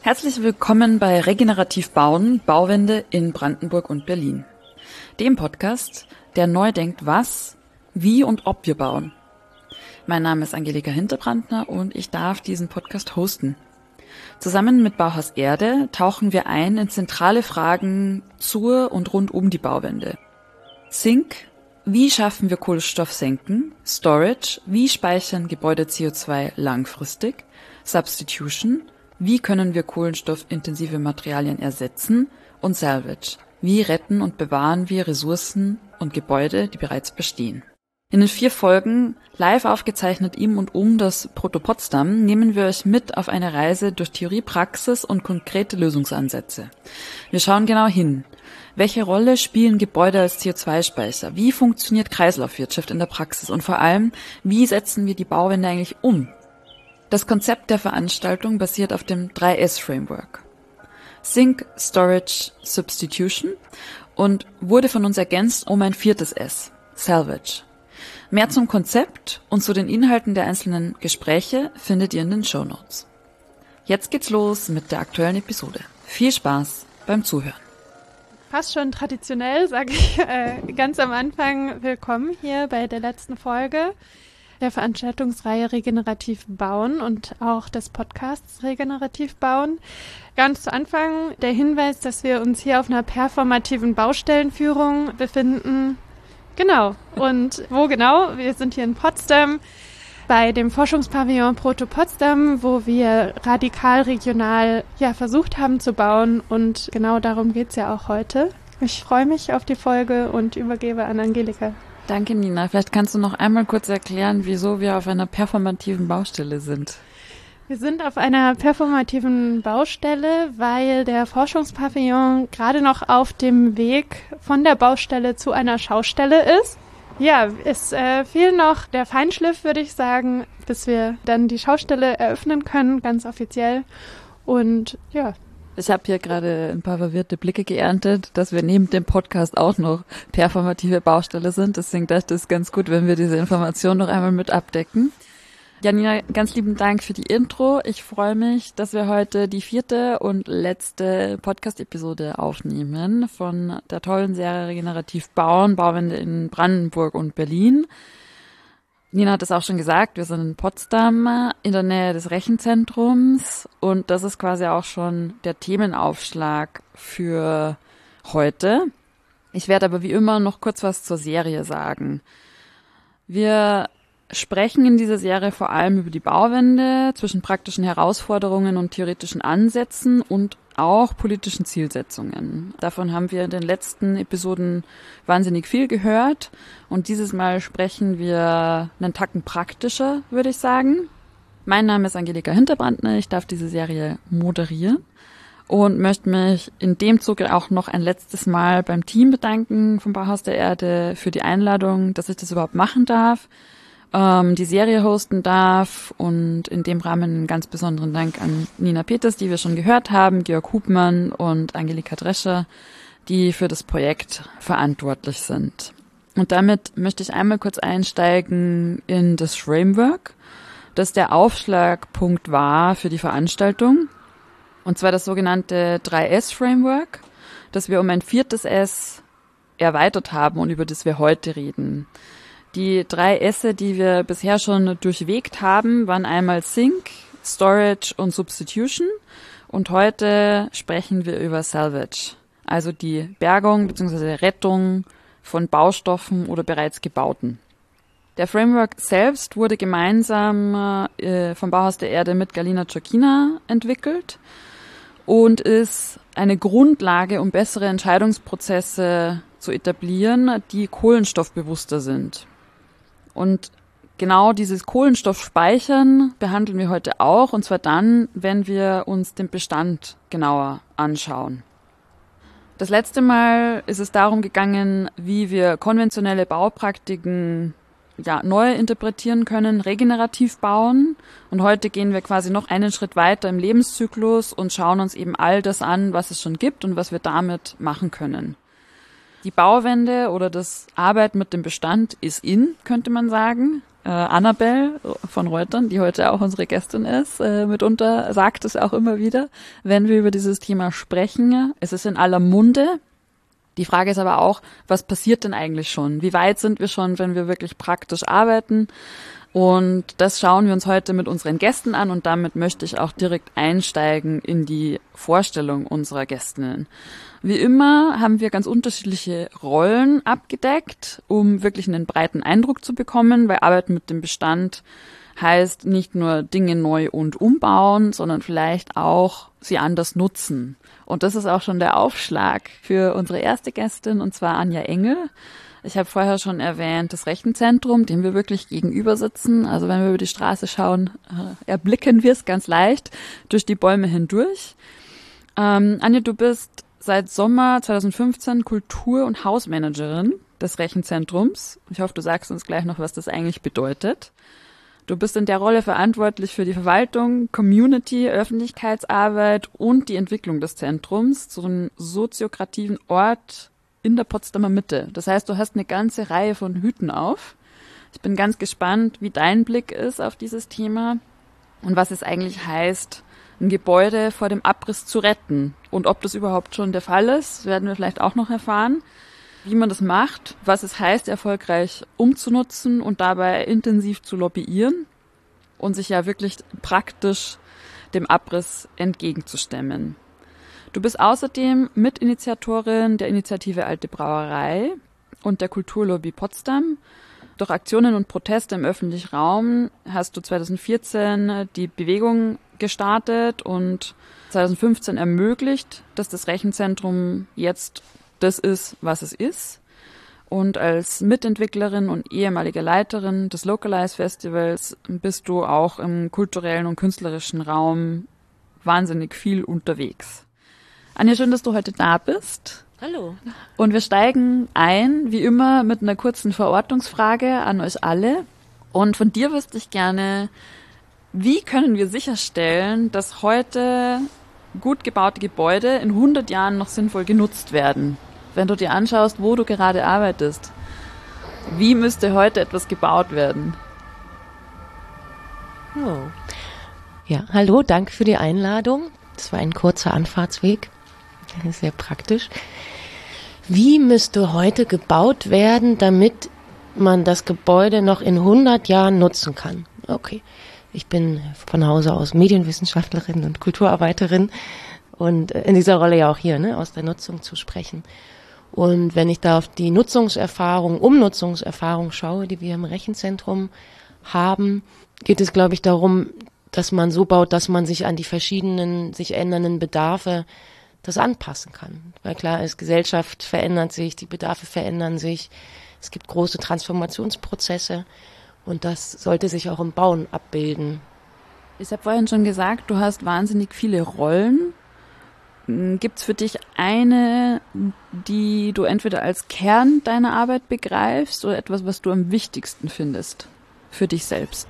Herzlich willkommen bei Regenerativ Bauen, Bauwende in Brandenburg und Berlin. Dem Podcast, der neu denkt, was, wie und ob wir bauen. Mein Name ist Angelika Hinterbrandner und ich darf diesen Podcast hosten. Zusammen mit Bauhaus Erde tauchen wir ein in zentrale Fragen zur und rund um die Bauwende. Sink, wie schaffen wir Kohlenstoffsenken? Storage, wie speichern Gebäude CO2 langfristig? Substitution, wie können wir kohlenstoffintensive Materialien ersetzen? Und Salvage, wie retten und bewahren wir Ressourcen und Gebäude, die bereits bestehen? In den 4 Folgen, live aufgezeichnet im und um das Proto Potsdam, nehmen wir euch mit auf eine Reise durch Theorie, Praxis und konkrete Lösungsansätze. Wir schauen genau hin. Welche Rolle spielen Gebäude als CO2-Speicher? Wie funktioniert Kreislaufwirtschaft in der Praxis? Und vor allem, wie setzen wir die Bauwende eigentlich um? Das Konzept der Veranstaltung basiert auf dem 3S-Framework. Sink, Storage, Substitution und wurde von uns ergänzt um ein 4. S, Salvage. Mehr zum Konzept und zu den Inhalten der einzelnen Gespräche findet ihr in den Shownotes. Jetzt geht's los mit der aktuellen Episode. Viel Spaß beim Zuhören. Fast schon traditionell, sage ich ganz am Anfang, willkommen hier bei der letzten Folge der Veranstaltungsreihe Regenerativ Bauen und auch des Podcasts Regenerativ Bauen. Ganz zu Anfang der Hinweis, dass wir uns hier auf einer performativen Baustellenführung befinden. Genau. Und wo genau? Wir sind hier in Potsdam bei dem Forschungspavillon Proto Potsdam, wo wir radikal regional versucht haben zu bauen. Und genau darum geht's ja auch heute. Ich freue mich auf die Folge und übergebe an Angelika. Danke, Nina. Vielleicht kannst du noch einmal kurz erklären, wieso wir auf einer performativen Baustelle sind. Wir sind auf einer performativen Baustelle, weil der Forschungspavillon gerade noch auf dem Weg von der Baustelle zu einer Schaustelle ist. Ja, es fehlt noch der Feinschliff, würde ich sagen, bis wir dann die Schaustelle eröffnen können, ganz offiziell. Und ja. Ich habe hier gerade ein paar verwirrte Blicke geerntet, dass wir neben dem Podcast auch noch performative Baustelle sind. Deswegen dachte ich, es ist ganz gut, wenn wir diese Information noch einmal mit abdecken. Janina, ganz lieben Dank für die Intro. Ich freue mich, dass wir heute die 4. und letzte Podcast-Episode aufnehmen von der tollen Serie Regenerativ Bauen, Bauwende in Brandenburg und Berlin. Nina hat es auch schon gesagt, wir sind in Potsdam in der Nähe des Rechenzentrums und das ist quasi auch schon der Themenaufschlag für heute. Ich werde aber wie immer noch kurz was zur Serie sagen. Wir sprechen in dieser Serie vor allem über die Bauwende zwischen praktischen Herausforderungen und theoretischen Ansätzen und auch politischen Zielsetzungen. Davon haben wir in den letzten Episoden wahnsinnig viel gehört und dieses Mal sprechen wir einen Tacken praktischer, würde ich sagen. Mein Name ist Angelika Hinterbrandner, ich darf diese Serie moderieren und möchte mich in dem Zuge auch noch ein letztes Mal beim Team bedanken vom Bauhaus der Erde für die Einladung, dass ich das überhaupt machen darf, die Serie hosten darf und in dem Rahmen einen ganz besonderen Dank an Nina Peters, die wir schon gehört haben, Georg Hubmann und Angelika Drescher, die für das Projekt verantwortlich sind. Und damit möchte ich einmal kurz einsteigen in das Framework, das der Aufschlagpunkt war für die Veranstaltung, und zwar das sogenannte 3S-Framework, das wir um ein 4. S erweitert haben und über das wir heute reden. Die 3 Esse, die wir bisher schon durchwegt haben, waren einmal Sink, Storage und Substitution. Und heute sprechen wir über Salvage, also die Bergung bzw. Rettung von Baustoffen oder bereits gebauten. Der Framework selbst wurde gemeinsam vom Bauhaus der Erde mit Galina Czorkina entwickelt und ist eine Grundlage, um bessere Entscheidungsprozesse zu etablieren, die kohlenstoffbewusster sind. Und genau dieses Kohlenstoffspeichern behandeln wir heute auch, und zwar dann, wenn wir uns den Bestand genauer anschauen. Das letzte Mal ist es darum gegangen, wie wir konventionelle Baupraktiken neu interpretieren können, regenerativ bauen. Und heute gehen wir quasi noch einen Schritt weiter im Lebenszyklus und schauen uns eben all das an, was es schon gibt und was wir damit machen können. Die Bauwende oder das Arbeiten mit dem Bestand ist in, könnte man sagen. Annabelle von Reutern, die heute auch unsere Gästin ist, mitunter sagt es auch immer wieder, wenn wir über dieses Thema sprechen. Es ist in aller Munde. Die Frage ist aber auch, was passiert denn eigentlich schon? Wie weit sind wir schon, wenn wir wirklich praktisch arbeiten? Und das schauen wir uns heute mit unseren Gästen an und damit möchte ich auch direkt einsteigen in die Vorstellung unserer Gästinnen. Wie immer haben wir ganz unterschiedliche Rollen abgedeckt, um wirklich einen breiten Eindruck zu bekommen, weil Arbeit mit dem Bestand heißt nicht nur Dinge neu und umbauen, sondern vielleicht auch sie anders nutzen. Und das ist auch schon der Aufschlag für unsere erste Gästin, und zwar Anja Engel. Ich habe vorher schon erwähnt, das Rechenzentrum, dem wir wirklich gegenüber sitzen. Also wenn wir über die Straße schauen, erblicken wir es ganz leicht durch die Bäume hindurch. Anja, du bist seit Sommer 2015 Kultur- und Hausmanagerin des Rechenzentrums. Ich hoffe, du sagst uns gleich noch, was das eigentlich bedeutet. Du bist in der Rolle verantwortlich für die Verwaltung, Community, Öffentlichkeitsarbeit und die Entwicklung des Zentrums zu einem soziokrativen Ort in der Potsdamer Mitte. Das heißt, du hast eine ganze Reihe von Hüten auf. Ich bin ganz gespannt, wie dein Blick ist auf dieses Thema und was es eigentlich heißt, ein Gebäude vor dem Abriss zu retten. Und ob das überhaupt schon der Fall ist, werden wir vielleicht auch noch erfahren. Wie man das macht, was es heißt, erfolgreich umzunutzen und dabei intensiv zu lobbyieren und sich ja wirklich praktisch dem Abriss entgegenzustemmen. Du bist außerdem Mitinitiatorin der Initiative Alte Brauerei und der Kulturlobby Potsdam. Durch Aktionen und Proteste im öffentlichen Raum hast du 2014 die Bewegung gestartet und 2015 ermöglicht, dass das Rechenzentrum jetzt das ist, was es ist. Und als Mitentwicklerin und ehemalige Leiterin des Localize Festivals bist du auch im kulturellen und künstlerischen Raum wahnsinnig viel unterwegs. Anja, schön, dass du heute da bist. Hallo. Und wir steigen ein, wie immer, mit einer kurzen Verortungsfrage an euch alle. Und von dir wüsste ich gerne, wie können wir sicherstellen, dass heute gut gebaute Gebäude in 100 Jahren noch sinnvoll genutzt werden? Wenn du dir anschaust, wo du gerade arbeitest, wie müsste heute etwas gebaut werden? Oh. Ja, hallo, danke für die Einladung. Das war ein kurzer Anfahrtsweg. Sehr praktisch. Wie müsste heute gebaut werden, damit man das Gebäude noch in 100 Jahren nutzen kann? Okay, ich bin von Hause aus Medienwissenschaftlerin und Kulturarbeiterin und in dieser Rolle ja auch hier, aus der Nutzung zu sprechen. Und wenn ich da auf die Umnutzungserfahrung schaue, die wir im Rechenzentrum haben, geht es, glaube ich, darum, dass man so baut, dass man sich an die verschiedenen, sich ändernden Bedarfe das anpassen kann. Weil klar ist, Gesellschaft verändert sich, die Bedarfe verändern sich, es gibt große Transformationsprozesse und das sollte sich auch im Bauen abbilden. Ich habe vorhin schon gesagt, du hast wahnsinnig viele Rollen. Gibt's für dich eine, die du entweder als Kern deiner Arbeit begreifst oder etwas, was du am wichtigsten findest für dich selbst?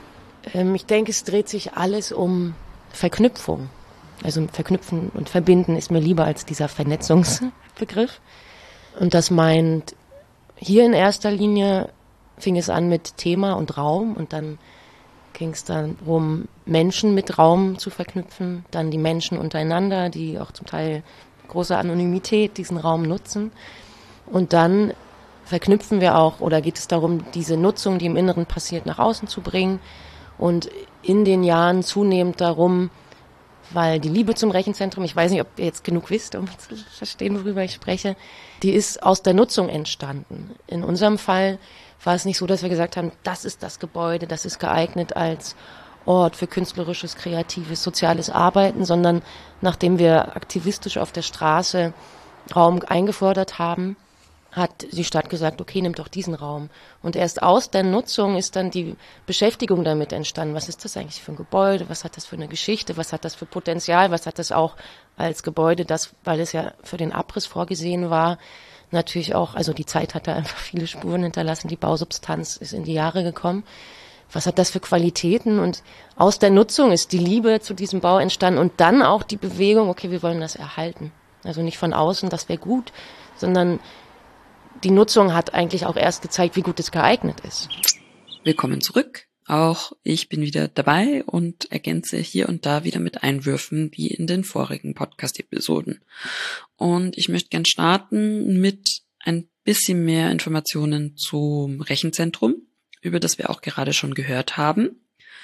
Ich denke, es dreht sich alles um Verknüpfung. Also verknüpfen und verbinden ist mir lieber als dieser Vernetzungsbegriff. Und das meint, hier in erster Linie fing es an mit Thema und Raum und dann ging es darum, Menschen mit Raum zu verknüpfen, dann die Menschen untereinander, die auch zum Teil große Anonymität diesen Raum nutzen. Und dann verknüpfen wir auch, oder geht es darum, diese Nutzung, die im Inneren passiert, nach außen zu bringen und in den Jahren zunehmend darum, weil die Liebe zum Rechenzentrum, ich weiß nicht, ob ihr jetzt genug wisst, um zu verstehen, worüber ich spreche, die ist aus der Nutzung entstanden. In unserem Fall war es nicht so, dass wir gesagt haben, das ist das Gebäude, das ist geeignet als Ort für künstlerisches, kreatives, soziales Arbeiten, sondern nachdem wir aktivistisch auf der Straße Raum eingefordert haben, hat die Stadt gesagt, okay, nimm doch diesen Raum. Und erst aus der Nutzung ist dann die Beschäftigung damit entstanden. Was ist das eigentlich für ein Gebäude? Was hat das für eine Geschichte? Was hat das für Potenzial? Was hat das auch als Gebäude, das, weil es ja für den Abriss vorgesehen war, natürlich auch, also die Zeit hat da einfach viele Spuren hinterlassen, die Bausubstanz ist in die Jahre gekommen. Was hat das für Qualitäten? Und aus der Nutzung ist die Liebe zu diesem Bau entstanden und dann auch die Bewegung, okay, wir wollen das erhalten. Also nicht von außen, das wäre gut, sondern die Nutzung hat eigentlich auch erst gezeigt, wie gut es geeignet ist. Willkommen zurück. Auch ich bin wieder dabei und ergänze hier und da wieder mit Einwürfen wie in den vorigen Podcast-Episoden. Und ich möchte gern starten mit ein bisschen mehr Informationen zum Rechenzentrum, über das wir auch gerade schon gehört haben.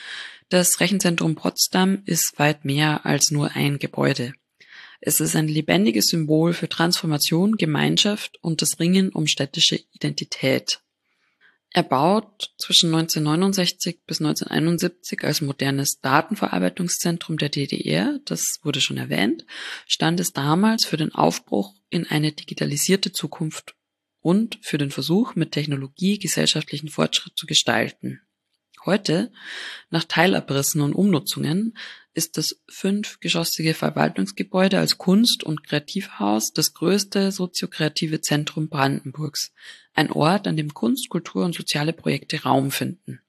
Das Rechenzentrum Potsdam ist weit mehr als nur ein Gebäude. Es ist ein lebendiges Symbol für Transformation, Gemeinschaft und das Ringen um städtische Identität. Erbaut zwischen 1969 bis 1971 als modernes Datenverarbeitungszentrum der DDR, das wurde schon erwähnt, stand es damals für den Aufbruch in eine digitalisierte Zukunft und für den Versuch, mit Technologie gesellschaftlichen Fortschritt zu gestalten. Heute, nach Teilabrissen und Umnutzungen, ist das 5-geschossige Verwaltungsgebäude als Kunst- und Kreativhaus das größte soziokreative Zentrum Brandenburgs, ein Ort, an dem Kunst, Kultur und soziale Projekte Raum finden.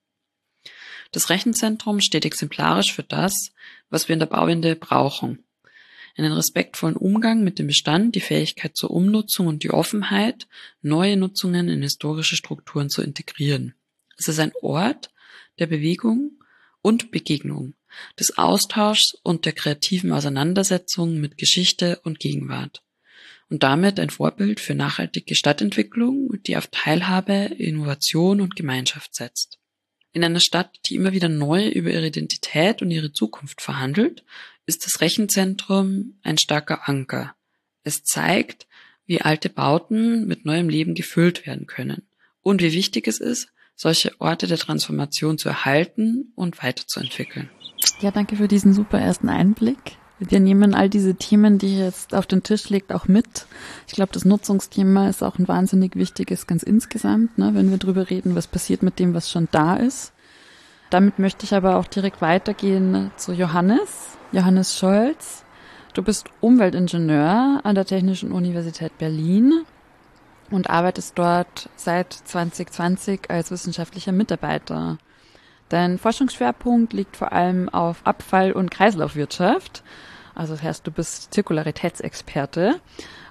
Das Rechenzentrum steht exemplarisch für das, was wir in der Bauwende brauchen. Einen respektvollen Umgang mit dem Bestand, die Fähigkeit zur Umnutzung und die Offenheit, neue Nutzungen in historische Strukturen zu integrieren. Es ist ein Ort der Bewegung und Begegnung, des Austauschs und der kreativen Auseinandersetzung mit Geschichte und Gegenwart. Und damit ein Vorbild für nachhaltige Stadtentwicklung, die auf Teilhabe, Innovation und Gemeinschaft setzt. In einer Stadt, die immer wieder neu über ihre Identität und ihre Zukunft verhandelt, ist das Rechenzentrum ein starker Anker. Es zeigt, wie alte Bauten mit neuem Leben gefüllt werden können und wie wichtig es ist, solche Orte der Transformation zu erhalten und weiterzuentwickeln. Ja, danke für diesen super ersten Einblick. Wir nehmen all diese Themen, die jetzt auf den Tisch legt, auch mit. Ich glaube, das Nutzungsthema ist auch ein wahnsinnig wichtiges, ganz insgesamt, ne, wenn wir drüber reden, was passiert mit dem, was schon da ist. Damit möchte ich aber auch direkt weitergehen zu Johannes Scholz. Du bist Umweltingenieur an der Technischen Universität Berlin und arbeitest dort seit 2020 als wissenschaftlicher Mitarbeiter. Dein Forschungsschwerpunkt liegt vor allem auf Abfall- und Kreislaufwirtschaft. Also das heißt, du bist Zirkularitätsexperte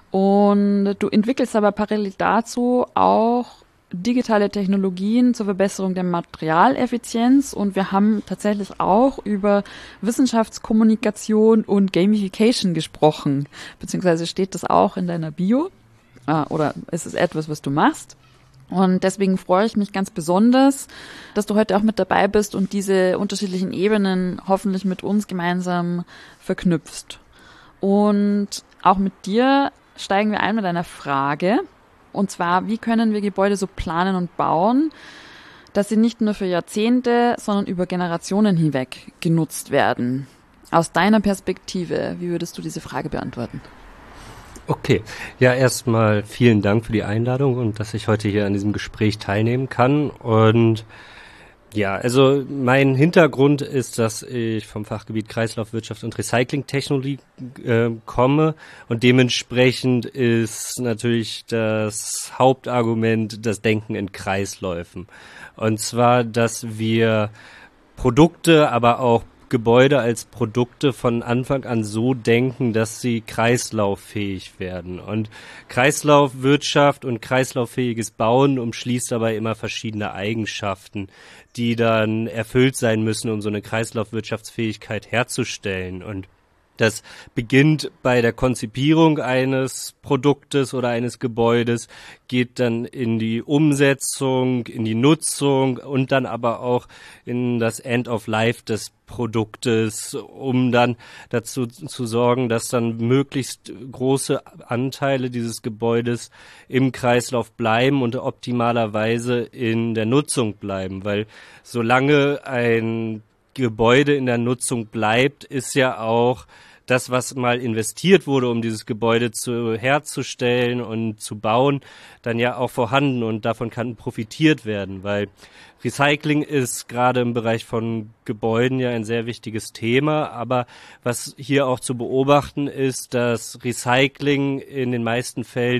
und du entwickelst aber parallel dazu auch digitale Technologien zur Verbesserung der Materialeffizienz und wir haben tatsächlich auch über Wissenschaftskommunikation und Gamification gesprochen, beziehungsweise steht das auch in deiner Bio oder ist es etwas, was du machst? Und deswegen freue ich mich ganz besonders, dass du heute auch mit dabei bist und diese unterschiedlichen Ebenen hoffentlich mit uns gemeinsam verknüpfst. Und auch mit dir steigen wir ein mit einer Frage. Und zwar, wie können wir Gebäude so planen und bauen, dass sie nicht nur für Jahrzehnte, sondern über Generationen hinweg genutzt werden? Aus deiner Perspektive, wie würdest du diese Frage beantworten? Okay, ja, erstmal vielen Dank für die Einladung und dass ich heute hier an diesem Gespräch teilnehmen kann. Und ja, also mein Hintergrund ist, dass ich vom Fachgebiet Kreislaufwirtschaft und Recyclingtechnologie komme und dementsprechend ist natürlich das Hauptargument das Denken in Kreisläufen. Und zwar, dass wir Produkte, aber auch Gebäude als Produkte von Anfang an so denken, dass sie kreislauffähig werden. Und Kreislaufwirtschaft und kreislauffähiges Bauen umschließt dabei immer verschiedene Eigenschaften, die dann erfüllt sein müssen, um so eine Kreislaufwirtschaftsfähigkeit herzustellen. Und das beginnt bei der Konzipierung eines Produktes oder eines Gebäudes, geht dann in die Umsetzung, in die Nutzung und dann aber auch in das End of Life des Produktes, um dann dazu zu sorgen, dass dann möglichst große Anteile dieses Gebäudes im Kreislauf bleiben und optimalerweise in der Nutzung bleiben, weil solange ein Gebäude in der Nutzung bleibt, ist ja auch das, was mal investiert wurde, um dieses Gebäude herzustellen und zu bauen, dann ja auch vorhanden und davon kann profitiert werden, weil Recycling ist gerade im Bereich von Gebäuden ja ein sehr wichtiges Thema, aber was hier auch zu beobachten ist, dass Recycling in den meisten Fällen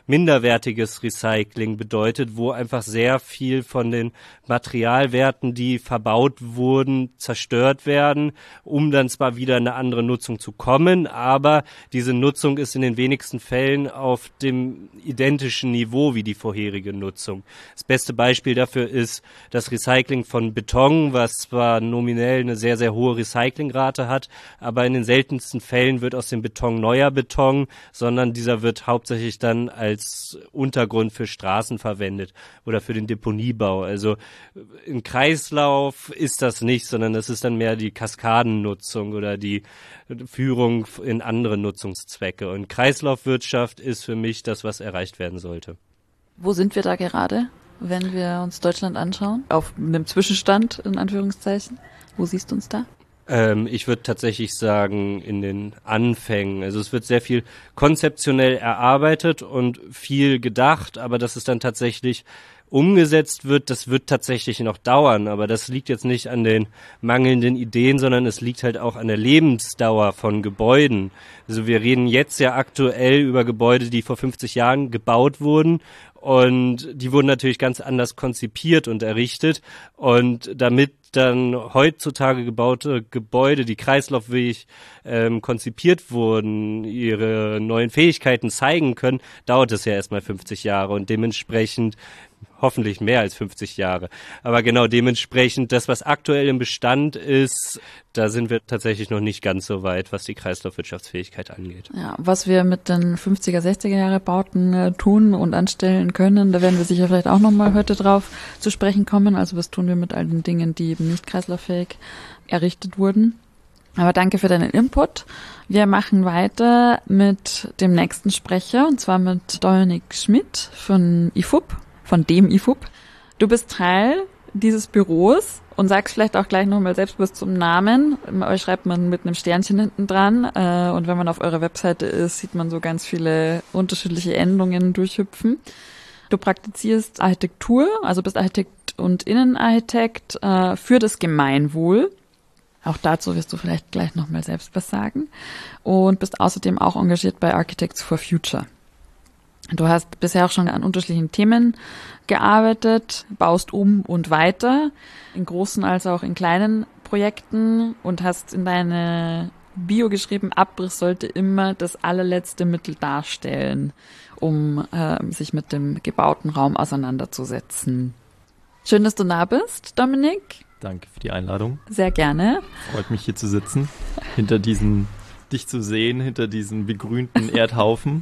minderwertiges Recycling bedeutet, wo einfach sehr viel von den Materialwerten, die verbaut wurden, zerstört werden, um dann zwar wieder eine andere Nutzung zu kommen, aber diese Nutzung ist in den wenigsten Fällen auf dem identischen Niveau wie die vorherige Nutzung. Das beste Beispiel dafür ist das Recycling von Beton, was zwar nominell eine sehr, sehr hohe Recyclingrate hat, aber in den seltensten Fällen wird aus dem Beton neuer Beton, sondern dieser wird hauptsächlich dann als Untergrund für Straßen verwendet oder für den Deponiebau. Also im Kreislauf ist das nicht, sondern das ist dann mehr die Kaskadennutzung oder die Führung in andere Nutzungszwecke. Und Kreislaufwirtschaft ist für mich das, was erreicht werden sollte. Wo sind wir da gerade, wenn wir uns Deutschland anschauen? Auf einem Zwischenstand, in Anführungszeichen. Wo siehst du uns da? Ich würde tatsächlich sagen, in den Anfängen. Also es wird sehr viel konzeptionell erarbeitet und viel gedacht, aber dass es dann tatsächlich umgesetzt wird, das wird tatsächlich noch dauern. Aber das liegt jetzt nicht an den mangelnden Ideen, sondern es liegt halt auch an der Lebensdauer von Gebäuden. Also wir reden jetzt ja aktuell über Gebäude, die vor 50 Jahren gebaut wurden. Und die wurden natürlich ganz anders konzipiert und errichtet. Und damit dann heutzutage gebaute Gebäude, die kreislaufwürdig konzipiert wurden, ihre neuen Fähigkeiten zeigen können, dauert es ja erstmal 50 Jahre und dementsprechend hoffentlich mehr als 50 Jahre. Aber genau dementsprechend, das, was aktuell im Bestand ist, da sind wir tatsächlich noch nicht ganz so weit, was die Kreislaufwirtschaftsfähigkeit angeht. Ja, was wir mit den 50er, 60er Jahre Bauten tun und anstellen können, da werden wir sicher vielleicht auch nochmal heute drauf zu sprechen kommen. Also was tun wir mit all den Dingen, die eben nicht kreislauffähig errichtet wurden. Aber danke für deinen Input. Wir machen weiter mit dem nächsten Sprecher, und zwar mit Dominik Schmidt von IFUP. Von dem IFUP. Du bist Teil dieses Büros und sagst vielleicht auch gleich nochmal selbst was zum Namen. Euch schreibt man mit einem Sternchen hinten dran und wenn man auf eurer Webseite ist, sieht man so ganz viele unterschiedliche Endungen durchhüpfen. Du praktizierst Architektur, also bist Architekt und Innenarchitekt für das Gemeinwohl. Auch dazu wirst du vielleicht gleich nochmal selbst was sagen. Und bist außerdem auch engagiert bei Architects for Future. Du hast bisher auch schon an unterschiedlichen Themen gearbeitet, baust um und weiter, in großen als auch in kleinen Projekten und hast in deine Bio geschrieben, Abriss sollte immer das allerletzte Mittel darstellen, um sich mit dem gebauten Raum auseinanderzusetzen. Schön, dass du da bist, Dominik. Danke für die Einladung. Sehr gerne. Freut mich, hier zu sitzen, dich zu sehen, hinter diesem begrünten Erdhaufen.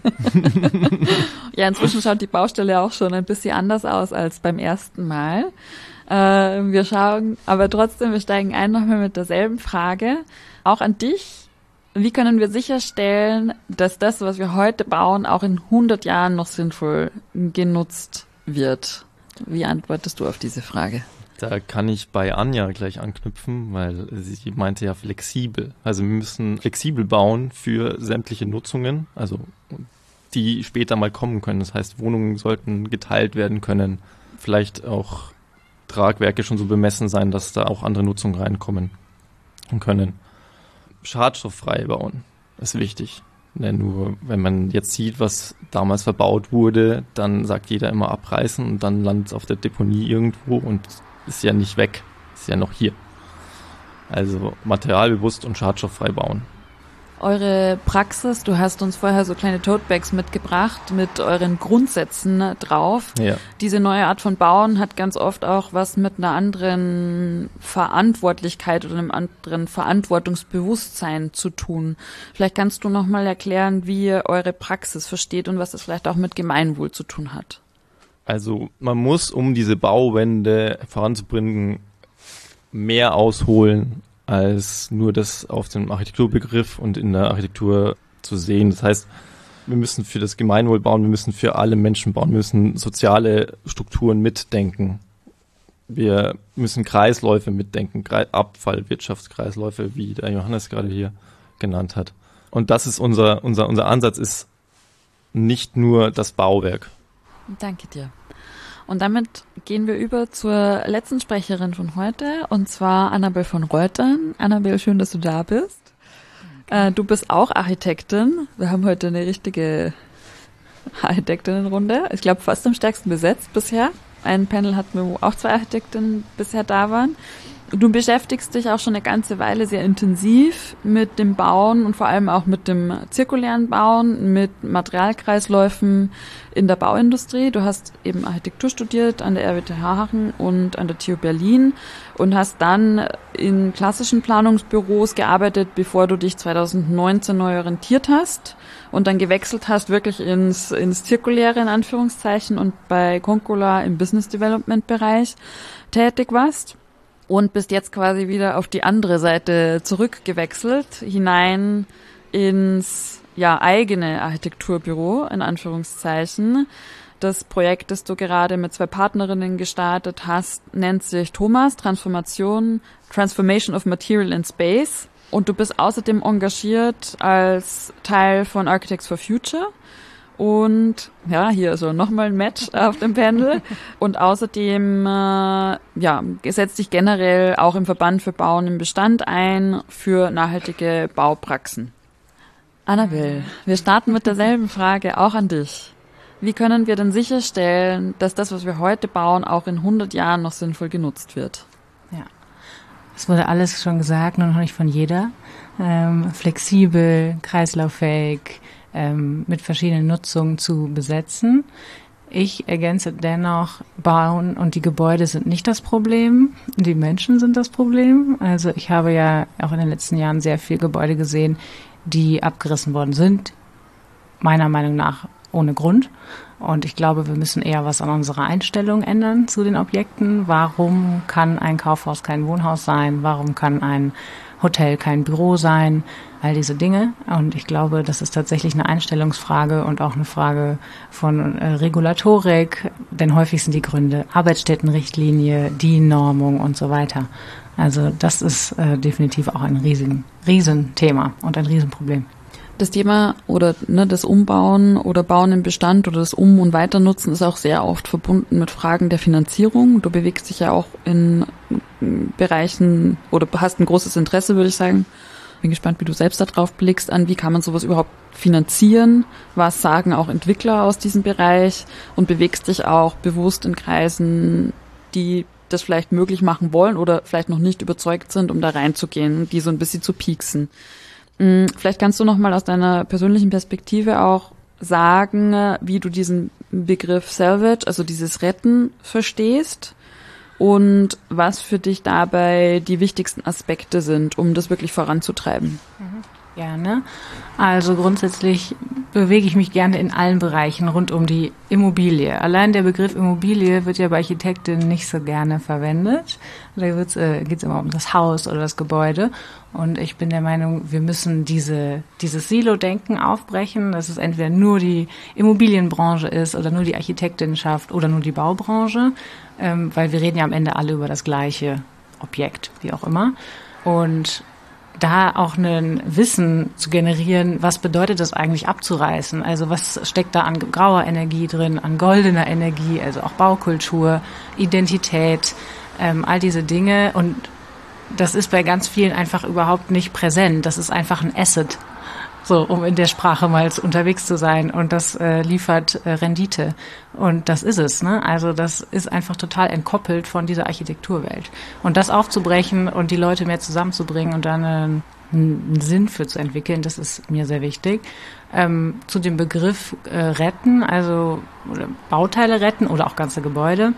Ja, inzwischen schaut die Baustelle auch schon ein bisschen anders aus als beim ersten Mal. Wir schauen, aber trotzdem, wir steigen ein nochmal mit derselben Frage. Auch an dich. Wie können wir sicherstellen, dass das, was wir heute bauen, auch in 100 Jahren noch sinnvoll genutzt wird? Wie antwortest du auf diese Frage? Da kann ich bei Anja gleich anknüpfen, weil sie meinte ja flexibel. Also wir müssen flexibel bauen für sämtliche Nutzungen, also die später mal kommen können. Das heißt, Wohnungen sollten geteilt werden können. Vielleicht auch Tragwerke schon so bemessen sein, dass da auch andere Nutzungen reinkommen können. Schadstofffrei bauen ist wichtig. Denn nur wenn man jetzt sieht, was damals verbaut wurde, dann sagt jeder immer abreißen und dann landet es auf der Deponie irgendwo und ist ja nicht weg, ist ja noch hier. Also materialbewusst und schadstofffrei bauen. Eure Praxis, du hast uns vorher so kleine Totebags mitgebracht mit euren Grundsätzen drauf. Ja. Diese neue Art von Bauen hat ganz oft auch was mit einer anderen Verantwortlichkeit oder einem anderen Verantwortungsbewusstsein zu tun. Vielleicht kannst du nochmal erklären, wie ihr eure Praxis versteht und was das vielleicht auch mit Gemeinwohl zu tun hat. Also man muss, um diese Bauwende voranzubringen, mehr ausholen, als nur das auf dem Architekturbegriff und in der Architektur zu sehen. Das heißt, wir müssen für das Gemeinwohl bauen, wir müssen für alle Menschen bauen, wir müssen soziale Strukturen mitdenken. Wir müssen Kreisläufe mitdenken, Abfallwirtschaftskreisläufe, wie der Johannes gerade hier genannt hat. Und das ist unser Ansatz, ist nicht nur das Bauwerk. Danke dir. Und damit gehen wir über zur letzten Sprecherin von heute, und zwar Annabel von Reutern. Annabel, schön, dass du da bist. Du bist auch Architektin. Wir haben heute eine richtige Architektinnenrunde. Ich glaube, fast am stärksten besetzt bisher. Ein Panel hatten wir, wo auch 2 Architektinnen bisher da waren. Du beschäftigst dich auch schon eine ganze Weile sehr intensiv mit dem Bauen und vor allem auch mit dem zirkulären Bauen, mit Materialkreisläufen in der Bauindustrie. Du hast eben Architektur studiert an der RWTH Aachen und an der TU Berlin und hast dann in klassischen Planungsbüros gearbeitet, bevor du dich 2019 neu orientiert hast und dann gewechselt hast wirklich ins Zirkuläre in Anführungszeichen und bei Concula im Business Development Bereich tätig warst. Und bist jetzt quasi wieder auf die andere Seite zurückgewechselt, hinein ins eigene Architekturbüro, in Anführungszeichen. Das Projekt, das du gerade mit 2 Partnerinnen gestartet hast, nennt sich TOMAS, Transformation of Material in Space. Und du bist außerdem engagiert als Teil von Architects for Future. Und hier also nochmal ein Match auf dem Panel. Und außerdem setzt dich generell auch im Verband für Bauen im Bestand ein für nachhaltige Baupraxen. Annabel, wir starten mit derselben Frage auch an dich. Wie können wir denn sicherstellen, dass das, was wir heute bauen, auch in 100 Jahren noch sinnvoll genutzt wird? Ja, es wurde alles schon gesagt, nur noch nicht von jeder. Flexibel, kreislauffähig, mit verschiedenen Nutzungen zu besetzen. Ich ergänze dennoch, Bauen und die Gebäude sind nicht das Problem, die Menschen sind das Problem. Also ich habe ja auch in den letzten Jahren sehr viele Gebäude gesehen, die abgerissen worden sind, meiner Meinung nach ohne Grund. Und ich glaube, wir müssen eher was an unserer Einstellung ändern zu den Objekten. Warum kann ein Kaufhaus kein Wohnhaus sein? Warum kann ein Hotel kein Büro sein? All diese Dinge. Und ich glaube, das ist tatsächlich eine Einstellungsfrage und auch eine Frage von Regulatorik. Denn häufig sind die Gründe Arbeitsstättenrichtlinie, DIN-Normung und so weiter. Also das ist definitiv auch ein Riesenthema und ein Riesenproblem. Das Thema oder das Umbauen oder Bauen im Bestand oder das Um- und Weiternutzen ist auch sehr oft verbunden mit Fragen der Finanzierung. Du bewegst dich ja auch in Bereichen oder hast ein großes Interesse, würde ich sagen. Bin gespannt, wie du selbst da drauf blickst an, wie kann man sowas überhaupt finanzieren? Was sagen auch Entwickler aus diesem Bereich? Und bewegst dich auch bewusst in Kreisen, die das vielleicht möglich machen wollen oder vielleicht noch nicht überzeugt sind, um da reinzugehen, die so ein bisschen zu pieksen. Vielleicht kannst du noch mal aus deiner persönlichen Perspektive auch sagen, wie du diesen Begriff Salvage, also dieses Retten, verstehst und was für dich dabei die wichtigsten Aspekte sind, um das wirklich voranzutreiben. Gerne. Also grundsätzlich bewege ich mich gerne in allen Bereichen rund um die Immobilie. Allein der Begriff Immobilie wird ja bei Architektinnen nicht so gerne verwendet. Da geht es immer um das Haus oder das Gebäude. Und ich bin der Meinung, wir müssen dieses Silo-Denken aufbrechen, dass es entweder nur die Immobilienbranche ist oder nur die Architektinnenschaft oder nur die Baubranche, weil wir reden ja am Ende alle über das gleiche Objekt, wie auch immer. Und da auch ein Wissen zu generieren, was bedeutet das eigentlich abzureißen? Also was steckt da an grauer Energie drin, an goldener Energie, also auch Baukultur, Identität, all diese Dinge. Und das ist bei ganz vielen einfach überhaupt nicht präsent. Das ist einfach ein Asset, so um in der Sprache mal unterwegs zu sein. Und das liefert Rendite. Und das ist es, ne? Also das ist einfach total entkoppelt von dieser Architekturwelt. Und das aufzubrechen und die Leute mehr zusammenzubringen und dann einen Sinn für zu entwickeln, das ist mir sehr wichtig. Zu dem Begriff retten, also oder Bauteile retten oder auch ganze Gebäude,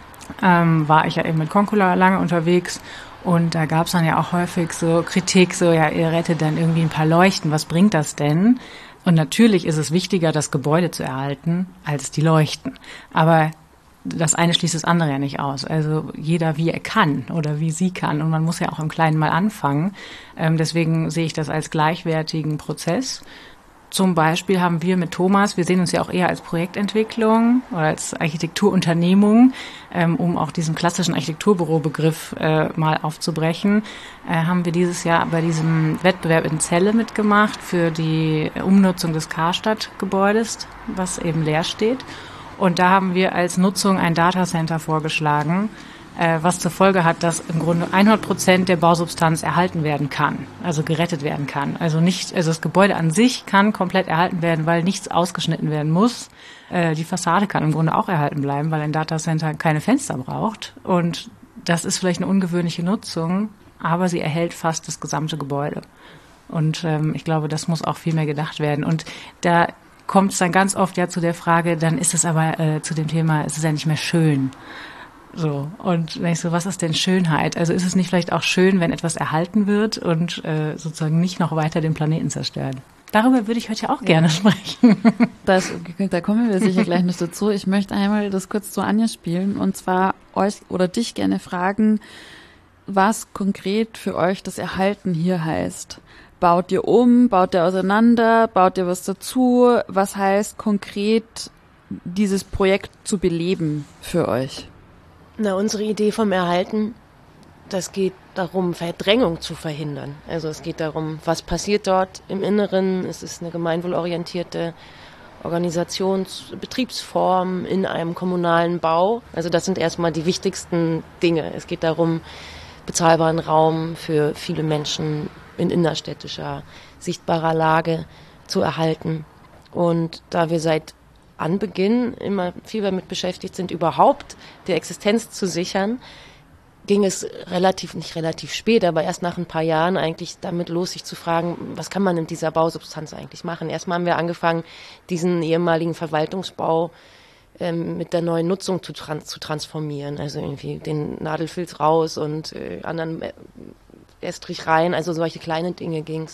war ich ja eben mit Concula lange unterwegs. Und da gab es dann ja auch häufig so Kritik, so ja, ihr rettet dann irgendwie ein paar Leuchten, was bringt das denn? Und natürlich ist es wichtiger, das Gebäude zu erhalten, als die Leuchten. Aber das eine schließt das andere ja nicht aus. Also jeder, wie er kann oder wie sie kann. Und man muss ja auch im Kleinen mal anfangen. Deswegen sehe ich das als gleichwertigen Prozess. Zum Beispiel haben wir mit TOMAS, wir sehen uns ja auch eher als Projektentwicklung oder als Architekturunternehmung, um auch diesen klassischen Architekturbürobegriff mal aufzubrechen, haben wir dieses Jahr bei diesem Wettbewerb in Celle mitgemacht für die Umnutzung des Karstadt-Gebäudes, was eben leer steht. Und da haben wir als Nutzung ein Datacenter vorgeschlagen, was zur Folge hat, dass im Grunde 100% der Bausubstanz erhalten werden kann, also gerettet werden kann. Also das Gebäude an sich kann komplett erhalten werden, weil nichts ausgeschnitten werden muss. Die Fassade kann im Grunde auch erhalten bleiben, weil ein Datacenter keine Fenster braucht. Und das ist vielleicht eine ungewöhnliche Nutzung, aber sie erhält fast das gesamte Gebäude. Und ich glaube, das muss auch viel mehr gedacht werden. Und da kommt es dann ganz oft ja zu der Frage, dann ist es aber zu dem Thema, es ist ja nicht mehr schön. So, und wenn ich so, was ist denn Schönheit? Also ist es nicht vielleicht auch schön, wenn etwas erhalten wird und sozusagen nicht noch weiter den Planeten zerstören? Darüber würde ich heute auch gerne sprechen. Da kommen wir sicher gleich noch dazu. Ich möchte einmal das kurz zu Anja spielen und zwar euch oder dich gerne fragen, was konkret für euch das Erhalten hier heißt. Baut ihr um, baut ihr auseinander, baut ihr was dazu? Was heißt konkret, dieses Projekt zu beleben für euch? Na, unsere Idee vom Erhalten, das geht darum, Verdrängung zu verhindern. Also es geht darum, was passiert dort im Inneren. Es ist eine gemeinwohlorientierte Betriebsform in einem kommunalen Bau. Also das sind erstmal die wichtigsten Dinge. Es geht darum, bezahlbaren Raum für viele Menschen in innerstädtischer, sichtbarer Lage zu erhalten. Und da wir seit Anbeginn immer viel damit beschäftigt sind, überhaupt die Existenz zu sichern, ging es nicht relativ spät, aber erst nach ein paar Jahren eigentlich damit los, sich zu fragen, was kann man in dieser Bausubstanz eigentlich machen? Erstmal haben wir angefangen, diesen ehemaligen Verwaltungsbau mit der neuen Nutzung zu transformieren. Also irgendwie den Nadelfilz raus und anderen Estrich rein, also solche kleine Dinge ging's.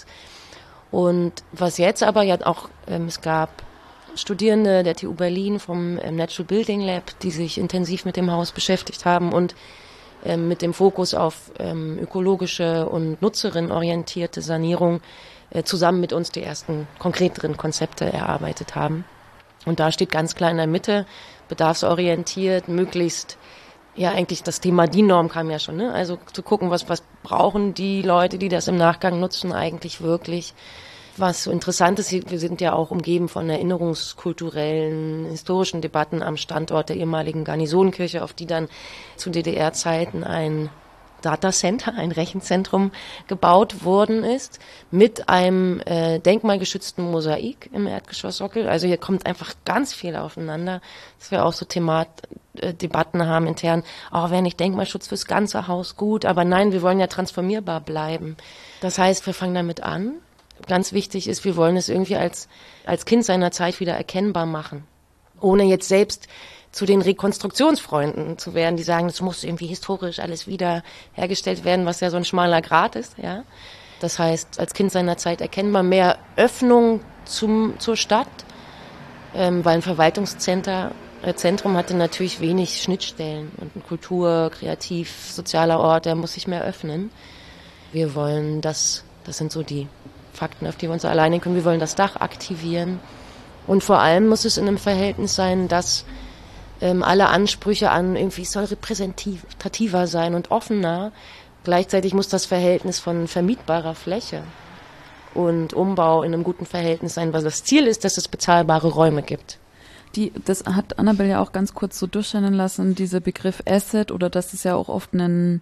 Und was jetzt aber ja auch, es gab Studierende der TU Berlin vom Natural Building Lab, die sich intensiv mit dem Haus beschäftigt haben und mit dem Fokus auf ökologische und nutzerinnenorientierte Sanierung zusammen mit uns die ersten konkreteren Konzepte erarbeitet haben. Und da steht ganz klar in der Mitte, bedarfsorientiert, möglichst, ja eigentlich das Thema DIN-Norm kam ja schon, ne? Also zu gucken, was brauchen die Leute, die das im Nachgang nutzen, eigentlich wirklich. Was so interessant ist, wir sind ja auch umgeben von erinnerungskulturellen, historischen Debatten am Standort der ehemaligen Garnisonenkirche, auf die dann zu DDR-Zeiten ein Datacenter, ein Rechenzentrum gebaut worden ist, mit einem denkmalgeschützten Mosaik im Erdgeschosssockel. Also hier kommt einfach ganz viel aufeinander, dass wir auch so Debatten haben intern, wäre nicht Denkmalschutz fürs ganze Haus gut, aber nein, wir wollen ja transformierbar bleiben. Das heißt, wir fangen damit an. Ganz wichtig ist, wir wollen es irgendwie als Kind seiner Zeit wieder erkennbar machen, ohne jetzt selbst zu den Rekonstruktionsfreunden zu werden, die sagen, es muss irgendwie historisch alles wieder hergestellt werden, was ja so ein schmaler Grat ist, ja. Das heißt, als Kind seiner Zeit erkennbar, mehr Öffnung zur Stadt, weil ein Verwaltungszentrum hatte natürlich wenig Schnittstellen und ein Kultur-, Kreativ-, sozialer Ort, der muss sich mehr öffnen. Wir wollen das sind so die Fakten, auf die wir uns alleine können. Wir wollen das Dach aktivieren. Und vor allem muss es in einem Verhältnis sein, dass alle Ansprüche an irgendwie, es soll repräsentativer sein und offener. Gleichzeitig muss das Verhältnis von vermietbarer Fläche und Umbau in einem guten Verhältnis sein, weil das Ziel ist, dass es bezahlbare Räume gibt. Das hat Annabelle ja auch ganz kurz so durchscheinen lassen, dieser Begriff Asset, oder dass es ja auch oft einen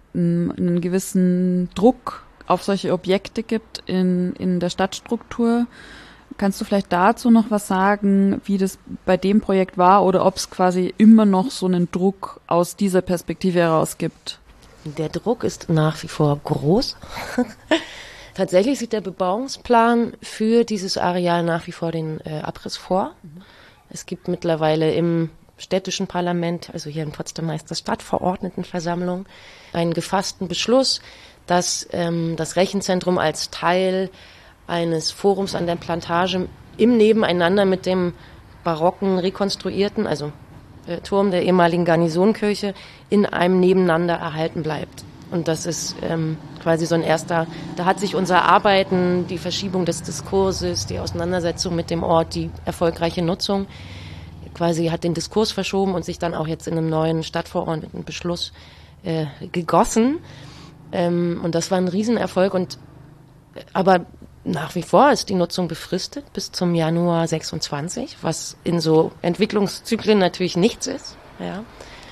gewissen Druck auf solche Objekte gibt in der Stadtstruktur. Kannst du vielleicht dazu noch was sagen, wie das bei dem Projekt war oder ob es quasi immer noch so einen Druck aus dieser Perspektive heraus gibt? Der Druck ist nach wie vor groß. Tatsächlich sieht der Bebauungsplan für dieses Areal nach wie vor den Abriss vor. Es gibt mittlerweile im städtischen Parlament, also hier in Potsdam heißt das Stadtverordnetenversammlung, einen gefassten Beschluss, dass das Rechenzentrum als Teil eines Forums an der Plantage im Nebeneinander mit dem barocken rekonstruierten, also Turm der ehemaligen Garnisonenkirche, in einem Nebeneinander erhalten bleibt. Und das ist quasi so ein erster, da hat sich unser Arbeiten, die Verschiebung des Diskurses, die Auseinandersetzung mit dem Ort, die erfolgreiche Nutzung, quasi hat den Diskurs verschoben und sich dann auch jetzt in einem neuen Stadtverordnetenbeschluss gegossen. Und das war ein Riesenerfolg. Aber nach wie vor ist die Nutzung befristet bis zum Januar 26, was in so Entwicklungszyklen natürlich nichts ist. Ja.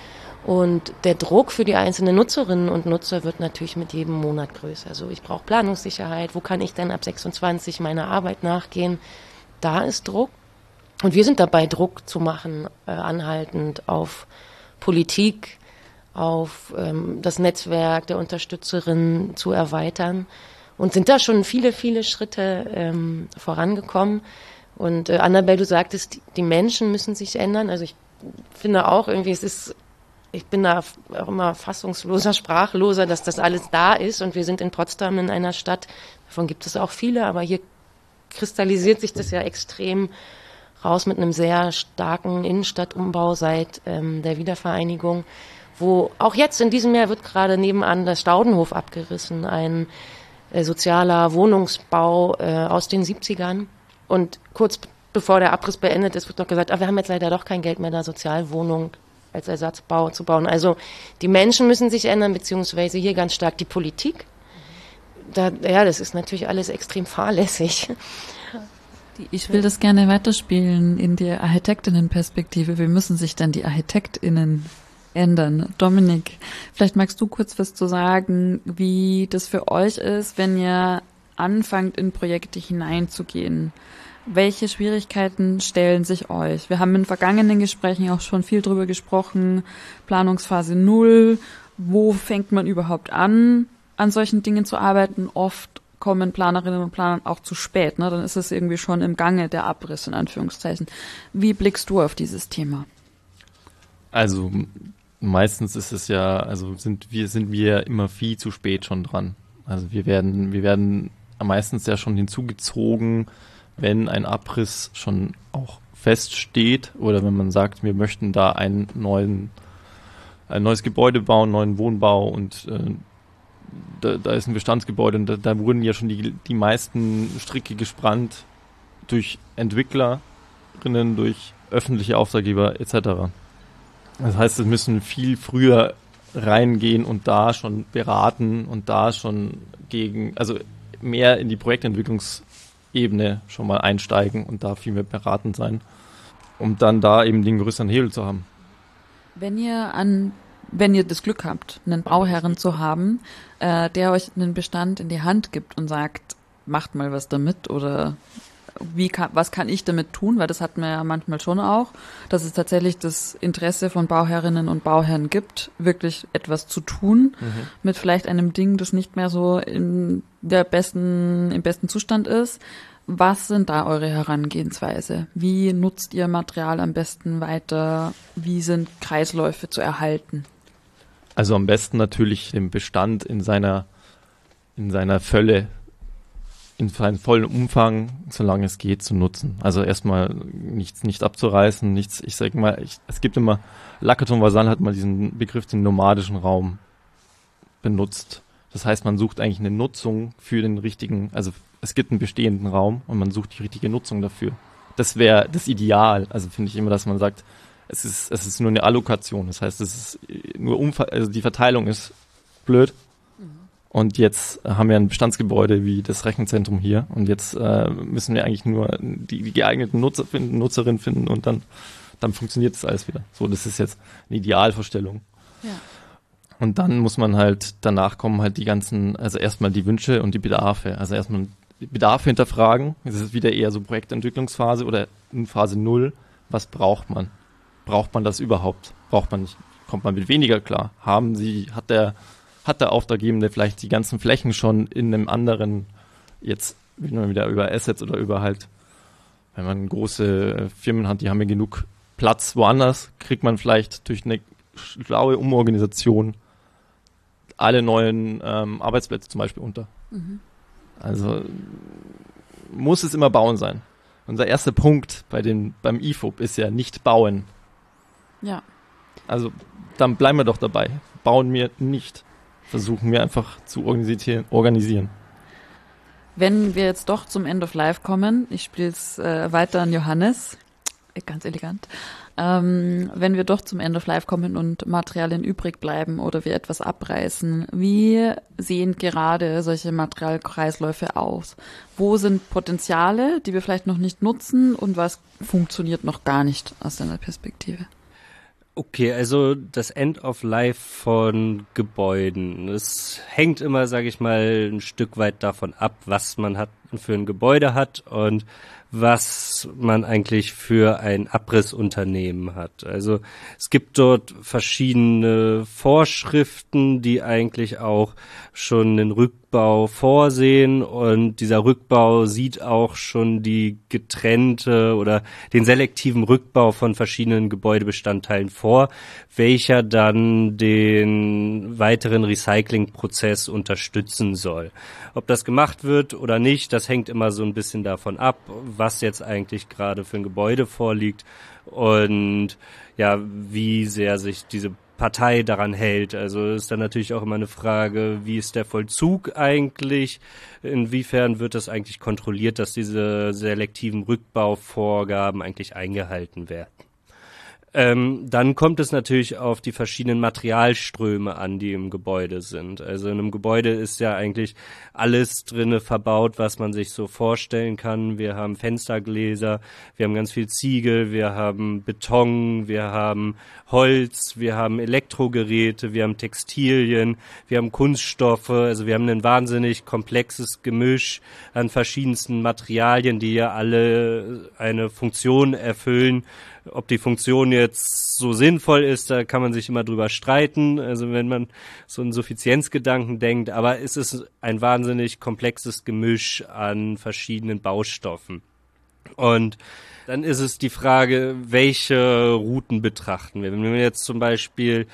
Und der Druck für die einzelnen Nutzerinnen und Nutzer wird natürlich mit jedem Monat größer. Also ich brauche Planungssicherheit. Wo kann ich denn ab 26 meiner Arbeit nachgehen? Da ist Druck. Und wir sind dabei, Druck zu machen, anhaltend auf Politik, auf das Netzwerk der Unterstützerinnen zu erweitern. Und sind da schon viele, viele Schritte vorangekommen. Und Annabelle, du sagtest, die Menschen müssen sich ändern. Also ich finde auch irgendwie, ich bin da auch immer fassungsloser, sprachloser, dass das alles da ist. Und wir sind in Potsdam in einer Stadt, davon gibt es auch viele, aber hier kristallisiert sich das ja extrem raus mit einem sehr starken Innenstadtumbau seit der Wiedervereinigung, wo auch jetzt in diesem Jahr wird gerade nebenan der Staudenhof abgerissen, ein sozialer Wohnungsbau aus den 70ern. Und kurz bevor der Abriss beendet ist, wird noch gesagt, wir haben jetzt leider doch kein Geld mehr, da Sozialwohnung als Ersatzbau zu bauen. Also die Menschen müssen sich ändern, beziehungsweise hier ganz stark die Politik. Das ist natürlich alles extrem fahrlässig. Ich will das gerne weiterspielen in der Architektinnenperspektive. Wie müssen sich dann die Architektinnen ändern? Dominik, vielleicht magst du kurz was zu sagen, wie das für euch ist, wenn ihr anfangt, in Projekte hineinzugehen. Welche Schwierigkeiten stellen sich euch? Wir haben in vergangenen Gesprächen auch schon viel drüber gesprochen. Planungsphase 0. Wo fängt man überhaupt an solchen Dingen zu arbeiten? Oft kommen Planerinnen und Planer auch zu spät. Ne? Dann ist es irgendwie schon im Gange der Abriss, in Anführungszeichen. Wie blickst du auf dieses Thema? Also meistens ist es ja, also sind wir immer viel zu spät schon dran. Also wir werden meistens ja schon hinzugezogen, wenn ein Abriss schon auch feststeht oder wenn man sagt, wir möchten da ein neues Gebäude bauen, neuen Wohnbau und da ist ein Bestandsgebäude und da wurden ja schon die meisten Stricke gespannt durch Entwicklerinnen, durch öffentliche Auftraggeber etc. Das heißt, es müssen viel früher reingehen und da schon beraten und da schon also mehr in die Projektentwicklungsebene schon mal einsteigen und da viel mehr beratend sein, um dann da eben den größeren Hebel zu haben. Wenn ihr das Glück habt, einen Bauherren zu haben, der euch einen Bestand in die Hand gibt und sagt, macht mal was damit oder was kann ich damit tun? Weil das hatten wir ja manchmal schon auch, dass es tatsächlich das Interesse von Bauherrinnen und Bauherren gibt, wirklich etwas zu tun mit vielleicht einem Ding, das nicht mehr so im besten Zustand ist. Was sind da eure Herangehensweise? Wie nutzt ihr Material am besten weiter? Wie sind Kreisläufe zu erhalten? Also am besten natürlich den Bestand in seiner Fülle, in seinem vollen Umfang, solange es geht, zu nutzen. Also erstmal nicht abzureißen, ich sag mal, es gibt immer, Lacaton Vasal hat mal diesen Begriff, den nomadischen Raum benutzt. Das heißt, man sucht eigentlich eine Nutzung für den richtigen, also es gibt einen bestehenden Raum und man sucht die richtige Nutzung dafür. Das wäre das Ideal. Also finde ich immer, dass man sagt, es ist nur eine Allokation. Das heißt, es ist nur also die Verteilung ist blöd. Und jetzt haben wir ein Bestandsgebäude wie das Rechenzentrum hier und jetzt müssen wir eigentlich nur die geeigneten Nutzerinnen finden und dann funktioniert das alles wieder. So, das ist jetzt eine Idealvorstellung. Ja. Und dann muss man halt, danach kommen halt die ganzen, also erstmal die Wünsche und die Bedarfe. Also erstmal die Bedarfe hinterfragen. Das ist wieder eher so Projektentwicklungsphase oder in Phase 0. Was braucht man? Braucht man das überhaupt? Braucht man nicht? Kommt man mit weniger klar? Hat der Auftraggebende vielleicht die ganzen Flächen schon in einem anderen, jetzt wieder über Assets oder über halt, wenn man große Firmen hat, die haben ja genug Platz woanders, kriegt man vielleicht durch eine schlaue Umorganisation alle neuen Arbeitsplätze zum Beispiel unter. Also muss es immer bauen sein. Unser erster Punkt beim IFOP ist ja nicht bauen. Ja. Also dann bleiben wir doch dabei. Bauen wir nicht. Versuchen wir einfach zu organisieren. Wenn wir jetzt doch zum End of Life kommen, ich spiele es weiter an Johannes, ganz elegant, wenn wir doch zum End of Life kommen und Materialien übrig bleiben oder wir etwas abreißen, wie sehen gerade solche Materialkreisläufe aus? Wo sind Potenziale, die wir vielleicht noch nicht nutzen und was funktioniert noch gar nicht aus deiner Perspektive? Okay, also das End of Life von Gebäuden. Es hängt immer, sage ich mal, ein Stück weit davon ab, was man für ein Gebäude hat und was man eigentlich für ein Abrissunternehmen hat. Also es gibt dort verschiedene Vorschriften, die eigentlich auch schon den Rückbau vorsehen, und dieser Rückbau sieht auch schon die getrennte oder den selektiven Rückbau von verschiedenen Gebäudebestandteilen vor, welcher dann den weiteren Recyclingprozess unterstützen soll. Ob das gemacht wird oder nicht, das hängt immer so ein bisschen davon ab, was jetzt eigentlich gerade für ein Gebäude vorliegt und ja, wie sehr sich diese Partei daran hält. Also ist dann natürlich auch immer eine Frage, wie ist der Vollzug eigentlich? Inwiefern wird das eigentlich kontrolliert, dass diese selektiven Rückbauvorgaben eigentlich eingehalten werden? Dann kommt es natürlich auf die verschiedenen Materialströme an, die im Gebäude sind. Also in einem Gebäude ist ja eigentlich alles drinne verbaut, was man sich so vorstellen kann. Wir haben Fenstergläser, wir haben ganz viel Ziegel, wir haben Beton, wir haben Holz, wir haben Elektrogeräte, wir haben Textilien, wir haben Kunststoffe. Also wir haben ein wahnsinnig komplexes Gemisch an verschiedensten Materialien, die ja alle eine Funktion erfüllen. Ob die Funktion jetzt so sinnvoll ist, da kann man sich immer drüber streiten, also wenn man so einen Suffizienzgedanken denkt, aber es ist ein wahnsinnig komplexes Gemisch an verschiedenen Baustoffen. Und dann ist es die Frage, welche Routen betrachten wir. Wenn wir jetzt zum Beispiel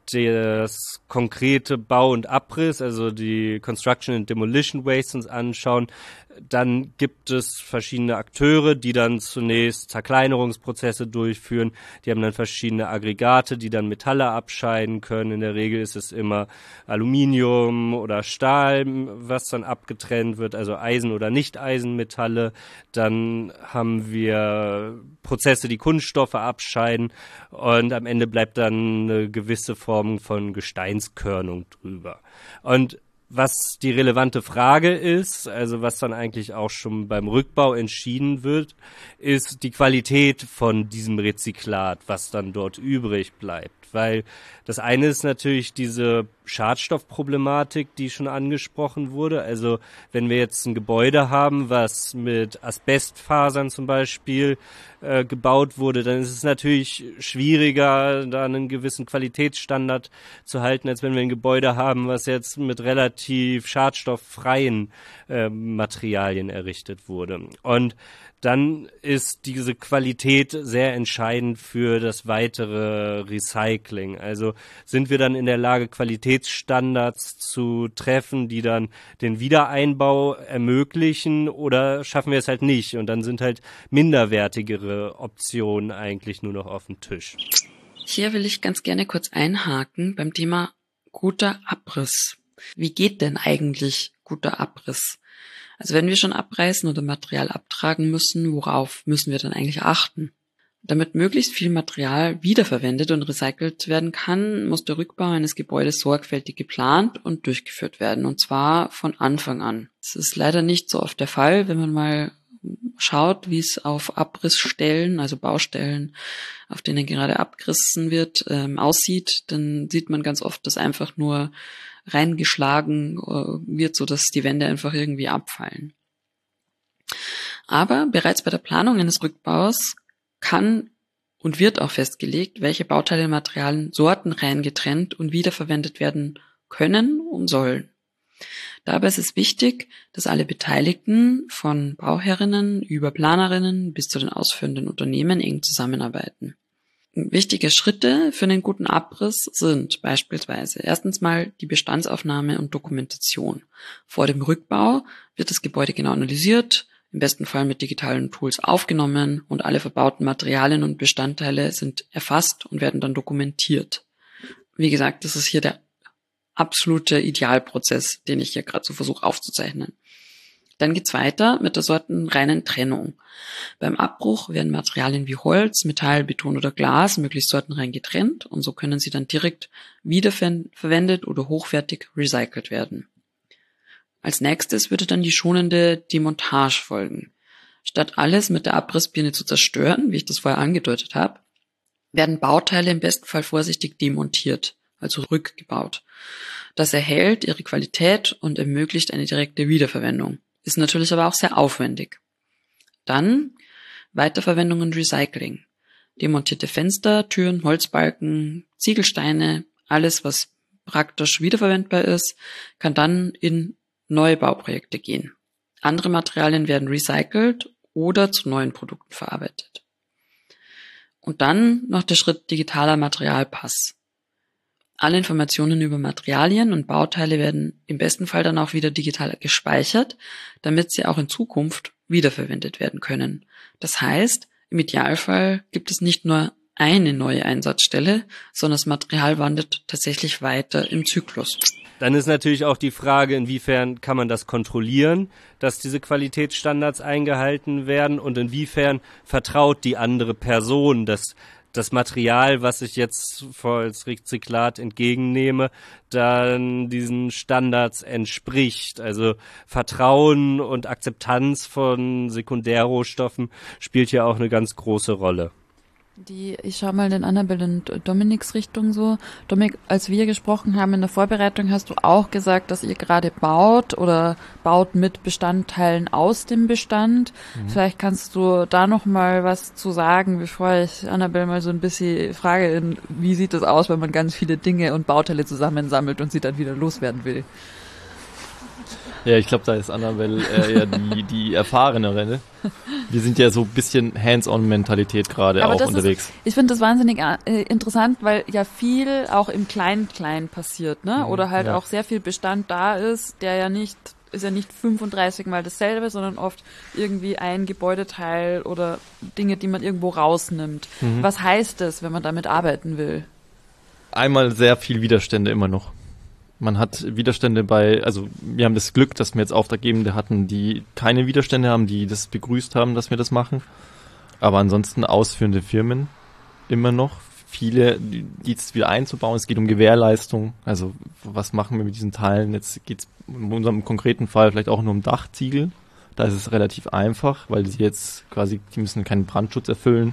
das konkrete Bau und Abriss, also die Construction and Demolition Waste uns anschauen, dann gibt es verschiedene Akteure, die dann zunächst Zerkleinerungsprozesse durchführen. Die haben dann verschiedene Aggregate, die dann Metalle abscheiden können. In der Regel ist es immer Aluminium oder Stahl, was dann abgetrennt wird, also Eisen- oder Nicht-Eisenmetalle. Dann haben wir Prozesse, die Kunststoffe abscheiden, und am Ende bleibt dann eine gewisse Form von Gesteinskörnung drüber. Und was die relevante Frage ist, also was dann eigentlich auch schon beim Rückbau entschieden wird, ist die Qualität von diesem Rezyklat, was dann dort übrig bleibt. Weil das eine ist natürlich diese Schadstoffproblematik, die schon angesprochen wurde. Also wenn wir jetzt ein Gebäude haben, was mit Asbestfasern zum Beispiel gebaut wurde, dann ist es natürlich schwieriger, da einen gewissen Qualitätsstandard zu halten, als wenn wir ein Gebäude haben, was jetzt mit relativ schadstofffreien Materialien errichtet wurde. Und dann ist diese Qualität sehr entscheidend für das weitere Recycling. Also sind wir dann in der Lage, Qualitätsstandards zu treffen, die dann den Wiedereinbau ermöglichen, oder schaffen wir es halt nicht? Und dann sind halt minderwertigere Optionen eigentlich nur noch auf dem Tisch. Hier will ich ganz gerne kurz einhaken beim Thema guter Abriss. Wie geht denn eigentlich guter Abriss? Also wenn wir schon abreißen oder Material abtragen müssen, worauf müssen wir dann eigentlich achten? Damit möglichst viel Material wiederverwendet und recycelt werden kann, muss der Rückbau eines Gebäudes sorgfältig geplant und durchgeführt werden, und zwar von Anfang an. Das ist leider nicht so oft der Fall, wenn man mal schaut, wie es auf Abrissstellen, also Baustellen, auf denen gerade abgerissen wird, aussieht, dann sieht man ganz oft, dass einfach nur reingeschlagen wird, so dass die Wände einfach irgendwie abfallen. Aber bereits bei der Planung eines Rückbaus kann und wird auch festgelegt, welche Bauteile und Materialien sortenrein getrennt und wiederverwendet werden können und sollen. Dabei ist es wichtig, dass alle Beteiligten von Bauherrinnen über Planerinnen bis zu den ausführenden Unternehmen eng zusammenarbeiten. Wichtige Schritte für einen guten Abriss sind beispielsweise erstens mal die Bestandsaufnahme und Dokumentation. Vor dem Rückbau wird das Gebäude genau analysiert, im besten Fall mit digitalen Tools aufgenommen, und alle verbauten Materialien und Bestandteile sind erfasst und werden dann dokumentiert. Wie gesagt, das ist hier der absolute Idealprozess, den ich hier gerade so versuche aufzuzeichnen. Dann geht's weiter mit der sortenreinen Trennung. Beim Abbruch werden Materialien wie Holz, Metall, Beton oder Glas möglichst sortenrein getrennt, und so können sie dann direkt wiederverwendet oder hochwertig recycelt werden. Als nächstes würde dann die schonende Demontage folgen. Statt alles mit der Abrissbirne zu zerstören, wie ich das vorher angedeutet habe, werden Bauteile im besten Fall vorsichtig demontiert, also rückgebaut. Das erhält ihre Qualität und ermöglicht eine direkte Wiederverwendung, ist natürlich aber auch sehr aufwendig. Dann Weiterverwendung und Recycling. Demontierte Fenster, Türen, Holzbalken, Ziegelsteine, alles, was praktisch wiederverwendbar ist, kann dann in neue Bauprojekte gehen. Andere Materialien werden recycelt oder zu neuen Produkten verarbeitet. Und dann noch der Schritt digitaler Materialpass. Alle Informationen über Materialien und Bauteile werden im besten Fall dann auch wieder digital gespeichert, damit sie auch in Zukunft wiederverwendet werden können. Das heißt, im Idealfall gibt es nicht nur eine neue Einsatzstelle, sondern das Material wandert tatsächlich weiter im Zyklus. Dann ist natürlich auch die Frage, inwiefern kann man das kontrollieren, dass diese Qualitätsstandards eingehalten werden und inwiefern vertraut die andere Person, dass das Material, was ich jetzt als Rezyklat entgegennehme, dann diesen Standards entspricht. Also Vertrauen und Akzeptanz von Sekundärrohstoffen spielt hier auch eine ganz große Rolle. Ich schaue mal in Annabelle und Dominiks Richtung so. Dominik, als wir gesprochen haben in der Vorbereitung, hast du auch gesagt, dass ihr gerade baut oder baut mit Bestandteilen aus dem Bestand. Vielleicht kannst du da noch mal was zu sagen, bevor ich Annabelle mal so ein bisschen frage, wie sieht das aus, wenn man ganz viele Dinge und Bauteile zusammensammelt und sie dann wieder loswerden will? Ja, ich glaube, da ist Annabelle eher die Erfahrenere. Ne? Wir sind ja so ein bisschen Hands-on-Mentalität gerade auch unterwegs. Ich finde das wahnsinnig interessant, weil ja viel auch im Klein-Klein passiert, ne? Oder halt auch sehr viel Bestand da ist, der ja nicht 35 Mal dasselbe, sondern oft irgendwie ein Gebäudeteil oder Dinge, die man irgendwo rausnimmt. Was heißt das, wenn man damit arbeiten will? Einmal sehr viel Widerstände immer noch. Man hat Widerstände also wir haben das Glück, dass wir jetzt Auftraggebende hatten, die keine Widerstände haben, die das begrüßt haben, dass wir das machen. Aber ansonsten ausführende Firmen immer noch. Viele, die jetzt wieder einzubauen. Es geht um Gewährleistung. Also was machen wir mit diesen Teilen? Jetzt geht es in unserem konkreten Fall vielleicht auch nur um Dachziegel. Da ist es relativ einfach, weil sie jetzt quasi, die müssen keinen Brandschutz erfüllen.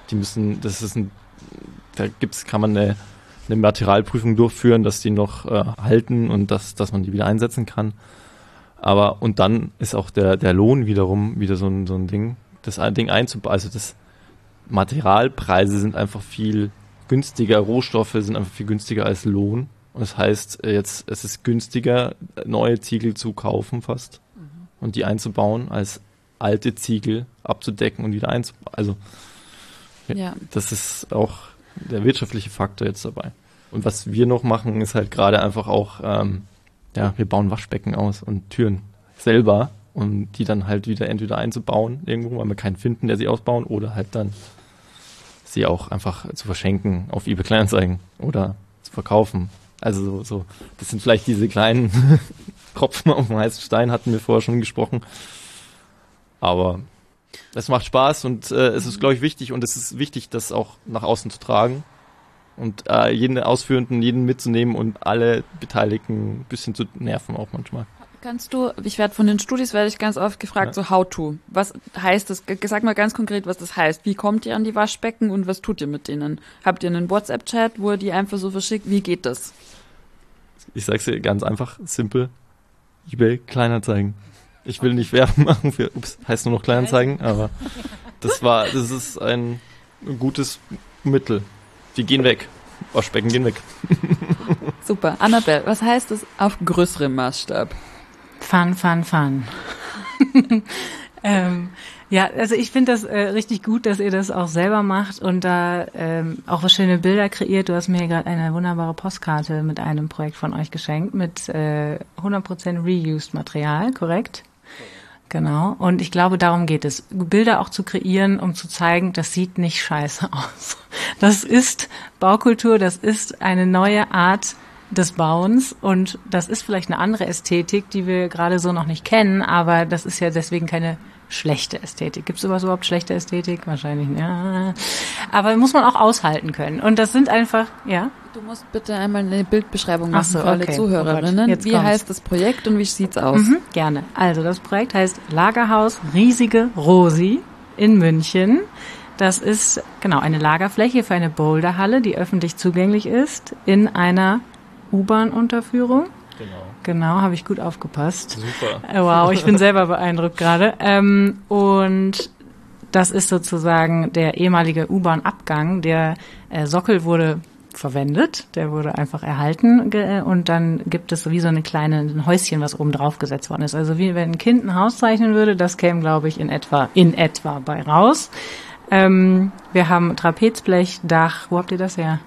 Kann man eine Materialprüfung durchführen, dass die noch halten und dass man die wieder einsetzen kann. Und dann ist auch der Lohn wiederum wieder so ein Ding, das Ding einzubauen. Also das Materialpreise sind einfach viel günstiger, Rohstoffe sind einfach viel günstiger als Lohn. Und das heißt, es ist günstiger, neue Ziegel zu kaufen fast und die einzubauen, als alte Ziegel abzudecken und wieder einzubauen. Also das ist auch der wirtschaftliche Faktor jetzt dabei. Und was wir noch machen, ist halt gerade einfach auch, wir bauen Waschbecken aus und Türen selber, um die dann halt wieder entweder einzubauen irgendwo, weil wir keinen finden, der sie ausbauen, oder halt dann sie auch einfach zu verschenken auf eBay Kleinanzeigen oder zu verkaufen. Also so, das sind vielleicht diese kleinen Tropfen auf dem heißen Stein, hatten wir vorher schon gesprochen. Aber es macht Spaß und es ist, glaube ich, wichtig, und es ist wichtig, das auch nach außen zu tragen und jeden Ausführenden, jeden mitzunehmen und alle Beteiligten ein bisschen zu nerven auch manchmal. Ich werde von den Studis ganz oft gefragt, so how to. Was heißt das? Sag mal ganz konkret, was das heißt. Wie kommt ihr an die Waschbecken und was tut ihr mit denen? Habt ihr einen WhatsApp-Chat, wo ihr die einfach so verschickt? Wie geht das? Ich sag's dir ganz einfach, simpel. eBay Kleinanzeigen. Ich will nicht Werbung machen für, heißt nur noch Kleinanzeigen, aber das ist ein gutes Mittel. Die gehen weg. Waschbecken gehen weg. Super. Annabelle, was heißt das auf größerem Maßstab? Fun. Also ich finde das richtig gut, dass ihr das auch selber macht und da auch was schöne Bilder kreiert. Du hast mir gerade eine wunderbare Postkarte mit einem Projekt von euch geschenkt mit 100% reused Material, korrekt? Genau. Und ich glaube, darum geht es. Bilder auch zu kreieren, um zu zeigen, das sieht nicht scheiße aus. Das ist Baukultur, das ist eine neue Art des Bauens und das ist vielleicht eine andere Ästhetik, die wir gerade so noch nicht kennen, aber das ist ja deswegen keine schlechte Ästhetik. Gibt es sowas überhaupt, schlechte Ästhetik? Wahrscheinlich nicht. Ja. Aber muss man auch aushalten können. Und das sind einfach, ja? Du musst bitte einmal eine Bildbeschreibung machen für alle okay. Zuhörerinnen. Wie heißt das Projekt und wie sieht's aus? Gerne. Also das Projekt heißt Lagerhaus Riesige Rosi in München. Das ist genau eine Lagerfläche für eine Boulderhalle, die öffentlich zugänglich ist, in einer U-Bahn-Unterführung. Genau, habe ich gut aufgepasst. Super. Wow, ich bin selber beeindruckt gerade. Und das ist sozusagen der ehemalige U-Bahn-Abgang. Der Sockel wurde verwendet, der wurde einfach erhalten und dann gibt es so wie so ein Häuschen, was oben drauf gesetzt worden ist. Also wie wenn ein Kind ein Haus zeichnen würde, das käme, glaube ich, in etwa bei raus. Wir haben Trapezblech, Dach. Wo habt ihr das her?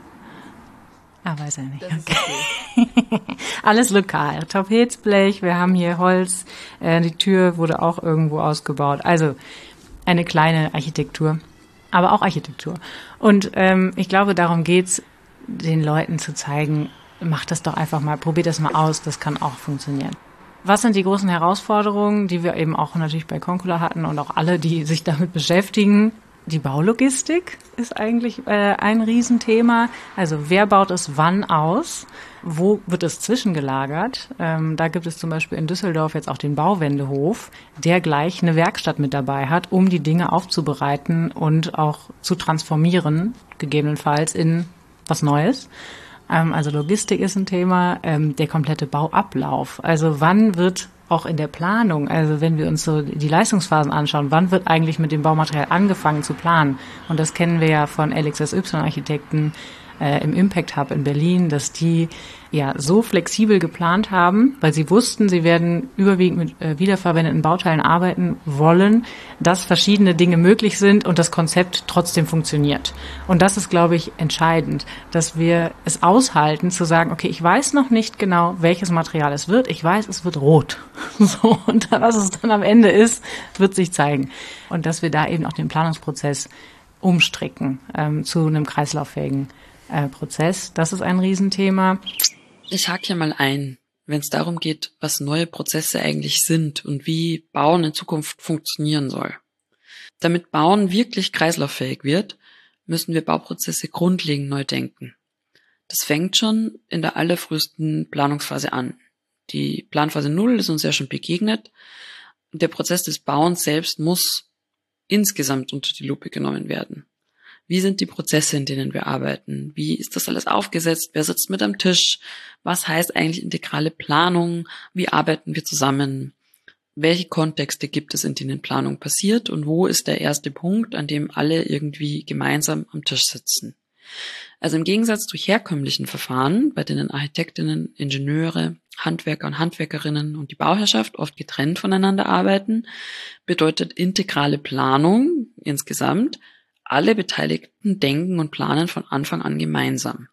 Weiß er nicht. Okay. Alles lokal. Trapezblech, wir haben hier Holz. Die Tür wurde auch irgendwo ausgebaut. Also eine kleine Architektur, aber auch Architektur. Und ich glaube, darum geht's, den Leuten zu zeigen, macht das doch einfach mal, probiert das mal aus, das kann auch funktionieren. Was sind die großen Herausforderungen, die wir eben auch natürlich bei Concula hatten und auch alle, die sich damit beschäftigen? Die Baulogistik ist eigentlich ein Riesenthema. Also wer baut es wann aus? Wo wird es zwischengelagert? Da gibt es zum Beispiel in Düsseldorf jetzt auch den Bauwendehof, der gleich eine Werkstatt mit dabei hat, um die Dinge aufzubereiten und auch zu transformieren, gegebenenfalls in was Neues. Also Logistik ist ein Thema, der komplette Bauablauf. Also wann wird auch in der Planung, also wenn wir uns so die Leistungsphasen anschauen, wann wird eigentlich mit dem Baumaterial angefangen zu planen? Und das kennen wir ja von LXSY-Architekten im Impact Hub in Berlin, dass die ja so flexibel geplant haben, weil sie wussten, sie werden überwiegend mit wiederverwendeten Bauteilen arbeiten wollen, dass verschiedene Dinge möglich sind und das Konzept trotzdem funktioniert. Und das ist, glaube ich, entscheidend, dass wir es aushalten, zu sagen, okay, ich weiß noch nicht genau, welches Material es wird. Ich weiß, es wird rot. So, und was es dann am Ende ist, wird sich zeigen. Und dass wir da eben auch den Planungsprozess umstricken zu einem kreislauffähigen Prozess. Das ist ein Riesenthema. Ich hake hier mal ein, wenn es darum geht, was neue Prozesse eigentlich sind und wie Bauen in Zukunft funktionieren soll. Damit Bauen wirklich kreislauffähig wird, müssen wir Bauprozesse grundlegend neu denken. Das fängt schon in der allerfrühesten Planungsphase an. Die Planphase 0 ist uns ja schon begegnet. Der Prozess des Bauens selbst muss insgesamt unter die Lupe genommen werden. Wie sind die Prozesse, in denen wir arbeiten? Wie ist das alles aufgesetzt? Wer sitzt mit am Tisch? Was heißt eigentlich integrale Planung? Wie arbeiten wir zusammen? Welche Kontexte gibt es, in denen Planung passiert? Und wo ist der erste Punkt, an dem alle irgendwie gemeinsam am Tisch sitzen? Also im Gegensatz zu herkömmlichen Verfahren, bei denen Architektinnen, Ingenieure, Handwerker und Handwerkerinnen und die Bauherrschaft oft getrennt voneinander arbeiten, bedeutet integrale Planung insgesamt, alle Beteiligten denken und planen von Anfang an gemeinsam.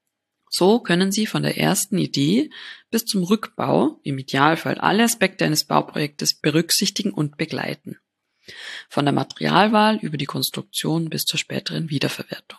So können sie von der ersten Idee bis zum Rückbau im Idealfall alle Aspekte eines Bauprojektes berücksichtigen und begleiten. Von der Materialwahl über die Konstruktion bis zur späteren Wiederverwertung.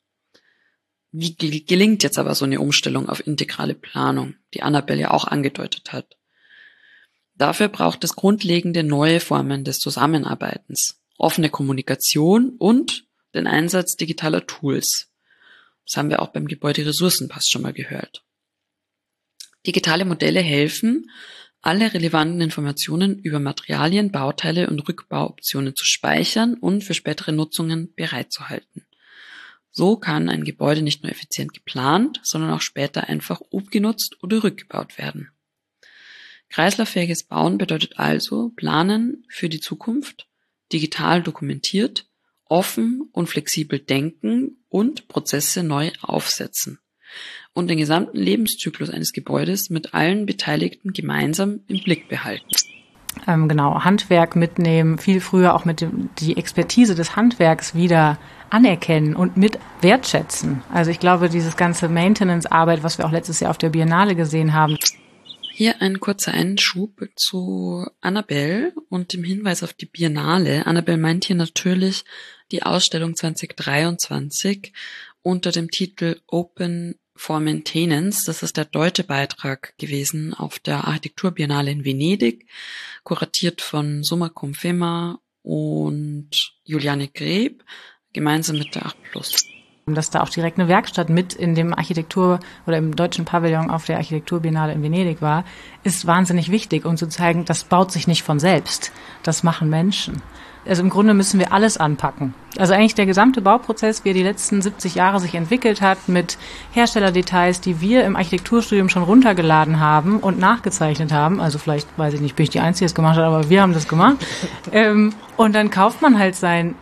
Wie gelingt jetzt aber so eine Umstellung auf integrale Planung, die Annabelle ja auch angedeutet hat? Dafür braucht es grundlegende neue Formen des Zusammenarbeitens, offene Kommunikation und den Einsatz digitaler Tools. Das haben wir auch beim Gebäuderessourcenpass schon mal gehört. Digitale Modelle helfen, alle relevanten Informationen über Materialien, Bauteile und Rückbauoptionen zu speichern und für spätere Nutzungen bereitzuhalten. So kann ein Gebäude nicht nur effizient geplant, sondern auch später einfach umgenutzt oder rückgebaut werden. Kreislauffähiges Bauen bedeutet also Planen für die Zukunft, digital dokumentiert, offen und flexibel denken und Prozesse neu aufsetzen und den gesamten Lebenszyklus eines Gebäudes mit allen Beteiligten gemeinsam im Blick behalten. Genau, Handwerk mitnehmen, viel früher auch mit die Expertise des Handwerks wieder anerkennen und mit wertschätzen. Also ich glaube, dieses ganze Maintenance-Arbeit, was wir auch letztes Jahr auf der Biennale gesehen haben. Hier ein kurzer Einschub zu Annabelle und dem Hinweis auf die Biennale. Annabelle meint hier natürlich die Ausstellung 2023 unter dem Titel Open for Maintenance. Das ist der deutsche Beitrag gewesen auf der Architekturbiennale in Venedig, kuratiert von Suma Comfema und Juliane Greb, gemeinsam mit der 8+. Dass da auch direkt eine Werkstatt mit in dem Architektur- oder im deutschen Pavillon auf der Architekturbiennale in Venedig war, ist wahnsinnig wichtig, um zu zeigen, das baut sich nicht von selbst. Das machen Menschen. Also im Grunde müssen wir alles anpacken. Also eigentlich der gesamte Bauprozess, wie er die letzten 70 Jahre sich entwickelt hat, mit Herstellerdetails, die wir im Architekturstudium schon runtergeladen haben und nachgezeichnet haben. Also vielleicht, weiß ich nicht, bin ich die Einzige, die es gemacht hat, aber wir haben das gemacht. Und dann kauft man halt sein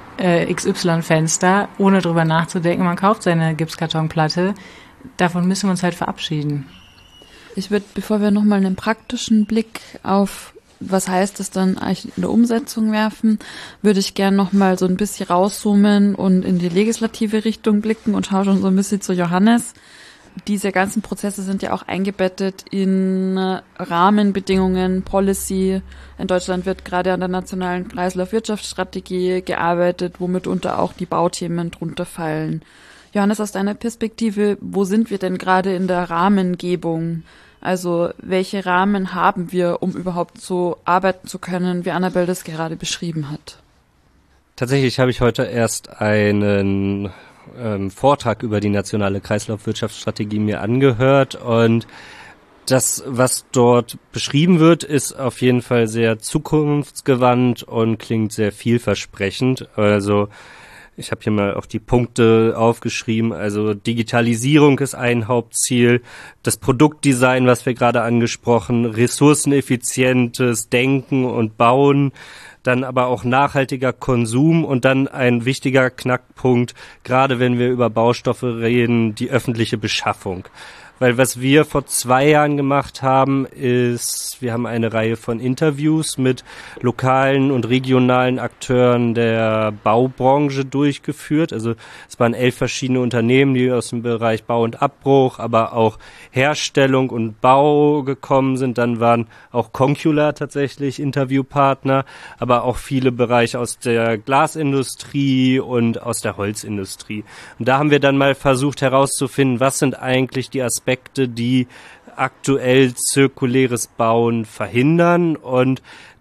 XY-Fenster, ohne drüber nachzudenken. Man kauft seine Gipskartonplatte. Davon müssen wir uns halt verabschieden. Ich würde, bevor wir nochmal einen praktischen Blick auf was heißt es dann eigentlich in der Umsetzung werfen, würde ich gern nochmal so ein bisschen rauszoomen und in die legislative Richtung blicken und schaue schon so ein bisschen zu Johannes. Diese ganzen Prozesse sind ja auch eingebettet in Rahmenbedingungen, Policy. In Deutschland wird gerade an der nationalen Kreislaufwirtschaftsstrategie gearbeitet, womit unter auch die Bauthemen drunter fallen. Johannes, aus deiner Perspektive, wo sind wir denn gerade in der Rahmengebung? Also welche Rahmen haben wir, um überhaupt so arbeiten zu können, wie Annabelle das gerade beschrieben hat? Tatsächlich habe ich heute erst einen Vortrag über die nationale Kreislaufwirtschaftsstrategie mir angehört und das, was dort beschrieben wird, ist auf jeden Fall sehr zukunftsgewandt und klingt sehr vielversprechend. Also ich habe hier mal auch die Punkte aufgeschrieben. Also Digitalisierung ist ein Hauptziel, das Produktdesign, was wir gerade angesprochen, ressourceneffizientes Denken und Bauen, dann aber auch nachhaltiger Konsum und dann ein wichtiger Knackpunkt, gerade wenn wir über Baustoffe reden, die öffentliche Beschaffung. Weil was wir vor 2 Jahren gemacht haben, ist, wir haben eine Reihe von Interviews mit lokalen und regionalen Akteuren der Baubranche durchgeführt. Also es waren 11 verschiedene Unternehmen, die aus dem Bereich Bau und Abbruch, aber auch Herstellung und Bau gekommen sind. Dann waren auch Concula tatsächlich Interviewpartner, aber auch viele Bereiche aus der Glasindustrie und aus der Holzindustrie. Und da haben wir dann mal versucht herauszufinden, was sind eigentlich die Aspekte, die aktuell zirkuläres Bauen verhindern, und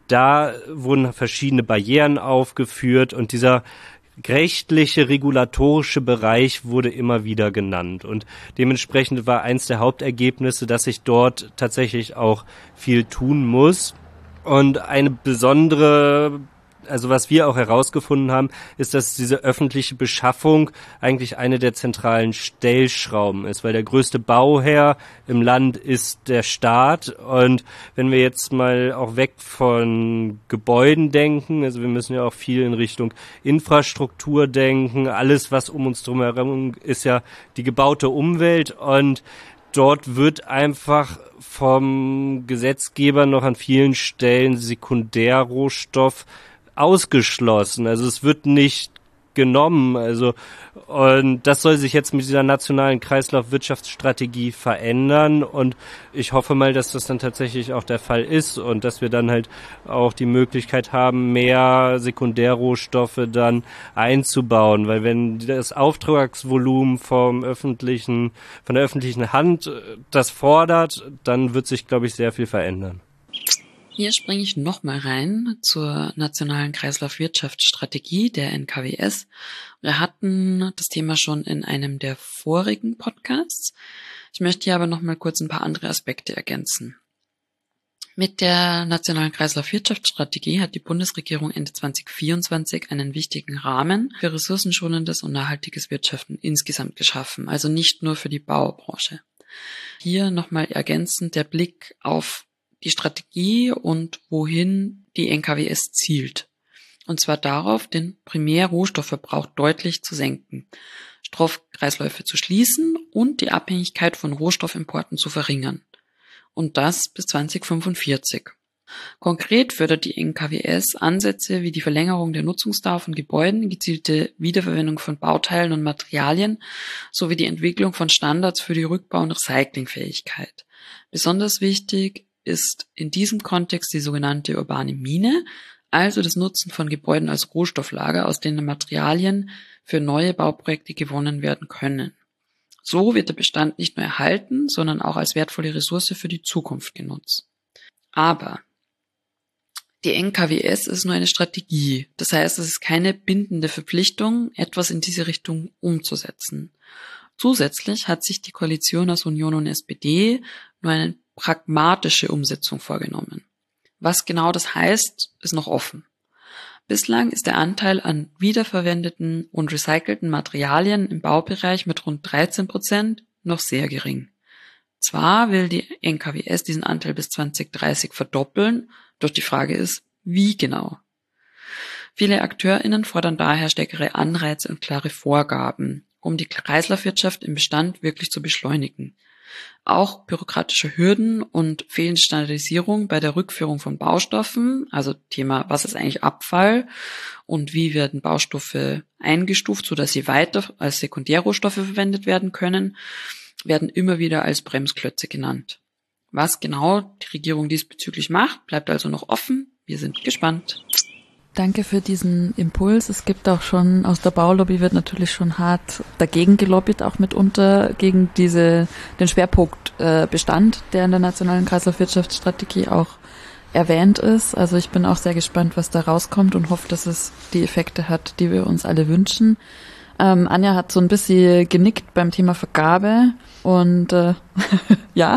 da wurden verschiedene Barrieren aufgeführt und dieser rechtliche, regulatorische Bereich wurde immer wieder genannt und dementsprechend war eins der Hauptergebnisse, dass sich dort tatsächlich auch viel tun muss. Und eine besondere, also was wir auch herausgefunden haben, ist, dass diese öffentliche Beschaffung eigentlich eine der zentralen Stellschrauben ist, weil der größte Bauherr im Land ist der Staat. Und wenn wir jetzt mal auch weg von Gebäuden denken, also wir müssen ja auch viel in Richtung Infrastruktur denken, alles, was um uns drumherum ist, ja die gebaute Umwelt, und dort wird einfach vom Gesetzgeber noch an vielen Stellen Sekundärrohstoff ausgeschlossen. Also es wird nicht genommen. Also, und das soll sich jetzt mit dieser nationalen Kreislaufwirtschaftsstrategie verändern, und ich hoffe mal, dass das dann tatsächlich auch der Fall ist und dass wir dann halt auch die Möglichkeit haben, mehr Sekundärrohstoffe dann einzubauen, weil wenn das Auftragsvolumen von der öffentlichen Hand das fordert, dann wird sich, glaube ich, sehr viel verändern. Hier springe ich nochmal rein zur nationalen Kreislaufwirtschaftsstrategie der NKWS. Wir hatten das Thema schon in einem der vorigen Podcasts. Ich möchte hier aber nochmal kurz ein paar andere Aspekte ergänzen. Mit der nationalen Kreislaufwirtschaftsstrategie hat die Bundesregierung Ende 2024 einen wichtigen Rahmen für ressourcenschonendes und nachhaltiges Wirtschaften insgesamt geschaffen, also nicht nur für die Baubranche. Hier nochmal ergänzend der Blick auf die Strategie und wohin die NKWS zielt. Und zwar darauf, den Primärrohstoffverbrauch deutlich zu senken, Stoffkreisläufe zu schließen und die Abhängigkeit von Rohstoffimporten zu verringern. Und das bis 2045. Konkret fördert die NKWS Ansätze wie die Verlängerung der Nutzungsdauer von Gebäuden, gezielte Wiederverwendung von Bauteilen und Materialien sowie die Entwicklung von Standards für die Rückbau- und Recyclingfähigkeit. Besonders wichtig ist in diesem Kontext die sogenannte urbane Mine, also das Nutzen von Gebäuden als Rohstofflager, aus denen Materialien für neue Bauprojekte gewonnen werden können. So wird der Bestand nicht nur erhalten, sondern auch als wertvolle Ressource für die Zukunft genutzt. Aber Die NKWS ist nur eine Strategie. Das heißt, es ist keine bindende Verpflichtung, etwas in diese Richtung umzusetzen. Zusätzlich hat sich die Koalition aus Union und SPD nur eine pragmatische Umsetzung vorgenommen. Was genau das heißt, ist noch offen. Bislang ist der Anteil an wiederverwendeten und recycelten Materialien im Baubereich mit rund 13% noch sehr gering. Zwar will die NKWS diesen Anteil bis 2030 verdoppeln, doch die Frage ist, wie genau? Viele AkteurInnen fordern daher stärkere Anreize und klare Vorgaben, um die Kreislaufwirtschaft im Bestand wirklich zu beschleunigen. Auch bürokratische Hürden und fehlende Standardisierung bei der Rückführung von Baustoffen, also Thema, was ist eigentlich Abfall und wie werden Baustoffe eingestuft, sodass sie weiter als Sekundärrohstoffe verwendet werden können, werden immer wieder als Bremsklötze genannt. Was genau die Regierung diesbezüglich macht, bleibt also noch offen. Wir sind gespannt. Danke für diesen Impuls. Es gibt auch schon, aus der Baulobby wird natürlich schon hart dagegen gelobbyt, auch mitunter gegen den Schwerpunkt Bestand, der in der nationalen Kreislaufwirtschaftsstrategie auch erwähnt ist. Also ich bin auch sehr gespannt, was da rauskommt und hoffe, dass es die Effekte hat, die wir uns alle wünschen. Anja hat so ein bisschen genickt beim Thema Vergabe und ja.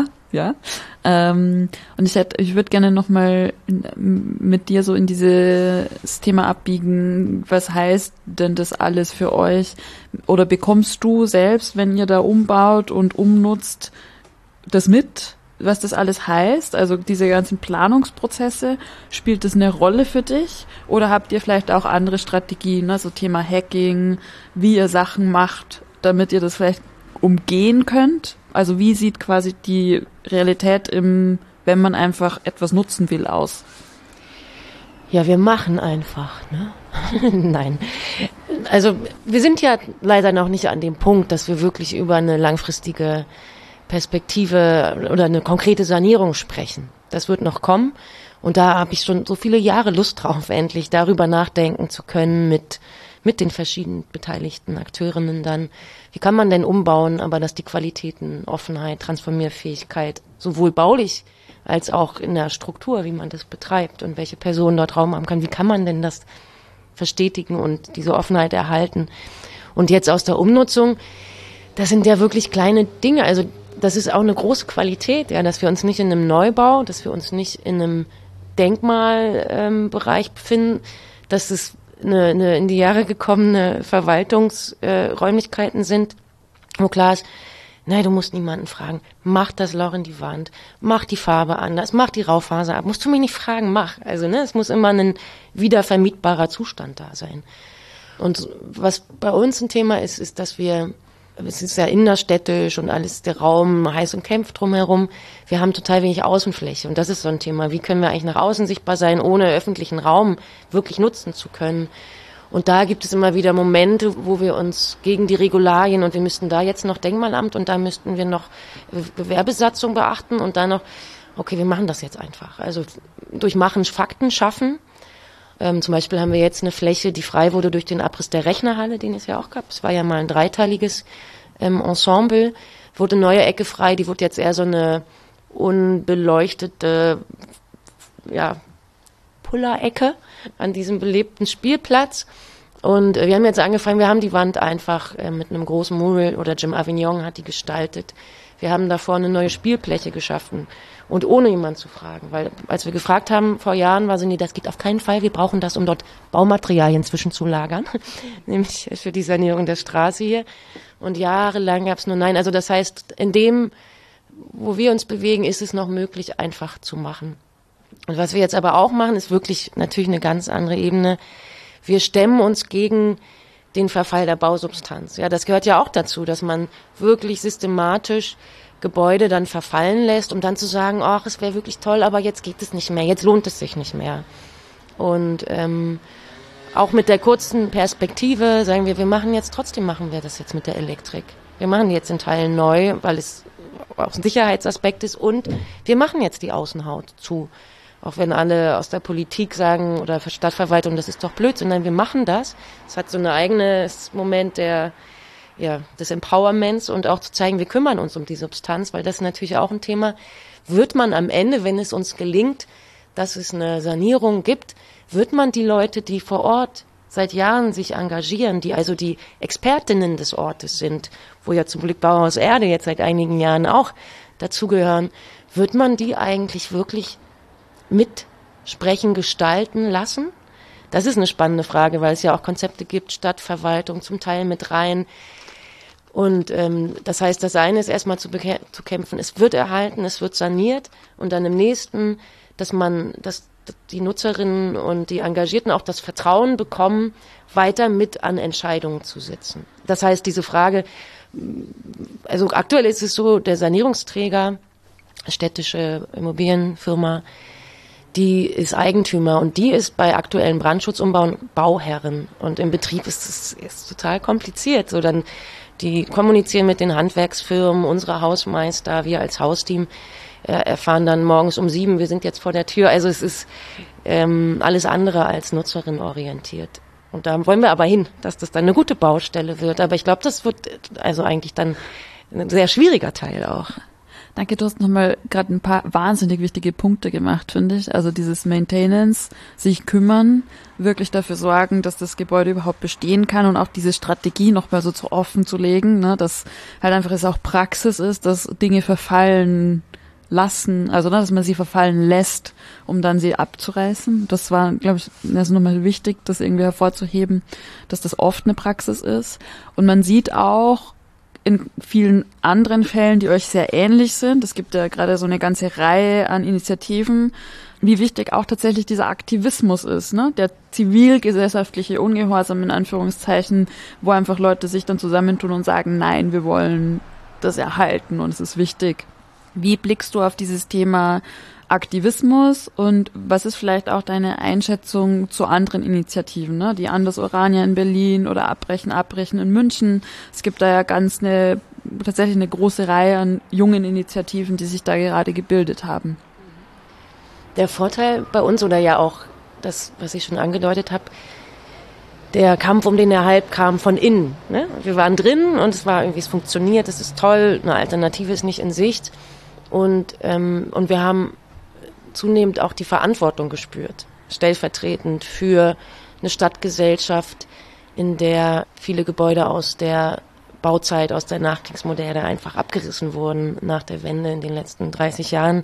Und ich würde gerne nochmal mit dir so in dieses Thema abbiegen. Was heißt denn das alles für euch? Oder bekommst du selbst, wenn ihr da umbaut und umnutzt, das mit, was das alles heißt? Also diese ganzen Planungsprozesse, spielt das eine Rolle für dich? Oder habt ihr vielleicht auch andere Strategien, ne? So Thema Hacking, wie ihr Sachen macht, damit ihr das vielleicht umgehen könnt? Also wie sieht quasi die Realität wenn man einfach etwas nutzen will, aus? Ja, wir machen einfach, ne? Nein. Also wir sind ja leider noch nicht an dem Punkt, dass wir wirklich über eine langfristige Perspektive oder eine konkrete Sanierung sprechen. Das wird noch kommen. Und da habe ich schon so viele Jahre Lust drauf, endlich darüber nachdenken zu können mit den verschiedenen beteiligten Akteurinnen dann. Wie kann man denn umbauen, aber dass die Qualitäten, Offenheit, Transformierfähigkeit sowohl baulich als auch in der Struktur, wie man das betreibt und welche Personen dort Raum haben kann, wie kann man denn das verstetigen und diese Offenheit erhalten? Und jetzt aus der Umnutzung, das sind ja wirklich kleine Dinge, also das ist auch eine große Qualität, ja, dass wir uns nicht in einem Neubau, dass wir uns nicht in einem Denkmalbereich befinden, dass es eine in die Jahre gekommene Verwaltungsräumlichkeiten sind, wo klar ist, nein, du musst niemanden fragen, mach das Loch in die Wand, mach die Farbe anders, mach die Raufaser ab, musst du mich nicht fragen, mach. Also es muss immer ein wiedervermietbarer Zustand da sein. Und was bei uns ein Thema ist, dass es ist ja innerstädtisch und alles, der Raum heiß umkämpft drumherum. Wir haben total wenig Außenfläche und das ist so ein Thema. Wie können wir eigentlich nach außen sichtbar sein, ohne öffentlichen Raum wirklich nutzen zu können? Und da gibt es immer wieder Momente, wo wir uns gegen die Regularien und wir müssten da jetzt noch Denkmalamt und da müssten wir noch Gewerbesatzung beachten und dann noch, okay, wir machen das jetzt einfach. Also durch Machen Fakten schaffen. Zum Beispiel haben wir jetzt eine Fläche, die frei wurde durch den Abriss der Rechnerhalle, den es ja auch gab. Es war ja mal ein dreiteiliges Ensemble. Wurde eine neue Ecke frei, die wurde jetzt eher so eine unbeleuchtete, Pullerecke an diesem belebten Spielplatz. Und wir haben jetzt angefangen, wir haben die Wand einfach mit einem großen Mural oder Jim Avignon hat die gestaltet. Wir haben davor eine neue Spielfläche geschaffen. Und ohne jemanden zu fragen, weil als wir gefragt haben vor Jahren, war so, nee, das geht auf keinen Fall, wir brauchen das, um dort Baumaterialien zwischenzulagern, nämlich für die Sanierung der Straße hier. Und jahrelang gab es nur Nein. Also das heißt, in dem, wo wir uns bewegen, ist es noch möglich, einfach zu machen. Und was wir jetzt aber auch machen, ist wirklich natürlich eine ganz andere Ebene. Wir stemmen uns gegen den Verfall der Bausubstanz. Ja, das gehört ja auch dazu, dass man wirklich systematisch Gebäude dann verfallen lässt, um dann zu sagen, ach, es wäre wirklich toll, aber jetzt geht es nicht mehr, jetzt lohnt es sich nicht mehr. Und auch mit der kurzen Perspektive sagen wir machen wir das jetzt mit der Elektrik. Wir machen jetzt in Teilen neu, weil es auch ein Sicherheitsaspekt ist und wir machen jetzt die Außenhaut zu. Auch wenn alle aus der Politik sagen oder Stadtverwaltung, das ist doch Blödsinn, nein, wir machen das. Es hat so ein eigenes Moment des Empowerments und auch zu zeigen, wir kümmern uns um die Substanz, weil das ist natürlich auch ein Thema. Wird man am Ende, wenn es uns gelingt, dass es eine Sanierung gibt, wird man die Leute, die vor Ort seit Jahren sich engagieren, die also die Expertinnen des Ortes sind, wo ja zum Glück Bauhaus Erde jetzt seit einigen Jahren auch dazugehören, wird man die eigentlich wirklich mitsprechen, gestalten lassen? Das ist eine spannende Frage, weil es ja auch Konzepte gibt, Stadtverwaltung zum Teil mit rein. Und das heißt, das eine ist erstmal zu kämpfen, es wird erhalten, es wird saniert und dann im nächsten, dass die Nutzerinnen und die Engagierten auch das Vertrauen bekommen, weiter mit an Entscheidungen zu sitzen. Das heißt, diese Frage, also aktuell ist es so, der Sanierungsträger, städtische Immobilienfirma, die ist Eigentümer und die ist bei aktuellen Brandschutzumbauen Bauherrin. Und im Betrieb ist es total kompliziert. So dann, die kommunizieren mit den Handwerksfirmen, unsere Hausmeister, wir als Hausteam erfahren dann morgens um 7, wir sind jetzt vor der Tür. Also es ist alles andere als nutzerinorientiert. Und da wollen wir aber hin, dass das dann eine gute Baustelle wird. Aber ich glaube, das wird also eigentlich dann ein sehr schwieriger Teil auch. Danke, du hast nochmal gerade ein paar wahnsinnig wichtige Punkte gemacht, finde ich. Also dieses Maintenance, sich kümmern, wirklich dafür sorgen, dass das Gebäude überhaupt bestehen kann und auch diese Strategie nochmal so zu offen zu legen, ne, dass halt einfach es auch Praxis ist, dass Dinge verfallen lassen, also dass man sie verfallen lässt, um dann sie abzureißen. Das war, glaube ich, das ist nochmal wichtig, das irgendwie hervorzuheben, dass das oft eine Praxis ist. Und man sieht auch in vielen anderen Fällen, die euch sehr ähnlich sind, es gibt ja gerade so eine ganze Reihe an Initiativen, wie wichtig auch tatsächlich dieser Aktivismus ist, ne? Der zivilgesellschaftliche Ungehorsam in Anführungszeichen, wo einfach Leute sich dann zusammentun und sagen, nein, wir wollen das erhalten und es ist wichtig. Wie blickst du auf dieses Thema Aktivismus und was ist vielleicht auch deine Einschätzung zu anderen Initiativen, ne? Die Anders Orania in Berlin oder Abbrechen in München. Es gibt da ja tatsächlich eine große Reihe an jungen Initiativen, die sich da gerade gebildet haben. Der Vorteil bei uns oder ja auch das, was ich schon angedeutet habe, der Kampf um den Erhalt kam von innen. Ne? Wir waren drin und es funktioniert, es ist toll, eine Alternative ist nicht in Sicht und wir haben zunehmend auch die Verantwortung gespürt, stellvertretend für eine Stadtgesellschaft, in der viele Gebäude aus der Bauzeit, aus der Nachkriegsmoderne einfach abgerissen wurden nach der Wende in den letzten 30 Jahren.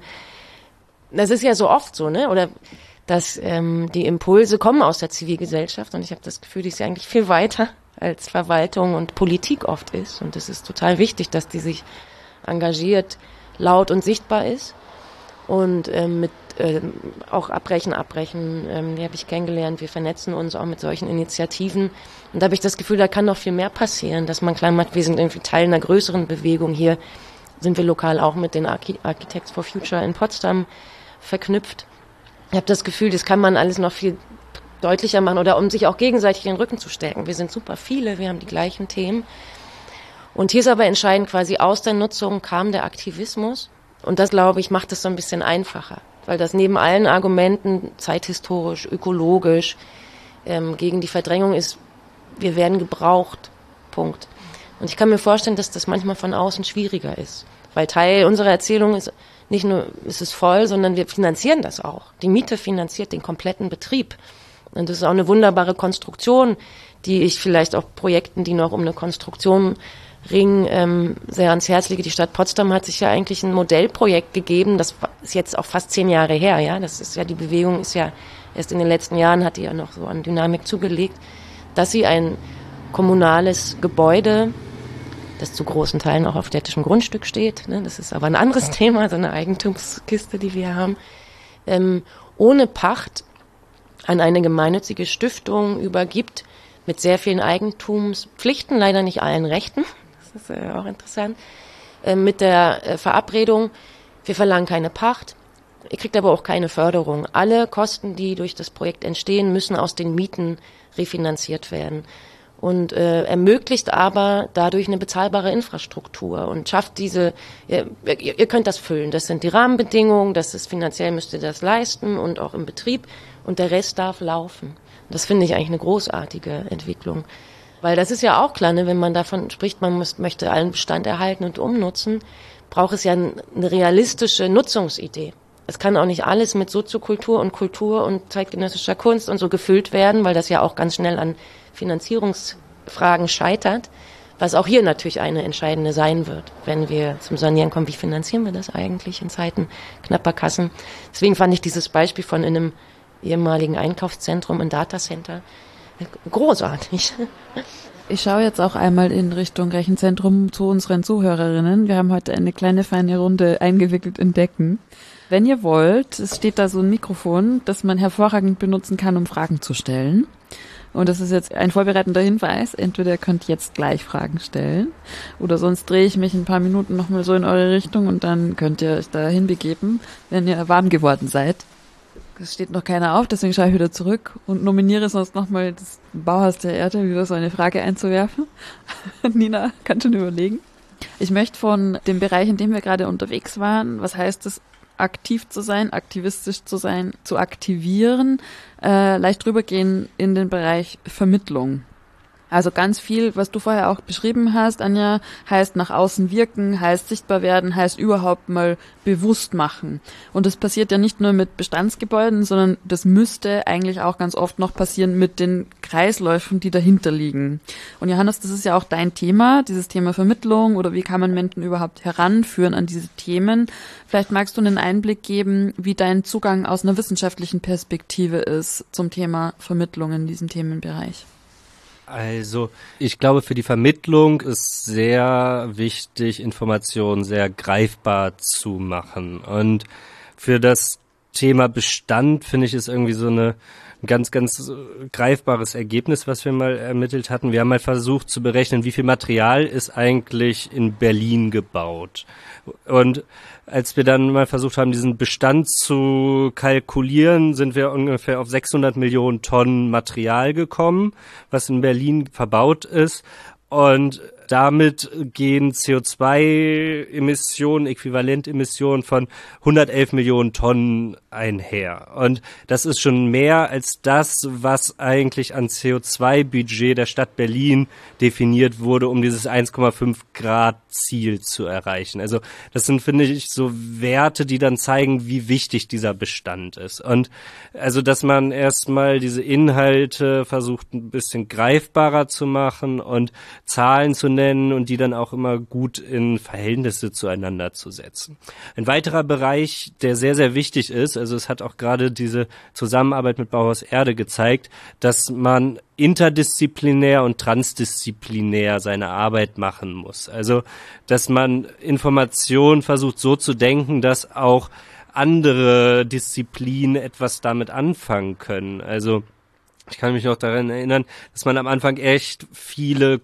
Das ist ja so oft so, ne? Oder dass die Impulse kommen aus der Zivilgesellschaft und ich habe das Gefühl, die ist ja eigentlich viel weiter als Verwaltung und Politik oft ist und es ist total wichtig, dass die sich engagiert, laut und sichtbar ist und mit auch Abbrechen, die habe ich kennengelernt, wir vernetzen uns auch mit solchen Initiativen und da habe ich das Gefühl, da kann noch viel mehr passieren, dass man klar macht, wir sind irgendwie Teil einer größeren Bewegung. Hier sind wir lokal auch mit den Architects for Future in Potsdam verknüpft. Ich habe das Gefühl, das kann man alles noch viel deutlicher machen oder um sich auch gegenseitig den Rücken zu stärken. Wir sind super viele, wir haben die gleichen Themen. Und hier ist aber entscheidend, quasi aus der Nutzung kam der Aktivismus. Und das, glaube ich, macht es so ein bisschen einfacher. Weil das neben allen Argumenten, zeithistorisch, ökologisch, gegen die Verdrängung ist, wir werden gebraucht. Punkt. Und ich kann mir vorstellen, dass das manchmal von außen schwieriger ist. Weil Teil unserer Erzählung ist, nicht nur ist es voll, sondern wir finanzieren das auch. Die Miete finanziert den kompletten Betrieb. Und das ist auch eine wunderbare Konstruktion, die ich vielleicht auch Projekten, die noch um eine Konstruktion ringen, sehr ans Herz lege. Die Stadt Potsdam hat sich ja eigentlich ein Modellprojekt gegeben, das ist jetzt auch fast 10 Jahre her, ja. Das ist ja, die Bewegung ist ja erst in den letzten Jahren, hat die ja noch so an Dynamik zugelegt, dass sie ein kommunales Gebäude, das zu großen Teilen auch auf städtischem Grundstück steht, ne, das ist aber ein anderes Thema, so eine Eigentumskiste, die wir haben, ohne Pacht an eine gemeinnützige Stiftung übergibt, mit sehr vielen Eigentumspflichten, leider nicht allen Rechten, das ist auch interessant, mit der Verabredung, wir verlangen keine Pacht, ihr kriegt aber auch keine Förderung. Alle Kosten, die durch das Projekt entstehen, müssen aus den Mieten refinanziert werden. Und ermöglicht aber dadurch eine bezahlbare Infrastruktur und schafft diese, ihr könnt das füllen, das sind die Rahmenbedingungen, das ist finanziell, müsst ihr das leisten und auch im Betrieb und der Rest darf laufen. Das finde ich eigentlich eine großartige Entwicklung, weil das ist ja auch klar, ne, wenn man davon spricht, man möchte allen Bestand erhalten und umnutzen, braucht es ja eine realistische Nutzungsidee. es kann auch nicht alles mit Soziokultur und Kultur und zeitgenössischer Kunst und so gefüllt werden, weil das ja auch ganz schnell an Finanzierungsfragen scheitert, was auch hier natürlich eine entscheidende sein wird, wenn wir zum Sanieren kommen. Wie finanzieren wir das eigentlich in Zeiten knapper Kassen? Deswegen fand ich dieses Beispiel von in einem ehemaligen Einkaufszentrum, ein Datacenter, großartig. Ich schaue jetzt auch einmal in Richtung Rechenzentrum zu unseren Zuhörerinnen. Wir haben heute eine kleine feine Runde eingewickelt in Decken. Wenn ihr wollt, es steht da so ein Mikrofon, das man hervorragend benutzen kann, um Fragen zu stellen. Und das ist jetzt ein vorbereitender Hinweis. Entweder ihr könnt jetzt gleich Fragen stellen oder sonst drehe ich mich ein paar Minuten nochmal so in eure Richtung und dann könnt ihr euch da hinbegeben, wenn ihr warm geworden seid. Es steht noch keiner auf, deswegen schaue ich wieder zurück und nominiere sonst nochmal das Bauhaus der Erde, wieder so eine Frage einzuwerfen. Nina, kannst du überlegen? Ich möchte von dem Bereich, in dem wir gerade unterwegs waren, was heißt es, aktiv zu sein, aktivistisch zu sein, zu aktivieren, leicht rübergehen in den Bereich Vermittlung. Also ganz viel, was du vorher auch beschrieben hast, Anja, heißt nach außen wirken, heißt sichtbar werden, heißt überhaupt mal bewusst machen. Und das passiert ja nicht nur mit Bestandsgebäuden, sondern das müsste eigentlich auch ganz oft noch passieren mit den Kreisläufen, die dahinter liegen. Und Johannes, das ist ja auch dein Thema, dieses Thema Vermittlung oder wie kann man Menschen überhaupt heranführen an diese Themen. Vielleicht magst du einen Einblick geben, wie dein Zugang aus einer wissenschaftlichen Perspektive ist zum Thema Vermittlung in diesem Themenbereich. Also, ich glaube, für die Vermittlung ist sehr wichtig, Informationen sehr greifbar zu machen. Und für das Thema Bestand finde ich es irgendwie so ein ganz, ganz greifbares Ergebnis, was wir mal ermittelt hatten. Wir haben mal versucht zu berechnen, wie viel Material ist eigentlich in Berlin gebaut. Und als wir dann mal versucht haben, diesen Bestand zu kalkulieren, sind wir ungefähr auf 600 Millionen Tonnen Material gekommen, was in Berlin verbaut ist. Und damit gehen CO2-Emissionen, Äquivalentemissionen von 111 Millionen Tonnen einher. Und das ist schon mehr als das, was eigentlich an CO2-Budget der Stadt Berlin definiert wurde, um dieses 1,5 Grad Ziel zu erreichen. Also das sind, finde ich, so Werte, die dann zeigen, wie wichtig dieser Bestand ist. Und also, dass man erstmal diese Inhalte versucht, ein bisschen greifbarer zu machen und Zahlen zu nennen und die dann auch immer gut in Verhältnisse zueinander zu setzen. Ein weiterer Bereich, der sehr, sehr wichtig ist, also es hat auch gerade diese Zusammenarbeit mit Bauhaus Erde gezeigt, dass man interdisziplinär und transdisziplinär seine Arbeit machen muss. Also, dass man Informationen versucht so zu denken, dass auch andere Disziplinen etwas damit anfangen können. Also, ich kann mich noch daran erinnern, dass man am Anfang echt viele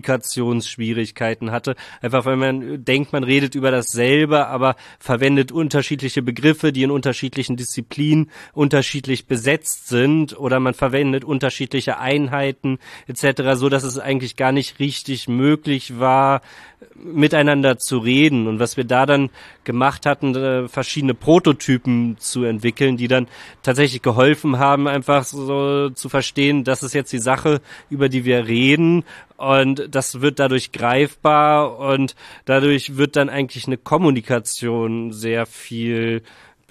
Kommunikationsschwierigkeiten hatte. Einfach weil man denkt, man redet über dasselbe, aber verwendet unterschiedliche Begriffe, die in unterschiedlichen Disziplinen unterschiedlich besetzt sind, oder man verwendet unterschiedliche Einheiten etc., so dass es eigentlich gar nicht richtig möglich war, miteinander zu reden. Und was wir da dann gemacht hatten, verschiedene Prototypen zu entwickeln, die dann tatsächlich geholfen haben, einfach so zu verstehen, das ist jetzt die Sache, über die wir reden, und das wird dadurch greifbar und dadurch wird dann eigentlich eine Kommunikation sehr viel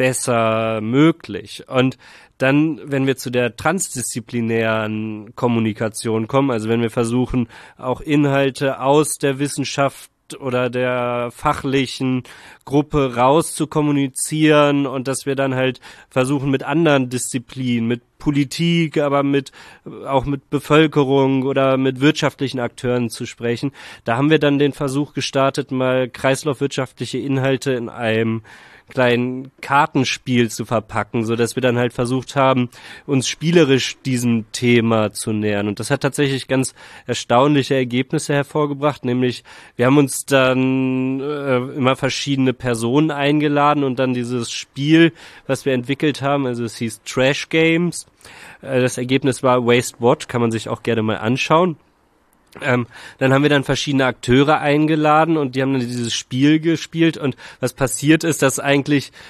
besser möglich. Und dann, wenn wir zu der transdisziplinären Kommunikation kommen, also wenn wir versuchen, auch Inhalte aus der Wissenschaft oder der fachlichen Gruppe raus zu kommunizieren und dass wir dann halt versuchen, mit anderen Disziplinen, mit Politik, aber auch mit Bevölkerung oder mit wirtschaftlichen Akteuren zu sprechen. Da haben wir dann den Versuch gestartet, mal kreislaufwirtschaftliche Inhalte in einem kleinen Kartenspiel zu verpacken, so dass wir dann halt versucht haben, uns spielerisch diesem Thema zu nähern. Und das hat tatsächlich ganz erstaunliche Ergebnisse hervorgebracht, nämlich wir haben uns dann immer verschiedene Personen eingeladen und dann dieses Spiel, was wir entwickelt haben, also es hieß Trash Games. Das Ergebnis war Waste What, kann man sich auch gerne mal anschauen. Dann haben wir dann verschiedene Akteure eingeladen und die haben dann dieses Spiel gespielt, und was passiert ist, dass eigentlich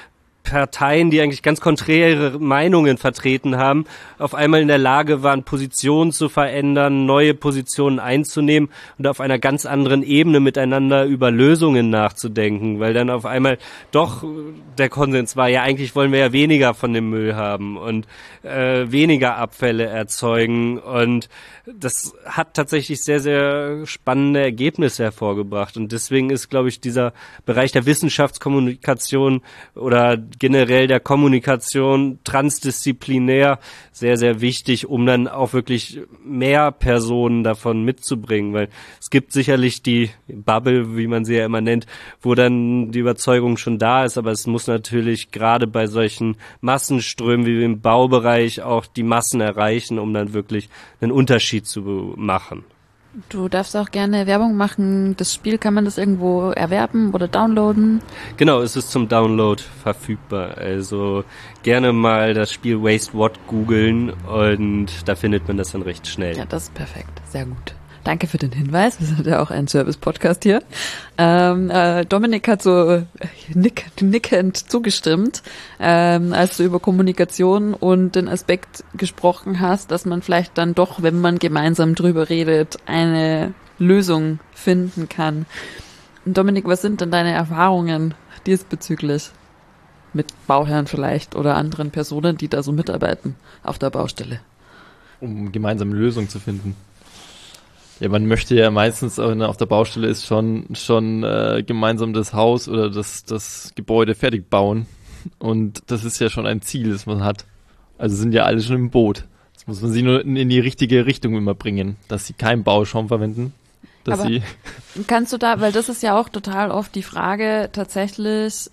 Parteien, die eigentlich ganz konträre Meinungen vertreten haben, auf einmal in der Lage waren, Positionen zu verändern, neue Positionen einzunehmen und auf einer ganz anderen Ebene miteinander über Lösungen nachzudenken, weil dann auf einmal doch der Konsens war, ja eigentlich wollen wir ja weniger von dem Müll haben und weniger Abfälle erzeugen, und das hat tatsächlich sehr, sehr spannende Ergebnisse hervorgebracht, und deswegen ist, glaube ich, dieser Bereich der Wissenschaftskommunikation oder generell der Kommunikation transdisziplinär sehr, sehr wichtig, um dann auch wirklich mehr Personen davon mitzubringen, weil es gibt sicherlich die Bubble, wie man sie ja immer nennt, wo dann die Überzeugung schon da ist, aber es muss natürlich gerade bei solchen Massenströmen wie im Baubereich auch die Massen erreichen, um dann wirklich einen Unterschied zu machen. Du darfst auch gerne Werbung machen. Das Spiel, kann man das irgendwo erwerben oder downloaden? Genau, es ist zum Download verfügbar. Also gerne mal das Spiel Waste What googeln und da findet man das dann recht schnell. Ja, das ist perfekt. Sehr gut. Danke für den Hinweis. Wir sind ja auch ein Service-Podcast hier. Dominik hat so nickend zugestimmt, als du über Kommunikation und den Aspekt gesprochen hast, dass man vielleicht dann doch, wenn man gemeinsam drüber redet, eine Lösung finden kann. Dominik, was sind denn deine Erfahrungen diesbezüglich mit Bauherren vielleicht oder anderen Personen, die da so mitarbeiten auf der Baustelle? Um gemeinsame Lösungen zu finden. Ja, man möchte ja meistens auf der Baustelle ist schon gemeinsam das Haus oder das Gebäude fertig bauen. Und das ist ja schon ein Ziel, das man hat. Also sind ja alle schon im Boot. Jetzt muss man sie nur in die richtige Richtung immer bringen, dass sie keinen Bauschaum verwenden. Aber kannst du da, weil das ist ja auch total oft die Frage tatsächlich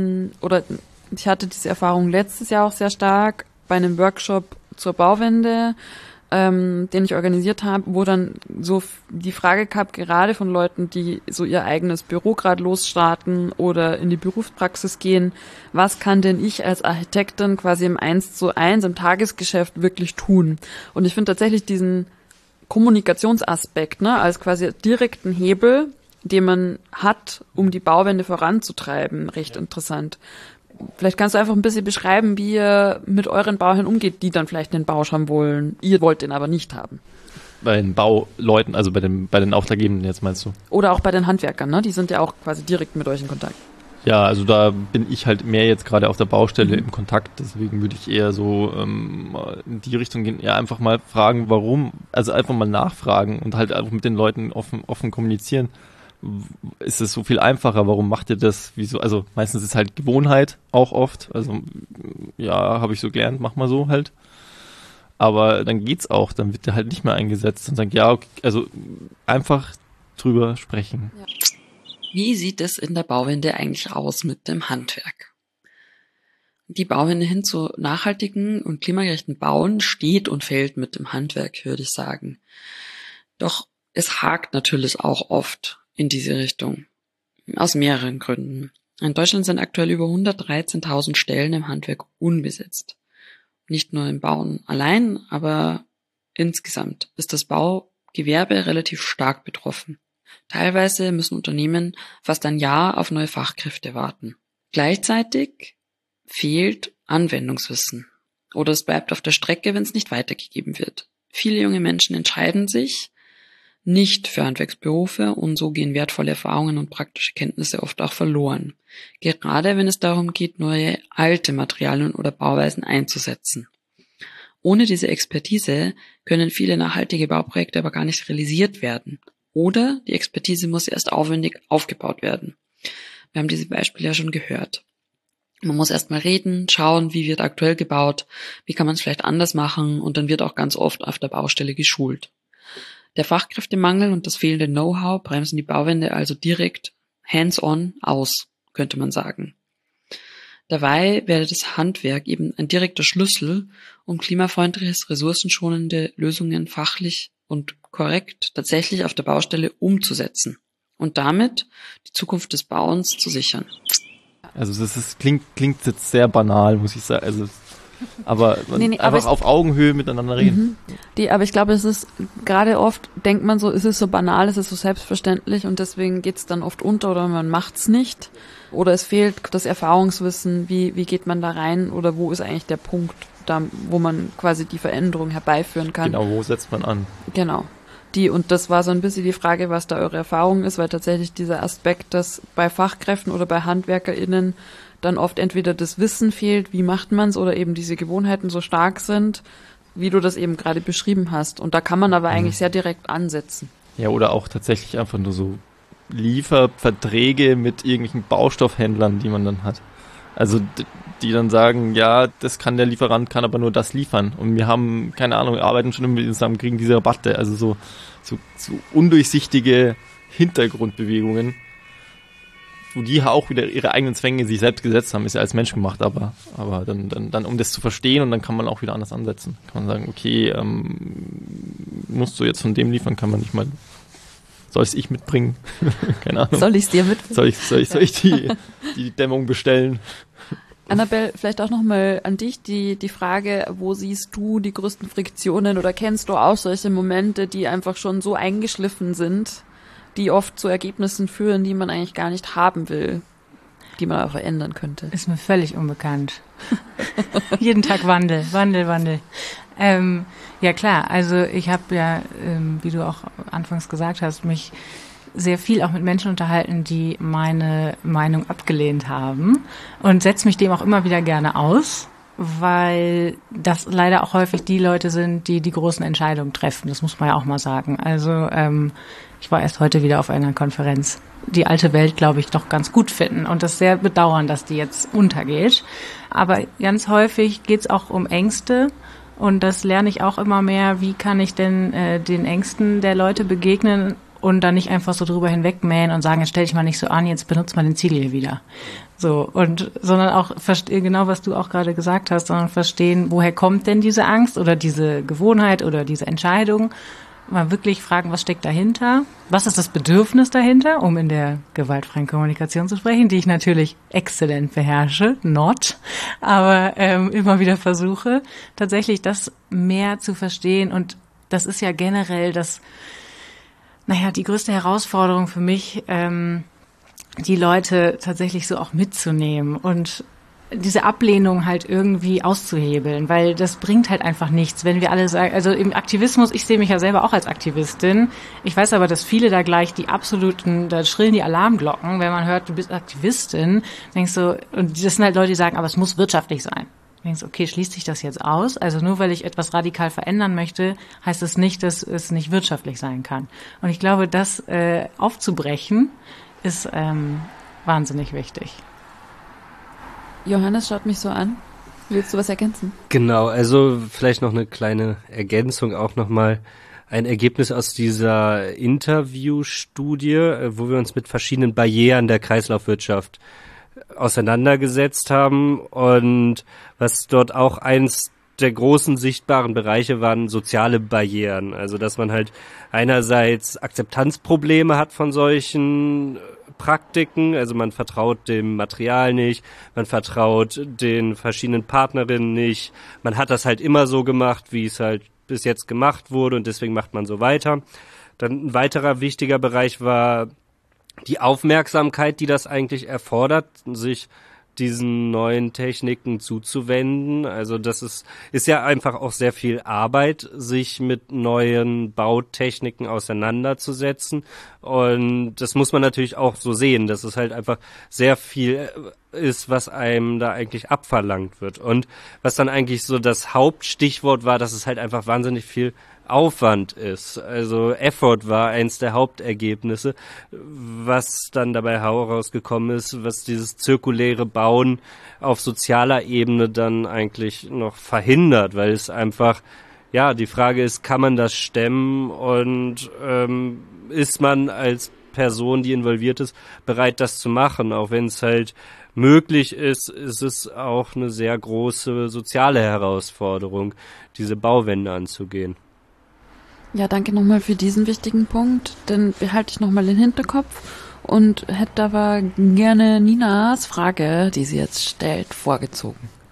ich hatte diese Erfahrung letztes Jahr auch sehr stark bei einem Workshop zur Bauwende, den ich organisiert habe, wo dann so die Frage gab, gerade von Leuten, die so ihr eigenes Büro gerade losstarten oder in die Berufspraxis gehen, was kann denn ich als Architektin quasi im 1:1 im Tagesgeschäft wirklich tun? Und ich finde tatsächlich diesen Kommunikationsaspekt, als quasi direkten Hebel, den man hat, um die Bauwende voranzutreiben, recht interessant. Vielleicht kannst du einfach ein bisschen beschreiben, wie ihr mit euren Bauherren umgeht, die dann vielleicht den Bauschaum wollen. Ihr wollt den aber nicht haben. Bei den Bauleuten, also bei den Auftraggebenden jetzt meinst du? Oder auch bei den Handwerkern, ne? Die sind ja auch quasi direkt mit euch in Kontakt. Ja, also da bin ich halt mehr jetzt gerade auf der Baustelle im Kontakt, deswegen würde ich eher so in die Richtung gehen, ja einfach mal fragen, warum, also einfach mal nachfragen und halt einfach mit den Leuten offen kommunizieren. Ist es so viel einfacher, warum macht ihr das, wieso, also meistens ist es halt Gewohnheit auch oft, also ja, habe ich so gelernt, mach mal so halt, aber dann geht's auch, dann wird der halt nicht mehr eingesetzt und sagt, ja, okay, also einfach drüber sprechen. Ja. Wie sieht es in der Bauwende eigentlich aus mit dem Handwerk? Die Bauwende hin zu nachhaltigen und klimagerechten Bauen steht und fällt mit dem Handwerk, würde ich sagen. Doch es hakt natürlich auch oft in diese Richtung. Aus mehreren Gründen. In Deutschland sind aktuell über 113.000 Stellen im Handwerk unbesetzt. Nicht nur im Bauen allein, aber insgesamt ist das Baugewerbe relativ stark betroffen. Teilweise müssen Unternehmen fast ein Jahr auf neue Fachkräfte warten. Gleichzeitig fehlt Anwendungswissen. Oder es bleibt auf der Strecke, wenn es nicht weitergegeben wird. Viele junge Menschen entscheiden sich nicht für Handwerksberufe und so gehen wertvolle Erfahrungen und praktische Kenntnisse oft auch verloren. Gerade wenn es darum geht, neue alte Materialien oder Bauweisen einzusetzen. Ohne diese Expertise können viele nachhaltige Bauprojekte aber gar nicht realisiert werden. Oder die Expertise muss erst aufwendig aufgebaut werden. Wir haben diese Beispiele ja schon gehört. Man muss erst mal reden, schauen, wie wird aktuell gebaut, wie kann man es vielleicht anders machen und dann wird auch ganz oft auf der Baustelle geschult. Der Fachkräftemangel und das fehlende Know-how bremsen die Bauwende also direkt hands-on aus, könnte man sagen. Dabei wäre das Handwerk eben ein direkter Schlüssel, um klimafreundliches, ressourcenschonende Lösungen fachlich und korrekt tatsächlich auf der Baustelle umzusetzen und damit die Zukunft des Bauens zu sichern. Also klingt jetzt sehr banal, muss ich sagen. Also Aber einfach auf Augenhöhe miteinander reden. Aber ich glaube, es ist gerade oft, denkt man so, es ist so banal, es ist so selbstverständlich und deswegen geht's dann oft unter oder man macht's nicht. Oder es fehlt das Erfahrungswissen, wie geht man da rein oder wo ist eigentlich der Punkt, da, wo man quasi die Veränderung herbeiführen kann. Genau, wo setzt man an? Genau. Und das war so ein bisschen die Frage, was da eure Erfahrung ist, weil tatsächlich dieser Aspekt, dass bei Fachkräften oder bei HandwerkerInnen dann oft entweder das Wissen fehlt, wie macht man's, oder eben diese Gewohnheiten so stark sind, wie du das eben gerade beschrieben hast. Und da kann man aber eigentlich sehr direkt ansetzen. Ja, oder auch tatsächlich einfach nur so Lieferverträge mit irgendwelchen Baustoffhändlern, die man dann hat. Also die dann sagen, ja, das kann der Lieferant, kann aber nur das liefern. Und wir haben, keine Ahnung, wir arbeiten schon mit zusammen, kriegen diese Rabatte. Also so undurchsichtige Hintergrundbewegungen, wo die auch wieder ihre eigenen Zwänge sich selbst gesetzt haben, ist ja als Mensch gemacht, aber dann um das zu verstehen, und dann kann man auch wieder anders ansetzen. Kann man sagen, okay, musst du jetzt von dem liefern, kann man nicht mal. Soll ich mitbringen? Keine Ahnung. Soll ich es dir mitbringen? Soll ich die Dämmung bestellen? Annabelle, vielleicht auch nochmal an dich die Frage, wo siehst du die größten Friktionen oder kennst du auch solche Momente, die einfach schon so eingeschliffen sind, die oft zu Ergebnissen führen, die man eigentlich gar nicht haben will, die man aber verändern könnte? Ist mir völlig unbekannt. Jeden Tag Wandel. Ja klar, also ich habe ja, wie du auch anfangs gesagt hast, mich sehr viel auch mit Menschen unterhalten, die meine Meinung abgelehnt haben, und setze mich dem auch immer wieder gerne aus, weil das leider auch häufig die Leute sind, die großen Entscheidungen treffen. Das muss man ja auch mal sagen. Also ich war erst heute wieder auf einer Konferenz, die alte Welt, glaube ich, doch ganz gut finden und das sehr bedauern, dass die jetzt untergeht. Aber ganz häufig geht es auch um Ängste. Und das lerne ich auch immer mehr. Wie kann ich denn den Ängsten der Leute begegnen und dann nicht einfach so drüber hinwegmähen und sagen, jetzt stell dich mal nicht so an, jetzt benutzt mal den Ziegel hier wieder. So, sondern auch genau, was du auch gerade gesagt hast, sondern verstehen, woher kommt denn diese Angst oder diese Gewohnheit oder diese Entscheidung? Mal wirklich fragen, was steckt dahinter? Was ist das Bedürfnis dahinter, um in der gewaltfreien Kommunikation zu sprechen, die ich natürlich exzellent beherrsche, aber immer wieder versuche, tatsächlich das mehr zu verstehen. Und das ist ja generell die größte Herausforderung für mich, die Leute tatsächlich so auch mitzunehmen und diese Ablehnung halt irgendwie auszuhebeln, weil das bringt halt einfach nichts, wenn wir alle sagen, also im Aktivismus, ich sehe mich ja selber auch als Aktivistin, ich weiß aber, dass viele da gleich da schrillen die Alarmglocken, wenn man hört, du bist Aktivistin, denkst du, und das sind halt Leute, die sagen, aber es muss wirtschaftlich sein. Denkst, okay, schließt sich das jetzt aus? Also nur weil ich etwas radikal verändern möchte, heißt es nicht, dass es nicht wirtschaftlich sein kann. Und ich glaube, das aufzubrechen ist wahnsinnig wichtig. Johannes schaut mich so an. Willst du was ergänzen? Genau, also vielleicht noch eine kleine Ergänzung, auch nochmal ein Ergebnis aus dieser Interviewstudie, wo wir uns mit verschiedenen Barrieren der Kreislaufwirtschaft auseinandergesetzt haben, und was dort auch eins der großen sichtbaren Bereiche waren soziale Barrieren. Also dass man halt einerseits Akzeptanzprobleme hat von solchen Praktiken, also man vertraut dem Material nicht, man vertraut den verschiedenen Partnerinnen nicht, man hat das halt immer so gemacht, wie es halt bis jetzt gemacht wurde, und deswegen macht man so weiter. Dann ein weiterer wichtiger Bereich war die Aufmerksamkeit, die das eigentlich erfordert, sich diesen neuen Techniken zuzuwenden. Also das ist ja einfach auch sehr viel Arbeit, sich mit neuen Bautechniken auseinanderzusetzen. Und das muss man natürlich auch so sehen, dass es halt einfach sehr viel ist, was einem da eigentlich abverlangt wird. Und was dann eigentlich so das Hauptstichwort war, dass es halt einfach wahnsinnig viel Aufwand ist. Also Effort war eins der Hauptergebnisse, was dann dabei herausgekommen ist, was dieses zirkuläre Bauen auf sozialer Ebene dann eigentlich noch verhindert, weil es einfach, ja, die Frage ist, kann man das stemmen, und ist man als Person, die involviert ist, bereit, das zu machen, auch wenn es halt möglich ist, ist es auch eine sehr große soziale Herausforderung, diese Bauwende anzugehen. Ja, danke nochmal für diesen wichtigen Punkt, den behalte ich nochmal im Hinterkopf und hätte aber gerne Ninas Frage, die sie jetzt stellt, vorgezogen.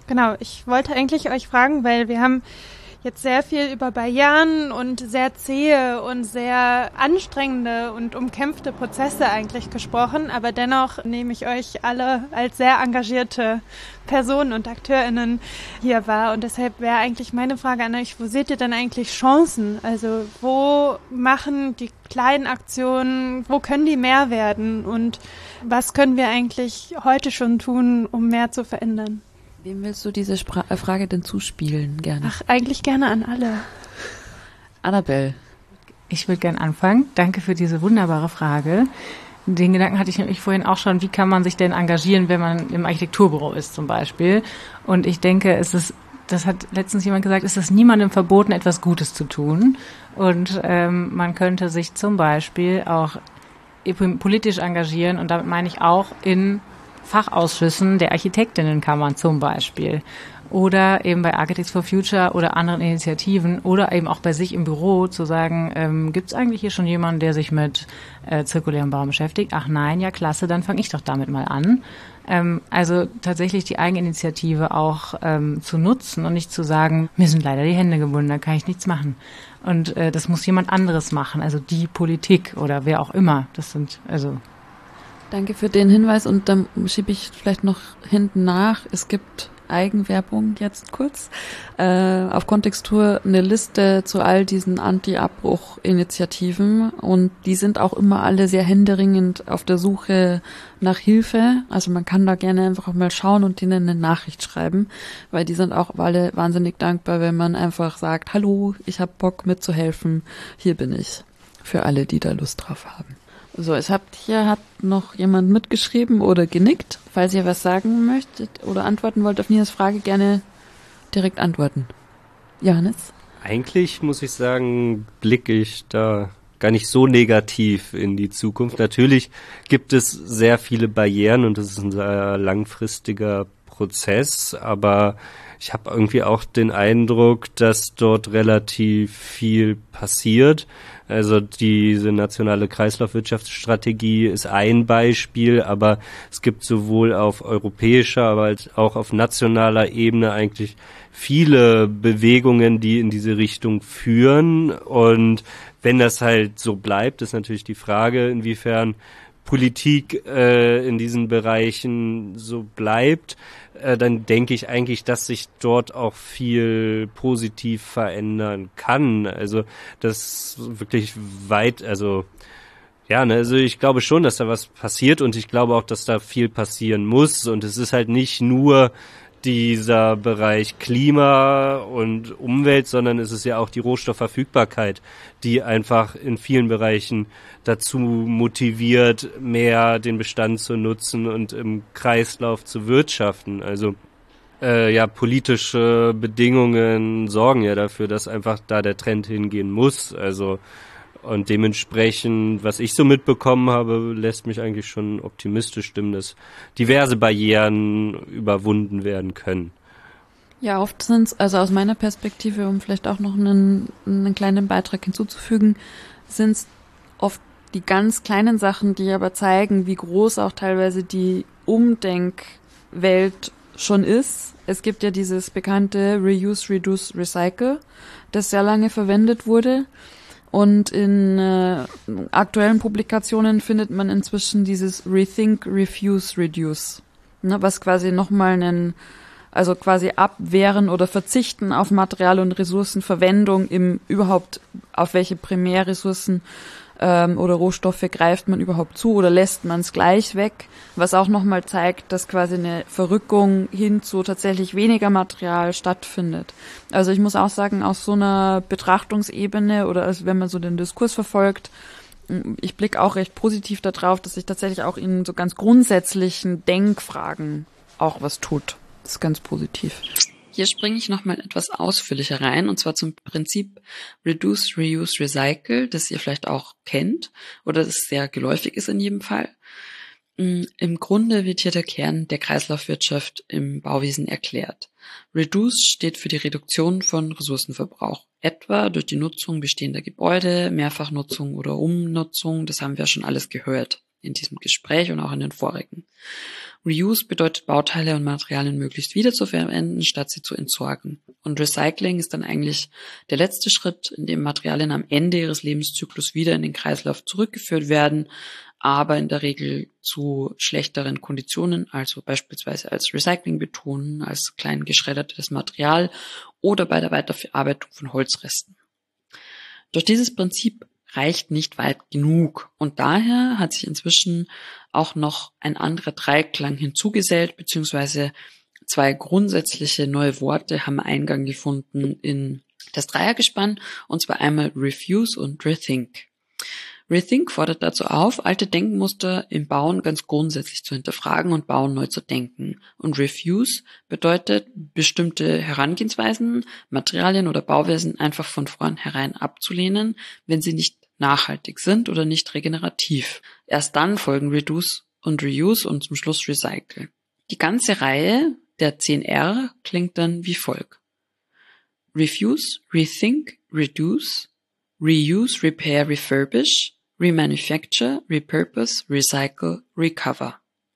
Genau, ich wollte eigentlich euch fragen, weil wir haben jetzt sehr viel über Barrieren und sehr zähe und sehr anstrengende und umkämpfte Prozesse eigentlich gesprochen, aber dennoch nehme ich euch alle als sehr engagierte Personen und AkteurInnen hier wahr und deshalb wäre eigentlich meine Frage an euch, wo seht ihr denn eigentlich Chancen? Also wo machen die kleinen Aktionen, wo können die mehr werden und was können wir eigentlich heute schon tun, um mehr zu verändern? Wem willst du diese Frage denn zuspielen, gerne? Ach, eigentlich gerne an alle. Annabelle. Ich würde gerne anfangen. Danke für diese wunderbare Frage. Den Gedanken hatte ich nämlich vorhin auch schon, wie kann man sich denn engagieren, wenn man im Architekturbüro ist zum Beispiel. Und ich denke, das hat letztens jemand gesagt, es ist niemandem verboten, etwas Gutes zu tun. Und man könnte sich zum Beispiel auch politisch engagieren und damit meine ich auch in Fachausschüssen der Architektinnenkammern zum Beispiel oder eben bei Architects for Future oder anderen Initiativen oder eben auch bei sich im Büro zu sagen, gibt es eigentlich hier schon jemanden, der sich mit zirkulärem Bauen beschäftigt? Ach nein, ja klasse, dann fange ich doch damit mal an. Also tatsächlich die Eigeninitiative auch zu nutzen und nicht zu sagen, mir sind leider die Hände gebunden, da kann ich nichts machen. Und das muss jemand anderes machen, also die Politik oder wer auch immer. Das sind Danke für den Hinweis und dann schiebe ich vielleicht noch hinten nach. Es gibt Eigenwerbung jetzt kurz. Auf Kontextur eine Liste zu all diesen Anti-Abbruch-Initiativen und die sind auch immer alle sehr händeringend auf der Suche nach Hilfe. Also man kann da gerne einfach auch mal schauen und denen eine Nachricht schreiben, weil die sind auch alle wahnsinnig dankbar, wenn man einfach sagt, hallo, ich habe Bock mitzuhelfen, hier bin ich. Für alle, die da Lust drauf haben. So, hat noch jemand mitgeschrieben oder genickt. Falls ihr was sagen möchtet oder antworten wollt auf Ninas Frage, gerne direkt antworten. Johannes? Eigentlich, muss ich sagen, blicke ich da gar nicht so negativ in die Zukunft. Natürlich gibt es sehr viele Barrieren und das ist ein sehr langfristiger Prozess, aber ich habe irgendwie auch den Eindruck, dass dort relativ viel passiert. Also diese nationale Kreislaufwirtschaftsstrategie ist ein Beispiel, aber es gibt sowohl auf europäischer, aber als auch auf nationaler Ebene eigentlich viele Bewegungen, die in diese Richtung führen. Und wenn das halt so bleibt, ist natürlich die Frage, inwiefern Politik in diesen Bereichen so bleibt, dann denke ich eigentlich, dass sich dort auch viel positiv verändern kann. Also das wirklich also ich glaube schon, dass da was passiert und ich glaube auch, dass da viel passieren muss und es ist halt nicht nur dieser Bereich Klima und Umwelt, sondern es ist ja auch die Rohstoffverfügbarkeit, die einfach in vielen Bereichen dazu motiviert, mehr den Bestand zu nutzen und im Kreislauf zu wirtschaften. Also politische Bedingungen sorgen ja dafür, dass einfach da der Trend hingehen muss. Also und dementsprechend, was ich so mitbekommen habe, lässt mich eigentlich schon optimistisch stimmen, dass diverse Barrieren überwunden werden können. Ja, oft sind es, also aus meiner Perspektive, um vielleicht auch noch einen kleinen Beitrag hinzuzufügen, sind es oft die ganz kleinen Sachen, die aber zeigen, wie groß auch teilweise die Umdenkwelt schon ist. Es gibt ja dieses bekannte Reuse, Reduce, Recycle, das sehr lange verwendet wurde. Und in aktuellen Publikationen findet man inzwischen dieses Rethink, Refuse, Reduce, ne, was quasi nochmal quasi abwehren oder verzichten auf Material- und Ressourcenverwendung überhaupt auf welche Primärressourcen oder Rohstoffe greift man überhaupt zu oder lässt man es gleich weg, was auch nochmal zeigt, dass quasi eine Verrückung hin zu tatsächlich weniger Material stattfindet. Also ich muss auch sagen, aus so einer Betrachtungsebene oder also wenn man so den Diskurs verfolgt, ich blicke auch recht positiv darauf, dass sich tatsächlich auch in so ganz grundsätzlichen Denkfragen auch was tut. Das ist ganz positiv. Hier springe ich nochmal etwas ausführlicher rein, und zwar zum Prinzip Reduce, Reuse, Recycle, das ihr vielleicht auch kennt oder das sehr geläufig ist in jedem Fall. Im Grunde wird hier der Kern der Kreislaufwirtschaft im Bauwesen erklärt. Reduce steht für die Reduktion von Ressourcenverbrauch, etwa durch die Nutzung bestehender Gebäude, Mehrfachnutzung oder Umnutzung, das haben wir schon alles gehört. in diesem Gespräch und auch in den vorigen. Reuse bedeutet, Bauteile und Materialien möglichst wiederzuverwenden, statt sie zu entsorgen. Und Recycling ist dann eigentlich der letzte Schritt, in dem Materialien am Ende ihres Lebenszyklus wieder in den Kreislauf zurückgeführt werden, aber in der Regel zu schlechteren Konditionen, also beispielsweise als Recyclingbeton, als klein geschreddertes Material oder bei der Weiterverarbeitung von Holzresten. Doch dieses Prinzip reicht nicht weit genug und daher hat sich inzwischen auch noch ein anderer Dreiklang hinzugesellt, beziehungsweise 2 grundsätzliche neue Worte haben Eingang gefunden in das Dreiergespann, und zwar einmal Refuse und Rethink. Rethink fordert dazu auf, alte Denkmuster im Bauen ganz grundsätzlich zu hinterfragen und Bauen neu zu denken. Und Refuse bedeutet, bestimmte Herangehensweisen, Materialien oder Bauweisen einfach von vornherein abzulehnen, wenn sie nicht nachhaltig sind oder nicht regenerativ. Erst dann folgen Reduce und Reuse und zum Schluss Recycle. Die ganze Reihe der 10 R klingt dann wie folgt: Refuse, Rethink, Reduce, Reuse, Repair, Refurbish, Remanufacture, Repurpose, Recycle, Recover.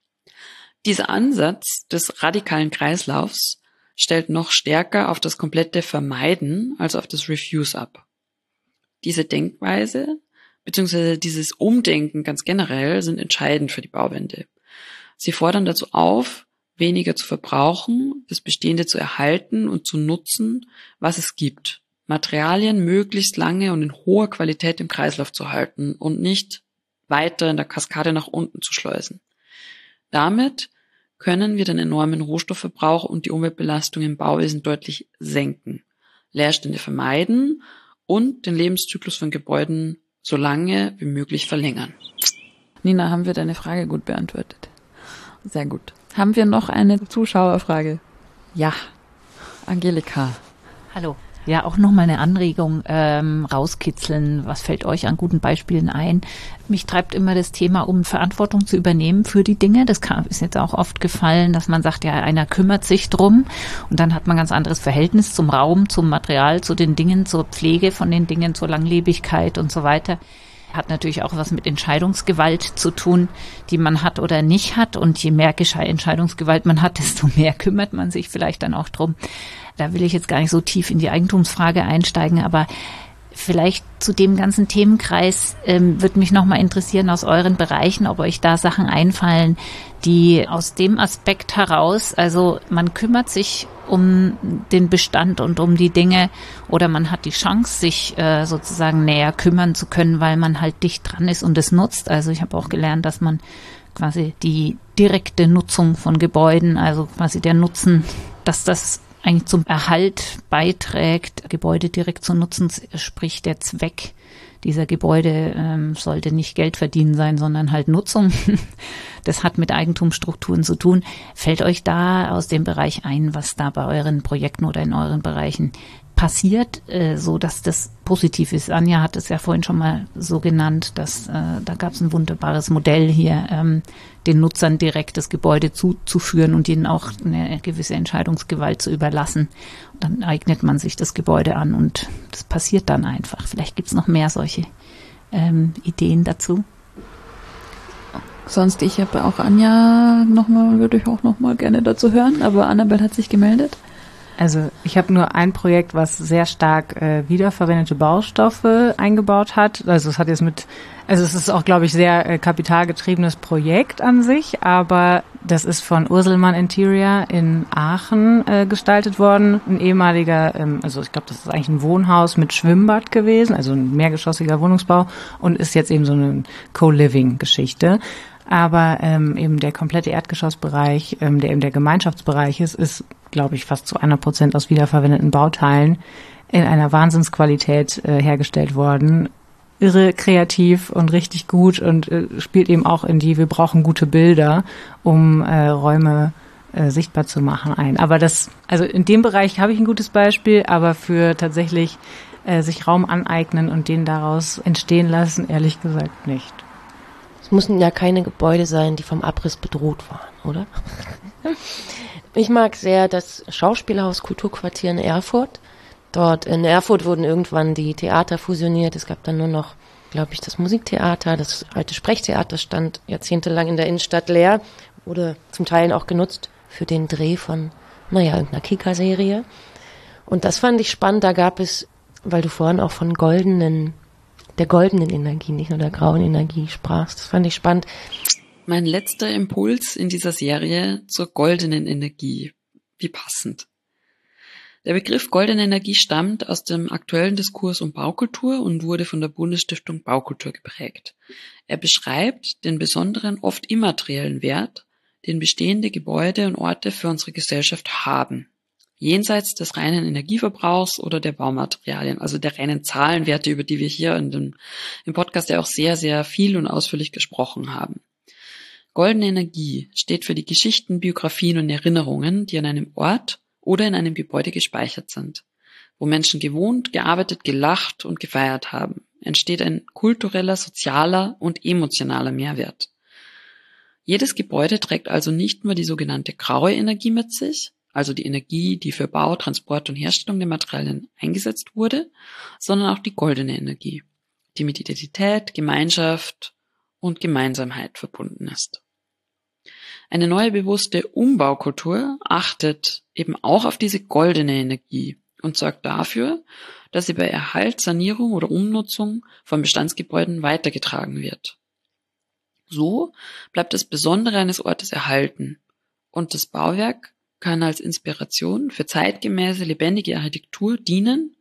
Dieser Ansatz des radikalen Kreislaufs stellt noch stärker auf das komplette Vermeiden als auf das Refuse ab. Diese Denkweise bzw. dieses Umdenken ganz generell sind entscheidend für die Bauwende. Sie fordern dazu auf, weniger zu verbrauchen, das Bestehende zu erhalten und zu nutzen, was es gibt. Materialien möglichst lange und in hoher Qualität im Kreislauf zu halten und nicht weiter in der Kaskade nach unten zu schleusen. Damit können wir den enormen Rohstoffverbrauch und die Umweltbelastung im Bauwesen deutlich senken, Leerstände vermeiden und den Lebenszyklus von Gebäuden so lange wie möglich verlängern. Nina, haben wir deine Frage gut beantwortet? Sehr gut. Haben wir noch eine Zuschauerfrage? Ja, Angelika. Hallo. Ja, auch nochmal eine Anregung, rauskitzeln. Was fällt euch an guten Beispielen ein? Mich treibt immer das Thema, um Verantwortung zu übernehmen für die Dinge. Das ist jetzt auch oft gefallen, dass man sagt, ja, einer kümmert sich drum. Und dann hat man ein ganz anderes Verhältnis zum Raum, zum Material, zu den Dingen, zur Pflege von den Dingen, zur Langlebigkeit und so weiter. Hat natürlich auch was mit Entscheidungsgewalt zu tun, die man hat oder nicht hat. Und je mehr Entscheidungsgewalt man hat, desto mehr kümmert man sich vielleicht dann auch drum. Da will ich jetzt gar nicht so tief in die Eigentumsfrage einsteigen, aber vielleicht zu dem ganzen Themenkreis würde mich nochmal interessieren aus euren Bereichen, ob euch da Sachen einfallen, die aus dem Aspekt heraus, also man kümmert sich um den Bestand und um die Dinge oder man hat die Chance, sich sozusagen näher kümmern zu können, weil man halt dicht dran ist und es nutzt. Also ich habe auch gelernt, dass man quasi die direkte Nutzung von Gebäuden, also quasi der Nutzen, dass das eigentlich zum Erhalt beiträgt, Gebäude direkt zu nutzen, sprich der Zweck dieser Gebäude sollte nicht Geld verdienen sein, sondern halt Nutzung. Das hat mit Eigentumsstrukturen zu tun. Fällt euch da aus dem Bereich ein, was da bei euren Projekten oder in euren Bereichen passiert, so dass das positiv ist? Anja hat es ja vorhin schon mal so genannt, dass da gab es ein wunderbares Modell hier, den Nutzern direkt das Gebäude zuzuführen und ihnen auch eine gewisse Entscheidungsgewalt zu überlassen. Und dann eignet man sich das Gebäude an und das passiert dann einfach. Vielleicht gibt es noch mehr solche Ideen dazu. Sonst, ich habe auch Anja würde ich auch noch mal gerne dazu hören, aber Annabelle hat sich gemeldet. Also ich habe nur ein Projekt, was sehr stark wiederverwendete Baustoffe eingebaut hat. Also es ist auch, glaube ich, sehr kapitalgetriebenes Projekt an sich, aber das ist von Urselmann Interior in Aachen gestaltet worden. Ein ehemaliger, also ich glaube, das ist eigentlich ein Wohnhaus mit Schwimmbad gewesen, also ein mehrgeschossiger Wohnungsbau und ist jetzt eben so eine Co-Living-Geschichte. Aber eben der komplette Erdgeschossbereich, der eben der Gemeinschaftsbereich ist, glaube ich, fast zu 100% aus wiederverwendeten Bauteilen in einer Wahnsinnsqualität hergestellt worden. Irre kreativ und richtig gut und spielt eben auch in wir brauchen gute Bilder, um Räume sichtbar zu machen ein. Aber also in dem Bereich habe ich ein gutes Beispiel, aber für tatsächlich sich Raum aneignen und den daraus entstehen lassen, ehrlich gesagt nicht. Es mussten ja keine Gebäude sein, die vom Abriss bedroht waren, oder? Ich mag sehr das Schauspielhaus Kulturquartier in Erfurt. Dort in Erfurt wurden irgendwann die Theater fusioniert. Es gab dann nur noch glaube ich, das Musiktheater, das alte Sprechtheater stand jahrzehntelang in der Innenstadt leer, wurde zum Teil auch genutzt für den Dreh von, irgendeiner Kika-Serie. Und das fand ich spannend, da gab es, weil du vorhin auch von der goldenen Energie, nicht nur der grauen Energie sprachst, das fand ich spannend. Mein letzter Impuls in dieser Serie zur goldenen Energie. Wie passend. Der Begriff goldene Energie stammt aus dem aktuellen Diskurs um Baukultur und wurde von der Bundesstiftung Baukultur geprägt. Er beschreibt den besonderen, oft immateriellen Wert, den bestehende Gebäude und Orte für unsere Gesellschaft haben. Jenseits des reinen Energieverbrauchs oder der Baumaterialien, also der reinen Zahlenwerte, über die wir hier im Podcast ja auch sehr, sehr viel und ausführlich gesprochen haben. Goldene Energie steht für die Geschichten, Biografien und Erinnerungen, die an einem Ort oder in einem Gebäude gespeichert sind. Wo Menschen gewohnt, gearbeitet, gelacht und gefeiert haben, entsteht ein kultureller, sozialer und emotionaler Mehrwert. Jedes Gebäude trägt also nicht nur die sogenannte graue Energie mit sich, also die Energie, die für Bau, Transport und Herstellung der Materialien eingesetzt wurde, sondern auch die goldene Energie, die mit Identität, Gemeinschaft und Gemeinsamkeit verbunden ist. Eine neue bewusste Umbaukultur achtet eben auch auf diese goldene Energie und sorgt dafür, dass sie bei Erhalt, Sanierung oder Umnutzung von Bestandsgebäuden weitergetragen wird. So bleibt das Besondere eines Ortes erhalten und das Bauwerk kann als Inspiration für zeitgemäße, lebendige Architektur dienen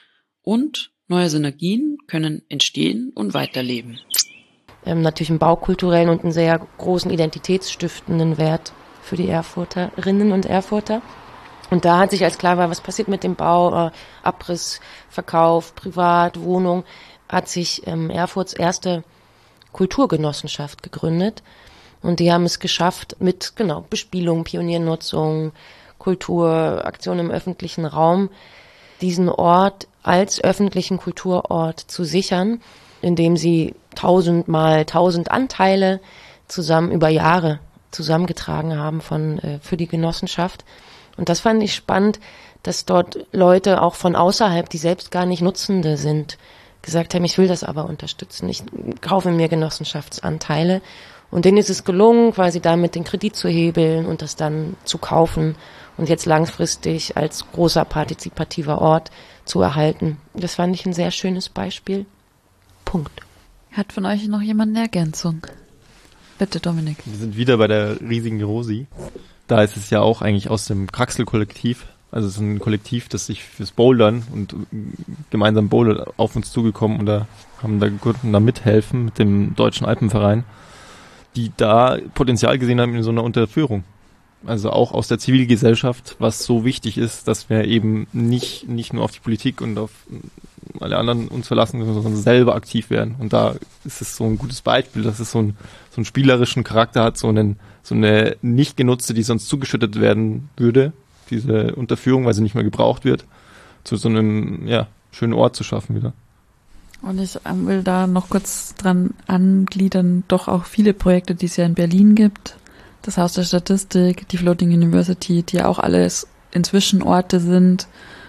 und neue Synergien können entstehen und weiterleben. Natürlich einen baukulturellen und einen sehr großen identitätsstiftenden Wert für die Erfurterinnen und Erfurter. Und da hat sich, als klar war, was passiert mit dem Bau, Abriss, Verkauf, Privat, Wohnung, hat sich Erfurts erste Kulturgenossenschaft gegründet. Und die haben es geschafft, mit Bespielung, Pioniernutzung, Kulturaktionen im öffentlichen Raum, diesen Ort als öffentlichen Kulturort zu sichern, indem sie 1000 mal 1000 Anteile zusammen über Jahre zusammengetragen haben für die Genossenschaft. Und das fand ich spannend, dass dort Leute auch von außerhalb, die selbst gar nicht Nutzende sind, gesagt haben, ich will das aber unterstützen. Ich kaufe mir Genossenschaftsanteile. Und denen ist es gelungen, quasi damit den Kredit zu hebeln und das dann zu kaufen und jetzt langfristig als großer partizipativer Ort zu erhalten. Das fand ich ein sehr schönes Beispiel. Punkt. Hat von euch noch jemand eine Ergänzung? Bitte, Dominik. Wir sind wieder bei der riesigen Rosi. Da ist es ja auch eigentlich aus dem Kraxel-Kollektiv. Also es ist ein Kollektiv, das sich fürs Bouldern und gemeinsam Bouldern auf uns zugekommen und da haben da konnten da mithelfen mit dem Deutschen Alpenverein, die da Potenzial gesehen haben in so einer Unterführung. Also auch aus der Zivilgesellschaft, was so wichtig ist, dass wir eben nicht nur auf die Politik und auf alle anderen uns verlassen, sondern selber aktiv werden. Und da ist es so ein gutes Beispiel, dass es so einen spielerischen Charakter hat, so eine nicht genutzte, die sonst zugeschüttet werden würde, diese Unterführung, weil sie nicht mehr gebraucht wird, zu so einem schönen Ort zu schaffen wieder. Und ich will da noch kurz dran angliedern, doch auch viele Projekte, die es ja in Berlin gibt. Das Haus der Statistik, die Floating University, die ja auch alles inzwischen Orte sind,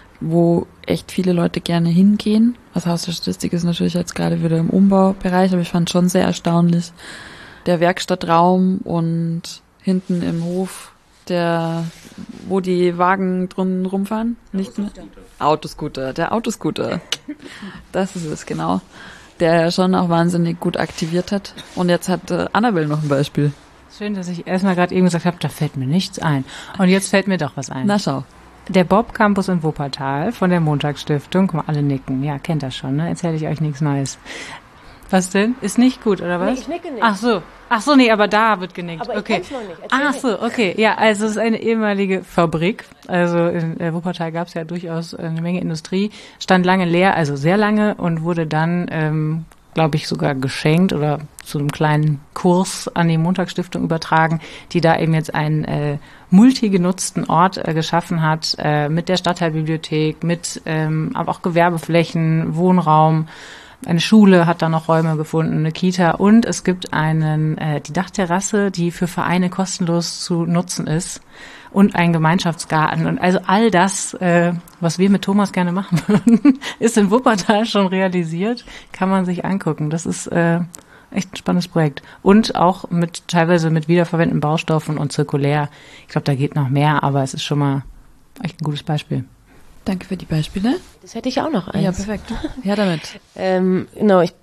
wo echt viele Leute gerne hingehen. Das Haus der Statistik ist natürlich jetzt gerade wieder im Umbaubereich, aber ich fand schon sehr erstaunlich. Der Werkstattraum und hinten im Hof, wo die Wagen drin rumfahren. Nicht mehr? Autoscooter, der Autoscooter. Das ist es, genau. Der schon auch wahnsinnig gut aktiviert hat. Und jetzt hat Annabelle noch ein Beispiel. Schön, dass ich erstmal gerade eben gesagt habe, da fällt mir nichts ein. Und jetzt fällt mir doch was ein. Na schau. Der Bob Campus in Wuppertal von der Montagsstiftung. Guck mal, alle nicken. Ja, kennt das schon, ne? Erzähle ich euch nichts Neues. Was denn? Ist nicht gut, oder was? Nee, ich nicke nicht. Ach so, nee, aber da wird genickt. Aber okay. Ich kenn's noch nicht. Ach so, okay. Ja, also es ist eine ehemalige Fabrik. Also in Wuppertal gab es ja durchaus eine Menge Industrie. Stand lange leer, also sehr lange und wurde dann, glaube ich, sogar geschenkt oder zu einem kleinen Kurs an die Montagsstiftung übertragen, die da eben jetzt einen multigenutzten Ort geschaffen hat, mit der Stadtteilbibliothek, mit aber auch Gewerbeflächen, Wohnraum. Eine Schule hat da noch Räume gefunden, eine Kita und es gibt die Dachterrasse, die für Vereine kostenlos zu nutzen ist. und ein Gemeinschaftsgarten. Und also all das, was wir mit Thomas gerne machen würden, ist in Wuppertal schon realisiert, kann man sich angucken. Das ist echt ein spannendes Projekt. Und auch teilweise mit wiederverwendeten Baustoffen und zirkulär. Ich glaube, da geht noch mehr, aber es ist schon mal echt ein gutes Beispiel. Danke für die Beispiele. Das hätte ich auch noch eins. Ja, perfekt. Ja, damit. Genau, ich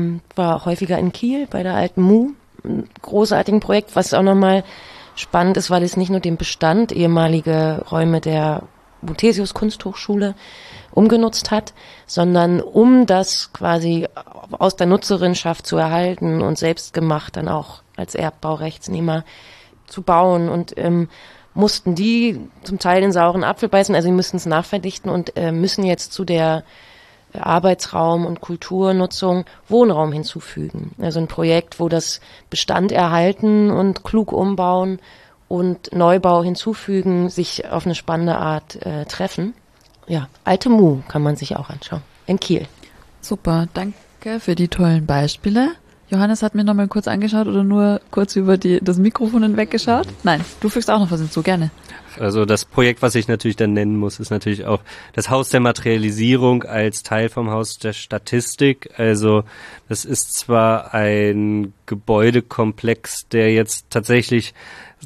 war häufiger in Kiel bei der alten MU, ein großartigen Projekt, was auch nochmal spannend ist, weil es nicht nur den Bestand, ehemalige Räume der Muthesius Kunsthochschule umgenutzt hat, sondern um das quasi aus der Nutzerinschaft zu erhalten und selbst gemacht dann auch als Erbbaurechtsnehmer zu bauen und mussten die zum Teil den sauren Apfel beißen, also sie müssten es nachverdichten und müssen jetzt zu der Arbeitsraum- und Kulturnutzung Wohnraum hinzufügen. Also ein Projekt, wo das Bestand erhalten und klug umbauen und Neubau hinzufügen, sich auf eine spannende Art treffen. Ja, alte Mu kann man sich auch anschauen. In Kiel. Super, danke für die tollen Beispiele. Johannes hat mir noch mal kurz angeschaut oder nur kurz über das Mikrofon hinweggeschaut? Nein, du fügst auch noch was hinzu, gerne. Also das Projekt, was ich natürlich dann nennen muss, ist natürlich auch das Haus der Materialisierung als Teil vom Haus der Statistik. Also das ist zwar ein Gebäudekomplex, der jetzt tatsächlich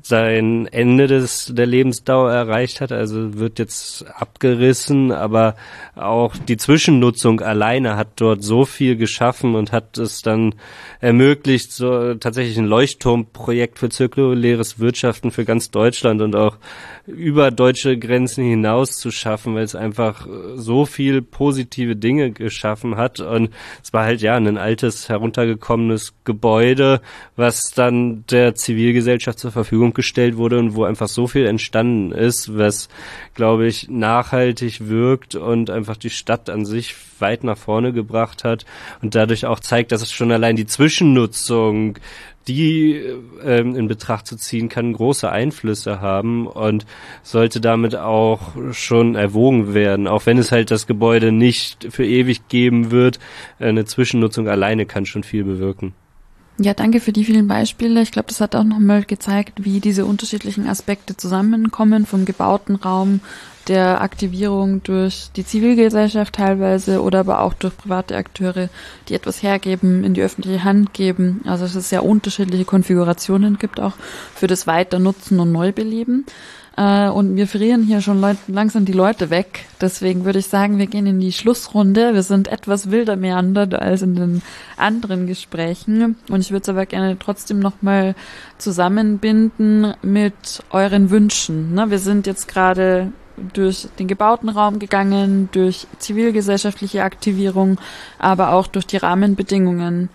sein Ende der Lebensdauer erreicht hat, also wird jetzt abgerissen, aber auch die Zwischennutzung alleine hat dort so viel geschaffen und hat es dann ermöglicht, so tatsächlich ein Leuchtturmprojekt für zirkuläres Wirtschaften für ganz Deutschland und auch über deutsche Grenzen hinaus zu schaffen, weil es einfach so viel positive Dinge geschaffen hat und es war halt ja ein altes, heruntergekommenes Gebäude, was dann der Zivilgesellschaft zur Verfügung gestellt wurde und wo einfach so viel entstanden ist, was, glaube ich, nachhaltig wirkt und einfach die Stadt an sich weit nach vorne gebracht hat und dadurch auch zeigt, dass es schon allein die Zwischennutzung, die in Betracht zu ziehen, kann große Einflüsse haben und sollte damit auch schon erwogen werden, auch wenn es halt das Gebäude nicht für ewig geben wird. Eine Zwischennutzung alleine kann schon viel bewirken. Ja, danke für die vielen Beispiele. Ich glaube, das hat auch nochmal gezeigt, wie diese unterschiedlichen Aspekte zusammenkommen, vom gebauten Raum, der Aktivierung durch die Zivilgesellschaft teilweise oder aber auch durch private Akteure, die etwas hergeben, in die öffentliche Hand geben. Also dass es sehr unterschiedliche Konfigurationen gibt, auch für das Weiternutzen und Neubeleben. Und wir verlieren hier schon langsam die Leute weg. Deswegen würde ich sagen, wir gehen in die Schlussrunde. Wir sind etwas wilder meandert als in den anderen Gesprächen. Und ich würde es aber gerne trotzdem nochmal zusammenbinden mit euren Wünschen. Wir sind jetzt gerade durch den gebauten Raum gegangen, durch zivilgesellschaftliche Aktivierung, aber auch durch die Rahmenbedingungen.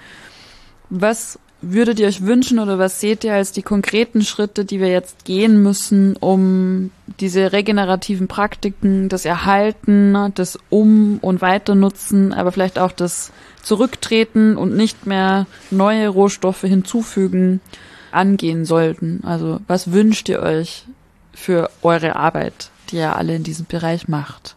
Was würdet ihr euch wünschen oder was seht ihr als die konkreten Schritte, die wir jetzt gehen müssen, um diese regenerativen Praktiken, das Erhalten, das und Weiternutzen, aber vielleicht auch das Zurücktreten und nicht mehr neue Rohstoffe hinzufügen, angehen sollten? Also was wünscht ihr euch für eure Arbeit, die ihr alle in diesem Bereich macht?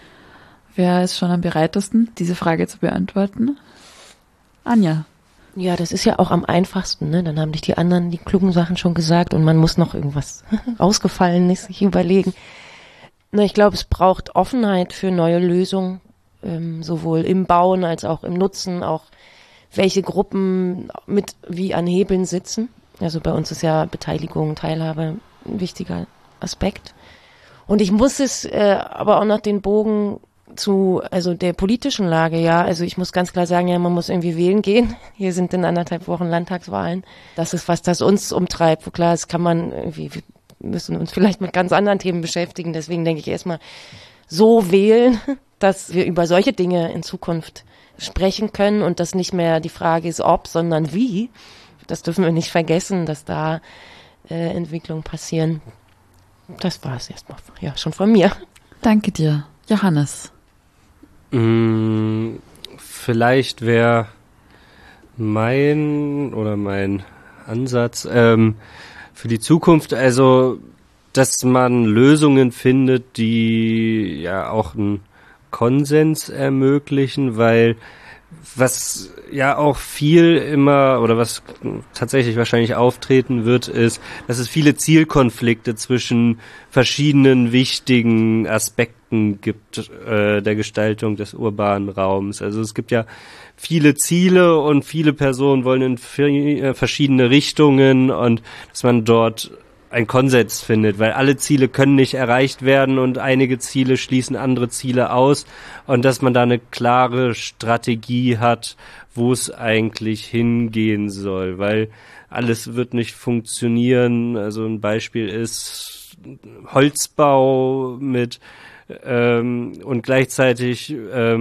Wer ist schon am bereitesten, diese Frage zu beantworten? Anja. Ja, das ist ja auch am einfachsten, ne? Dann haben dich die anderen die klugen Sachen schon gesagt und man muss noch irgendwas Ausgefallenes sich überlegen. Na, ich glaube, es braucht Offenheit für neue Lösungen, sowohl im Bauen als auch im Nutzen, auch welche Gruppen mit wie an Hebeln sitzen. Also bei uns ist ja Beteiligung, Teilhabe ein wichtiger Aspekt. Und ich muss es aber auch noch den Bogen zu der politischen Lage, ja, also ich muss ganz klar sagen, ja, man muss irgendwie wählen gehen. Hier sind in 1,5 Wochen Landtagswahlen. Das ist was, das uns umtreibt. Klar, das kann man irgendwie, wir müssen uns vielleicht mit ganz anderen Themen beschäftigen. Deswegen denke ich erstmal so wählen, dass wir über solche Dinge in Zukunft sprechen können und dass nicht mehr die Frage ist, ob, sondern wie. Das dürfen wir nicht vergessen, dass da Entwicklungen passieren. Das war es erstmal, ja, schon von mir. Danke dir. Johannes. Vielleicht wäre mein Ansatz für die Zukunft, also dass man Lösungen findet, die ja auch einen Konsens ermöglichen, weil Was ja auch viel immer oder was tatsächlich wahrscheinlich auftreten wird, ist, dass es viele Zielkonflikte zwischen verschiedenen wichtigen Aspekten gibt der Gestaltung des urbanen Raums. Also es gibt ja viele Ziele und viele Personen wollen in verschiedene Richtungen und dass man dort einen Konsens findet, weil alle Ziele können nicht erreicht werden und einige Ziele schließen andere Ziele aus und dass man da eine klare Strategie hat, wo es eigentlich hingehen soll, weil alles wird nicht funktionieren. Also ein Beispiel ist Holzbau mit und gleichzeitig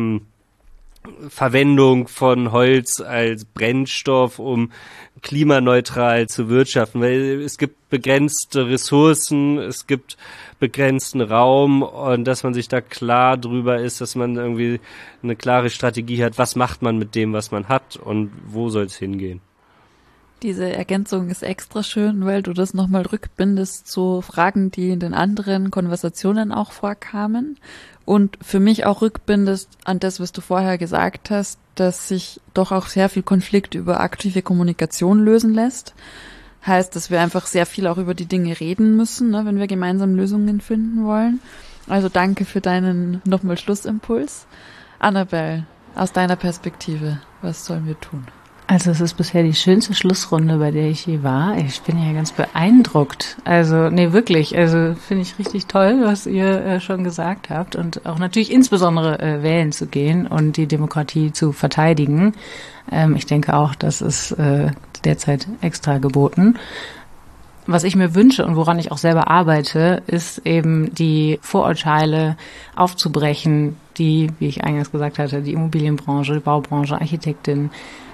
Verwendung von Holz als Brennstoff, um klimaneutral zu wirtschaften, weil es gibt begrenzte Ressourcen, es gibt begrenzten Raum und dass man sich da klar drüber ist, dass man irgendwie eine klare Strategie hat, was macht man mit dem, was man hat und wo soll es hingehen. Diese Ergänzung ist extra schön, weil du das nochmal rückbindest zu Fragen, die in den anderen Konversationen auch vorkamen und für mich auch rückbindest an das, was du vorher gesagt hast, dass sich doch auch sehr viel Konflikt über aktive Kommunikation lösen lässt. Heißt, dass wir einfach sehr viel auch über die Dinge reden müssen, ne, wenn wir gemeinsam Lösungen finden wollen. Also danke für deinen nochmal Schlussimpuls. Annabelle, aus deiner Perspektive, was sollen wir tun? Also es ist bisher die schönste Schlussrunde, bei der ich je war. Ich bin ja ganz beeindruckt. Also, nee, wirklich. Also finde ich richtig toll, was ihr schon gesagt habt. Und auch natürlich insbesondere wählen zu gehen und die Demokratie zu verteidigen. Ich denke auch, das ist derzeit extra geboten. Was ich mir wünsche und woran ich auch selber arbeite, ist eben die Vorurteile aufzubrechen, die, wie ich eingangs gesagt hatte, die Immobilienbranche, die Baubranche, Architektin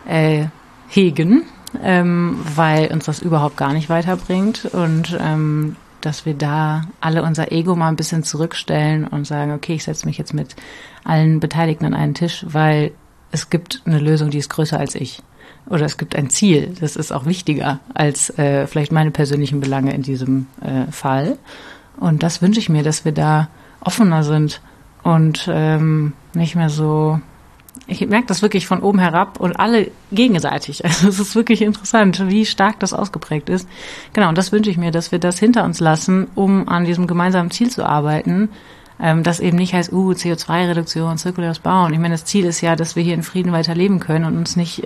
hegen, weil uns das überhaupt gar nicht weiterbringt und dass wir da alle unser Ego mal ein bisschen zurückstellen und sagen, okay, ich setze mich jetzt mit allen Beteiligten an einen Tisch, weil es gibt eine Lösung, die ist größer als ich. Oder es gibt ein Ziel, das ist auch wichtiger als vielleicht meine persönlichen Belange in diesem Fall. Und das wünsche ich mir, dass wir da offener sind und nicht mehr so. Ich merke das wirklich von oben herab und alle gegenseitig. Also es ist wirklich interessant, wie stark das ausgeprägt ist. Genau, und das wünsche ich mir, dass wir das hinter uns lassen, um an diesem gemeinsamen Ziel zu arbeiten. Das eben nicht heißt, CO2-Reduktion, zirkuläres Bauen. Ich meine, das Ziel ist ja, dass wir hier in Frieden weiterleben können und uns nicht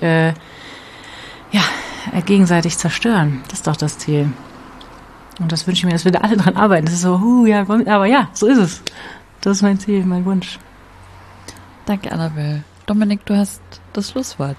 gegenseitig zerstören. Das ist doch das Ziel. Und das wünsche ich mir, dass wir da alle dran arbeiten. Das ist so, ja, aber ja, so ist es. Das ist mein Ziel, mein Wunsch. Danke, Annabelle. Dominik, du hast das Schlusswort.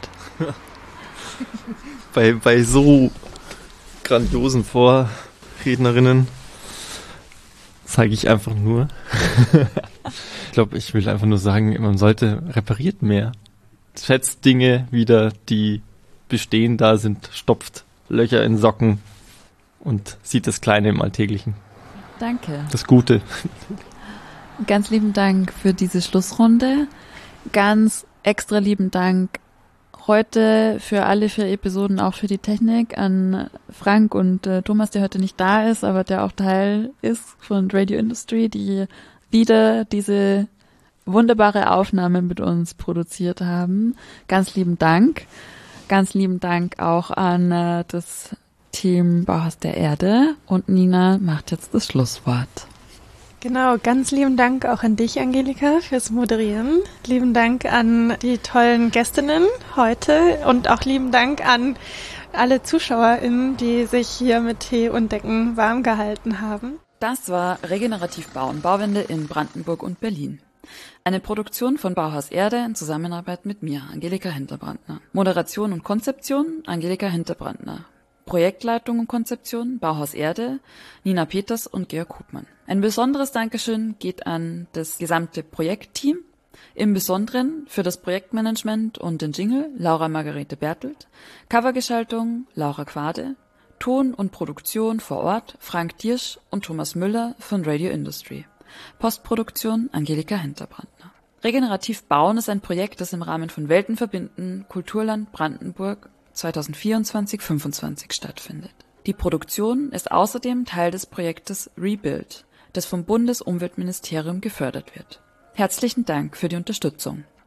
Bei so grandiosen Vorrednerinnen zeige ich einfach nur. Ich glaube, ich will einfach nur sagen, man sollte repariert mehr. Schätzt Dinge wieder, die bestehen da sind, stopft Löcher in Socken und sieht das Kleine im Alltäglichen. Danke. Das Gute. Ganz lieben Dank für diese Schlussrunde. Ganz extra lieben Dank heute für alle 4 Episoden, auch für die Technik, an Frank und Thomas, der heute nicht da ist, aber der auch Teil ist von Radio Industry, die wieder diese wunderbare Aufnahme mit uns produziert haben. Ganz lieben Dank. Ganz lieben Dank auch an das Team Bauhaus der Erde und Nina macht jetzt das Schlusswort. Genau, ganz lieben Dank auch an dich, Angelika, fürs Moderieren. Lieben Dank an die tollen Gästinnen heute und auch lieben Dank an alle ZuschauerInnen, die sich hier mit Tee und Decken warm gehalten haben. Das war Regenerativ Bauen, Bauwende in Brandenburg und Berlin. Eine Produktion von Bauhaus Erde in Zusammenarbeit mit mir, Angelika Hinterbrandner. Moderation und Konzeption, Angelika Hinterbrandner. Projektleitung und Konzeption, Bauhaus Erde, Nina Peters und Georg Hubmann. Ein besonderes Dankeschön geht an das gesamte Projektteam, im Besonderen für das Projektmanagement und den Jingle Laura Margarete Bertelt, Covergestaltung Laura Quade, Ton und Produktion vor Ort Frank Diersch und Thomas Müller von Radio Industry. Postproduktion Angelika Hinterbrandner. Regenerativ Bauen ist ein Projekt, das im Rahmen von Welten verbinden, Kulturland Brandenburg 2024-25 stattfindet. Die Produktion ist außerdem Teil des Projektes Rebuild, das vom Bundesumweltministerium gefördert wird. Herzlichen Dank für die Unterstützung.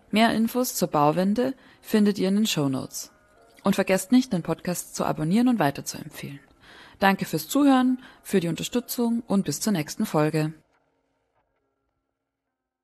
Mehr Infos zur Bauwende findet ihr in den Shownotes. Und vergesst nicht, den Podcast zu abonnieren und weiterzuempfehlen. Danke fürs Zuhören, für die Unterstützung und bis zur nächsten Folge.